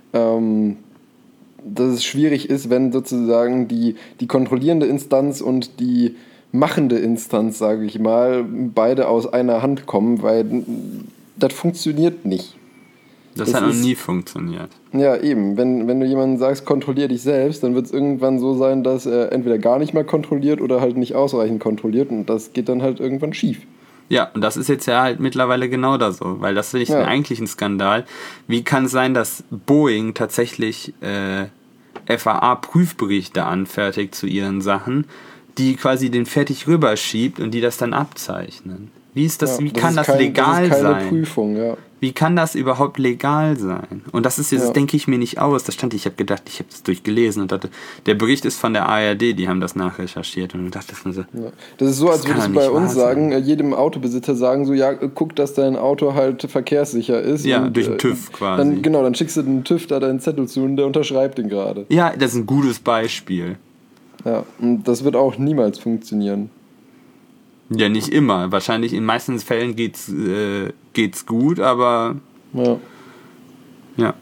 es schwierig ist, wenn sozusagen die kontrollierende Instanz und die machende Instanz, sage ich mal, beide aus einer Hand kommen, weil das funktioniert nicht. Das hat noch nie funktioniert. Ja, eben. Wenn du jemandem sagst, kontrollier dich selbst, dann wird es irgendwann so sein, dass er entweder gar nicht mehr kontrolliert oder halt nicht ausreichend kontrolliert und das geht dann halt irgendwann schief. Ja, und das ist jetzt ja halt mittlerweile genau da so, weil das finde ich eigentlich ein Skandal. Wie kann es sein, dass Boeing tatsächlich FAA-Prüfberichte anfertigt zu ihren Sachen, die quasi den fertig rüberschiebt und die das dann abzeichnen? Wie ist das? Wie kann das legal sein? Das ist keine Prüfung, ja. Wie kann das überhaupt legal sein? Und das ist jetzt, das denke ich mir nicht aus. Das stand, ich habe gedacht, ich habe das durchgelesen und dachte, der Bericht ist von der ARD, die haben das nachrecherchiert und ich dachte mir so. Ja. Das ist so, als würdest du bei uns sagen, jedem Autobesitzer sagen so, ja, guck, dass dein Auto halt verkehrssicher ist. Ja, und, durch den TÜV quasi. Dann schickst du den TÜV da deinen Zettel zu und der unterschreibt den gerade. Ja, das ist ein gutes Beispiel. Ja, und das wird auch niemals funktionieren. Ja, nicht immer. Wahrscheinlich in den meisten Fällen geht's gut, aber ja.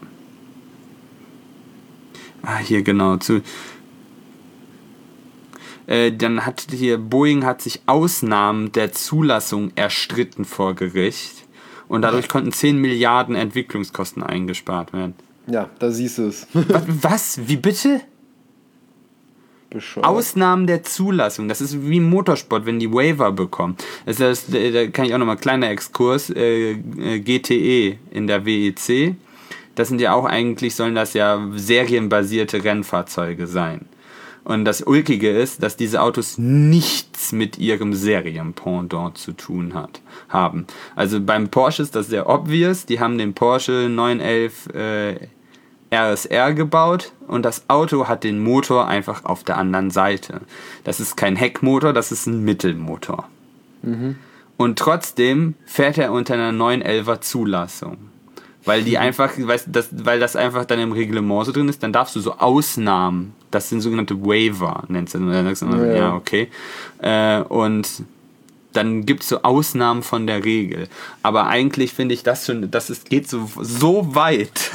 Hier genau dann hat hier Boeing hat sich Ausnahmen der Zulassung erstritten vor Gericht und dadurch konnten 10 Milliarden Entwicklungskosten eingespart werden. Ja, da siehst du es. Was? Wie bitte? Bescheuert. Ausnahmen der Zulassung, das ist wie im Motorsport, wenn die Waiver bekommen. Da kann ich auch nochmal, kleiner Exkurs, GTE in der WEC, das sind ja auch eigentlich, sollen das ja serienbasierte Rennfahrzeuge sein. Und das Ulkige ist, dass diese Autos nichts mit ihrem Serienpendant zu tun haben. Also beim Porsche ist das sehr obvious, die haben den Porsche 911 RSR gebaut und das Auto hat den Motor einfach auf der anderen Seite. Das ist kein Heckmotor, das ist ein Mittelmotor. Und trotzdem fährt er unter einer 911er Zulassung. Weil die einfach, weil das einfach dann im Reglement so drin ist, dann darfst du so Ausnahmen, das sind sogenannte Waiver, nennst du. Dann sagst du, ja, okay. Und Dann gibt es so Ausnahmen von der Regel. Aber eigentlich finde ich das schon, geht so weit.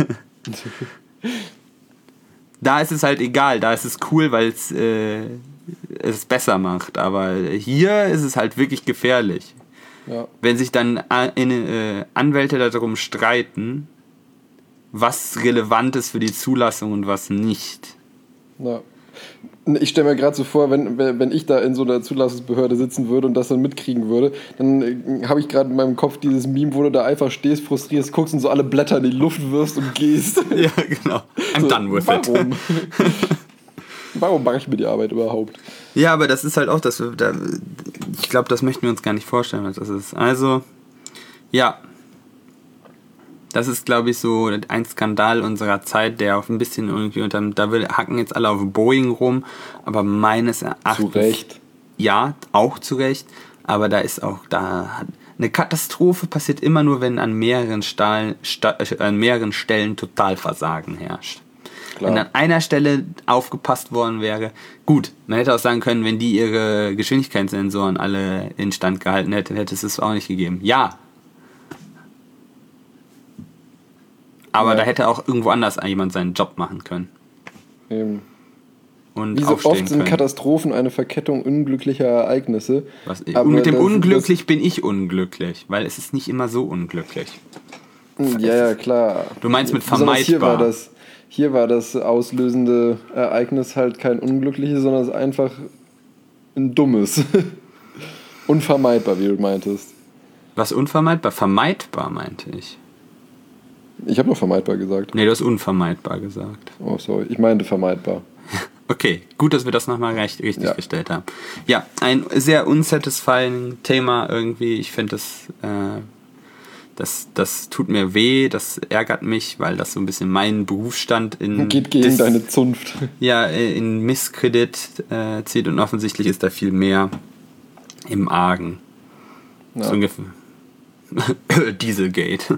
Da ist es halt egal, da ist es cool, weil es besser macht. Aber hier ist es halt wirklich gefährlich. Ja. Wenn sich dann Anwälte darum streiten, was relevant ist für die Zulassung und was nicht. Ja. Ich stelle mir gerade so vor, wenn ich da in so einer Zulassungsbehörde sitzen würde und das dann mitkriegen würde, dann habe ich gerade in meinem Kopf dieses Meme, wo du da einfach stehst, frustrierst, guckst und so alle Blätter in die Luft wirfst und gehst. Ja, genau. I'm so, done with warum? it. Warum mache ich mir die Arbeit überhaupt? Ja, aber das ist halt auch, ich glaube, das möchten wir uns gar nicht vorstellen, was das ist. Also, ja. Das ist, glaube ich, so ein Skandal unserer Zeit, der auch ein bisschen irgendwie hacken jetzt alle auf Boeing rum, aber meines Erachtens... Zu Recht. Ja, auch zu Recht, aber eine Katastrophe passiert immer nur, wenn an mehreren Stellen Totalversagen herrscht. Klar. Wenn an einer Stelle aufgepasst worden wäre, gut, man hätte auch sagen können, wenn die ihre Geschwindigkeitssensoren alle instand gehalten hätte es es auch nicht gegeben. Ja. Aber da hätte auch irgendwo anders jemand seinen Job machen können. Eben. Und wie so oft sind Katastrophen eine Verkettung unglücklicher Ereignisse. Und mit dem unglücklich bin ich unglücklich, weil es ist nicht immer so unglücklich. Ja, klar. Du meinst mit vermeidbar. Hier war das auslösende Ereignis halt kein unglückliches, sondern es ist einfach ein dummes. Unvermeidbar, wie du meintest. Was unvermeidbar? Vermeidbar, meinte ich. Ich habe noch vermeidbar gesagt. Nee, du hast unvermeidbar gesagt. Oh, sorry. Ich meinte vermeidbar. Okay, gut, dass wir das nochmal richtig gestellt haben. Ja, ein sehr unsatisfying Thema irgendwie. Ich finde, das tut mir weh, das ärgert mich, weil das so ein bisschen meinen Berufsstand geht gegen deine Zunft. Ja, in Misskredit zieht und offensichtlich ist da viel mehr im Argen. Ja. So ungefähr. Dieselgate.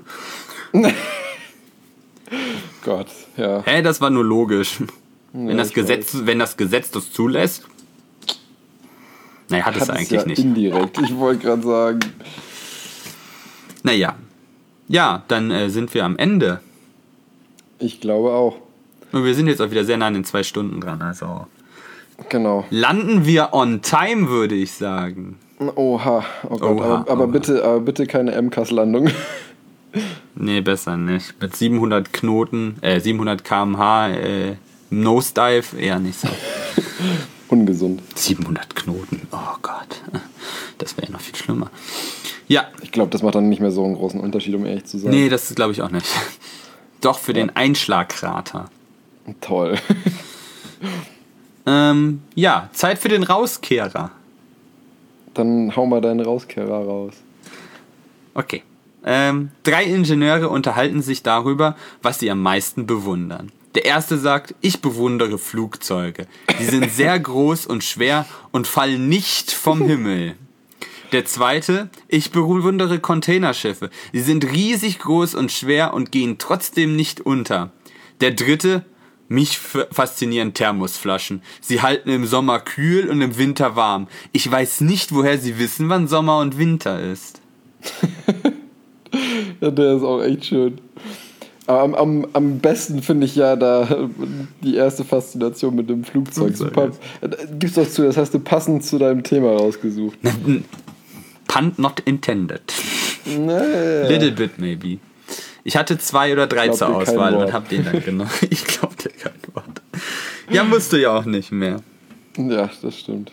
Gott, ja. Hey, das war nur logisch. Ja, wenn das Gesetz das zulässt. Naja, hat es eigentlich nicht. Indirekt, ich wollte gerade sagen. Naja. Ja, dann sind wir am Ende. Ich glaube auch. Und wir sind jetzt auch wieder sehr nah an den 2 Stunden dran, also. Genau. Landen wir on time, würde ich sagen. Oha, oh Gott, aber bitte keine MCAS-Landung. Nee, besser nicht. Mit 700 km/h Nosedive eher nicht so. Ungesund. 700 Knoten, oh Gott. Das wäre ja noch viel schlimmer. Ja. Ich glaube, das macht dann nicht mehr so einen großen Unterschied, um ehrlich zu sein. Nee, das glaube ich auch nicht. Doch, für den Einschlagkrater. Toll. Ja, Zeit für den Rauskehrer. Dann hau mal deinen Rauskehrer raus. Okay. 3 Ingenieure unterhalten sich darüber, was sie am meisten bewundern. Der erste sagt, ich bewundere Flugzeuge. Sie sind sehr groß und schwer und fallen nicht vom Himmel. Der zweite, ich bewundere Containerschiffe. Sie sind riesig groß und schwer und gehen trotzdem nicht unter. Der dritte, mich faszinieren Thermosflaschen. Sie halten im Sommer kühl und im Winter warm. Ich weiß nicht, woher sie wissen, wann Sommer und Winter ist. Ja, der ist auch echt schön. Aber am besten finde ich ja da die erste Faszination mit dem Flugzeug. Super. Gib's doch zu, das hast du passend zu deinem Thema rausgesucht. Pun not intended. Naja. Little bit maybe. Ich hatte 2 oder 3 zur Auswahl und hab den dann genommen. Ich glaub dir kein Wort. Ja, musst du ja auch nicht mehr. Ja, das stimmt.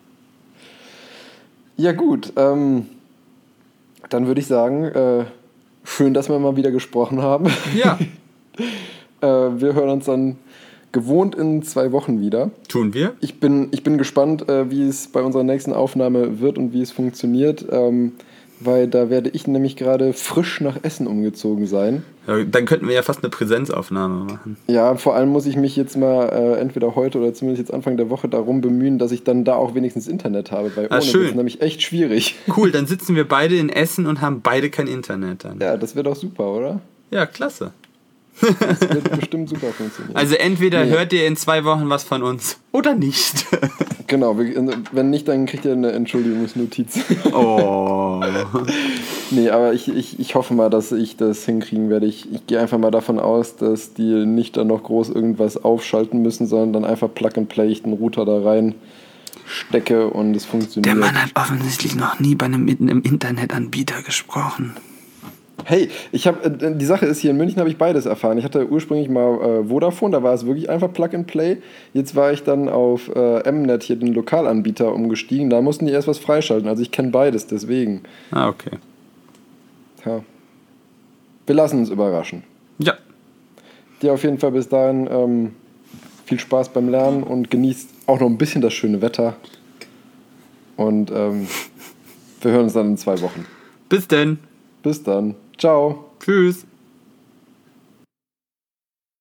Ja gut, dann würde ich sagen, schön, dass wir mal wieder gesprochen haben. Ja. Wir hören uns dann gewohnt in 2 Wochen wieder. Tun wir. Ich bin gespannt, wie es bei unserer nächsten Aufnahme wird und wie es funktioniert, weil da werde ich nämlich gerade frisch nach Essen umgezogen sein. Ja, dann könnten wir ja fast eine Präsenzaufnahme machen. Ja, vor allem muss ich mich jetzt mal entweder heute oder zumindest jetzt Anfang der Woche darum bemühen, dass ich dann da auch wenigstens Internet habe, weil ohne schön. Das ist nämlich echt schwierig. Cool, dann sitzen wir beide in Essen und haben beide kein Internet dann. Ja, das wäre doch super, oder? Ja, klasse. Das wird bestimmt super funktionieren. Also entweder hört ihr in 2 Wochen was von uns oder nicht. Genau, wenn nicht, dann kriegt ihr eine Entschuldigungsnotiz. Oh. Nee, aber ich hoffe mal, dass ich das hinkriegen werde. Ich gehe einfach mal davon aus, dass die nicht dann noch groß irgendwas aufschalten müssen, sondern dann einfach Plug and Play, ich den Router da rein stecke und es funktioniert. Der Mann hat offensichtlich noch nie bei einem Internetanbieter gesprochen. Hey, die Sache ist, hier in München habe ich beides erfahren. Ich hatte ursprünglich mal Vodafone, da war es wirklich einfach Plug and Play. Jetzt war ich dann auf Mnet, hier den Lokalanbieter, umgestiegen. Da mussten die erst was freischalten. Also ich kenne beides, deswegen. Ah, okay. Ja. Wir lassen uns überraschen. Ja. Dir auf jeden Fall bis dahin viel Spaß beim Lernen und genießt auch noch ein bisschen das schöne Wetter. Und wir hören uns dann in 2 Wochen. Bis denn. Bis dann. Ciao. Tschüss.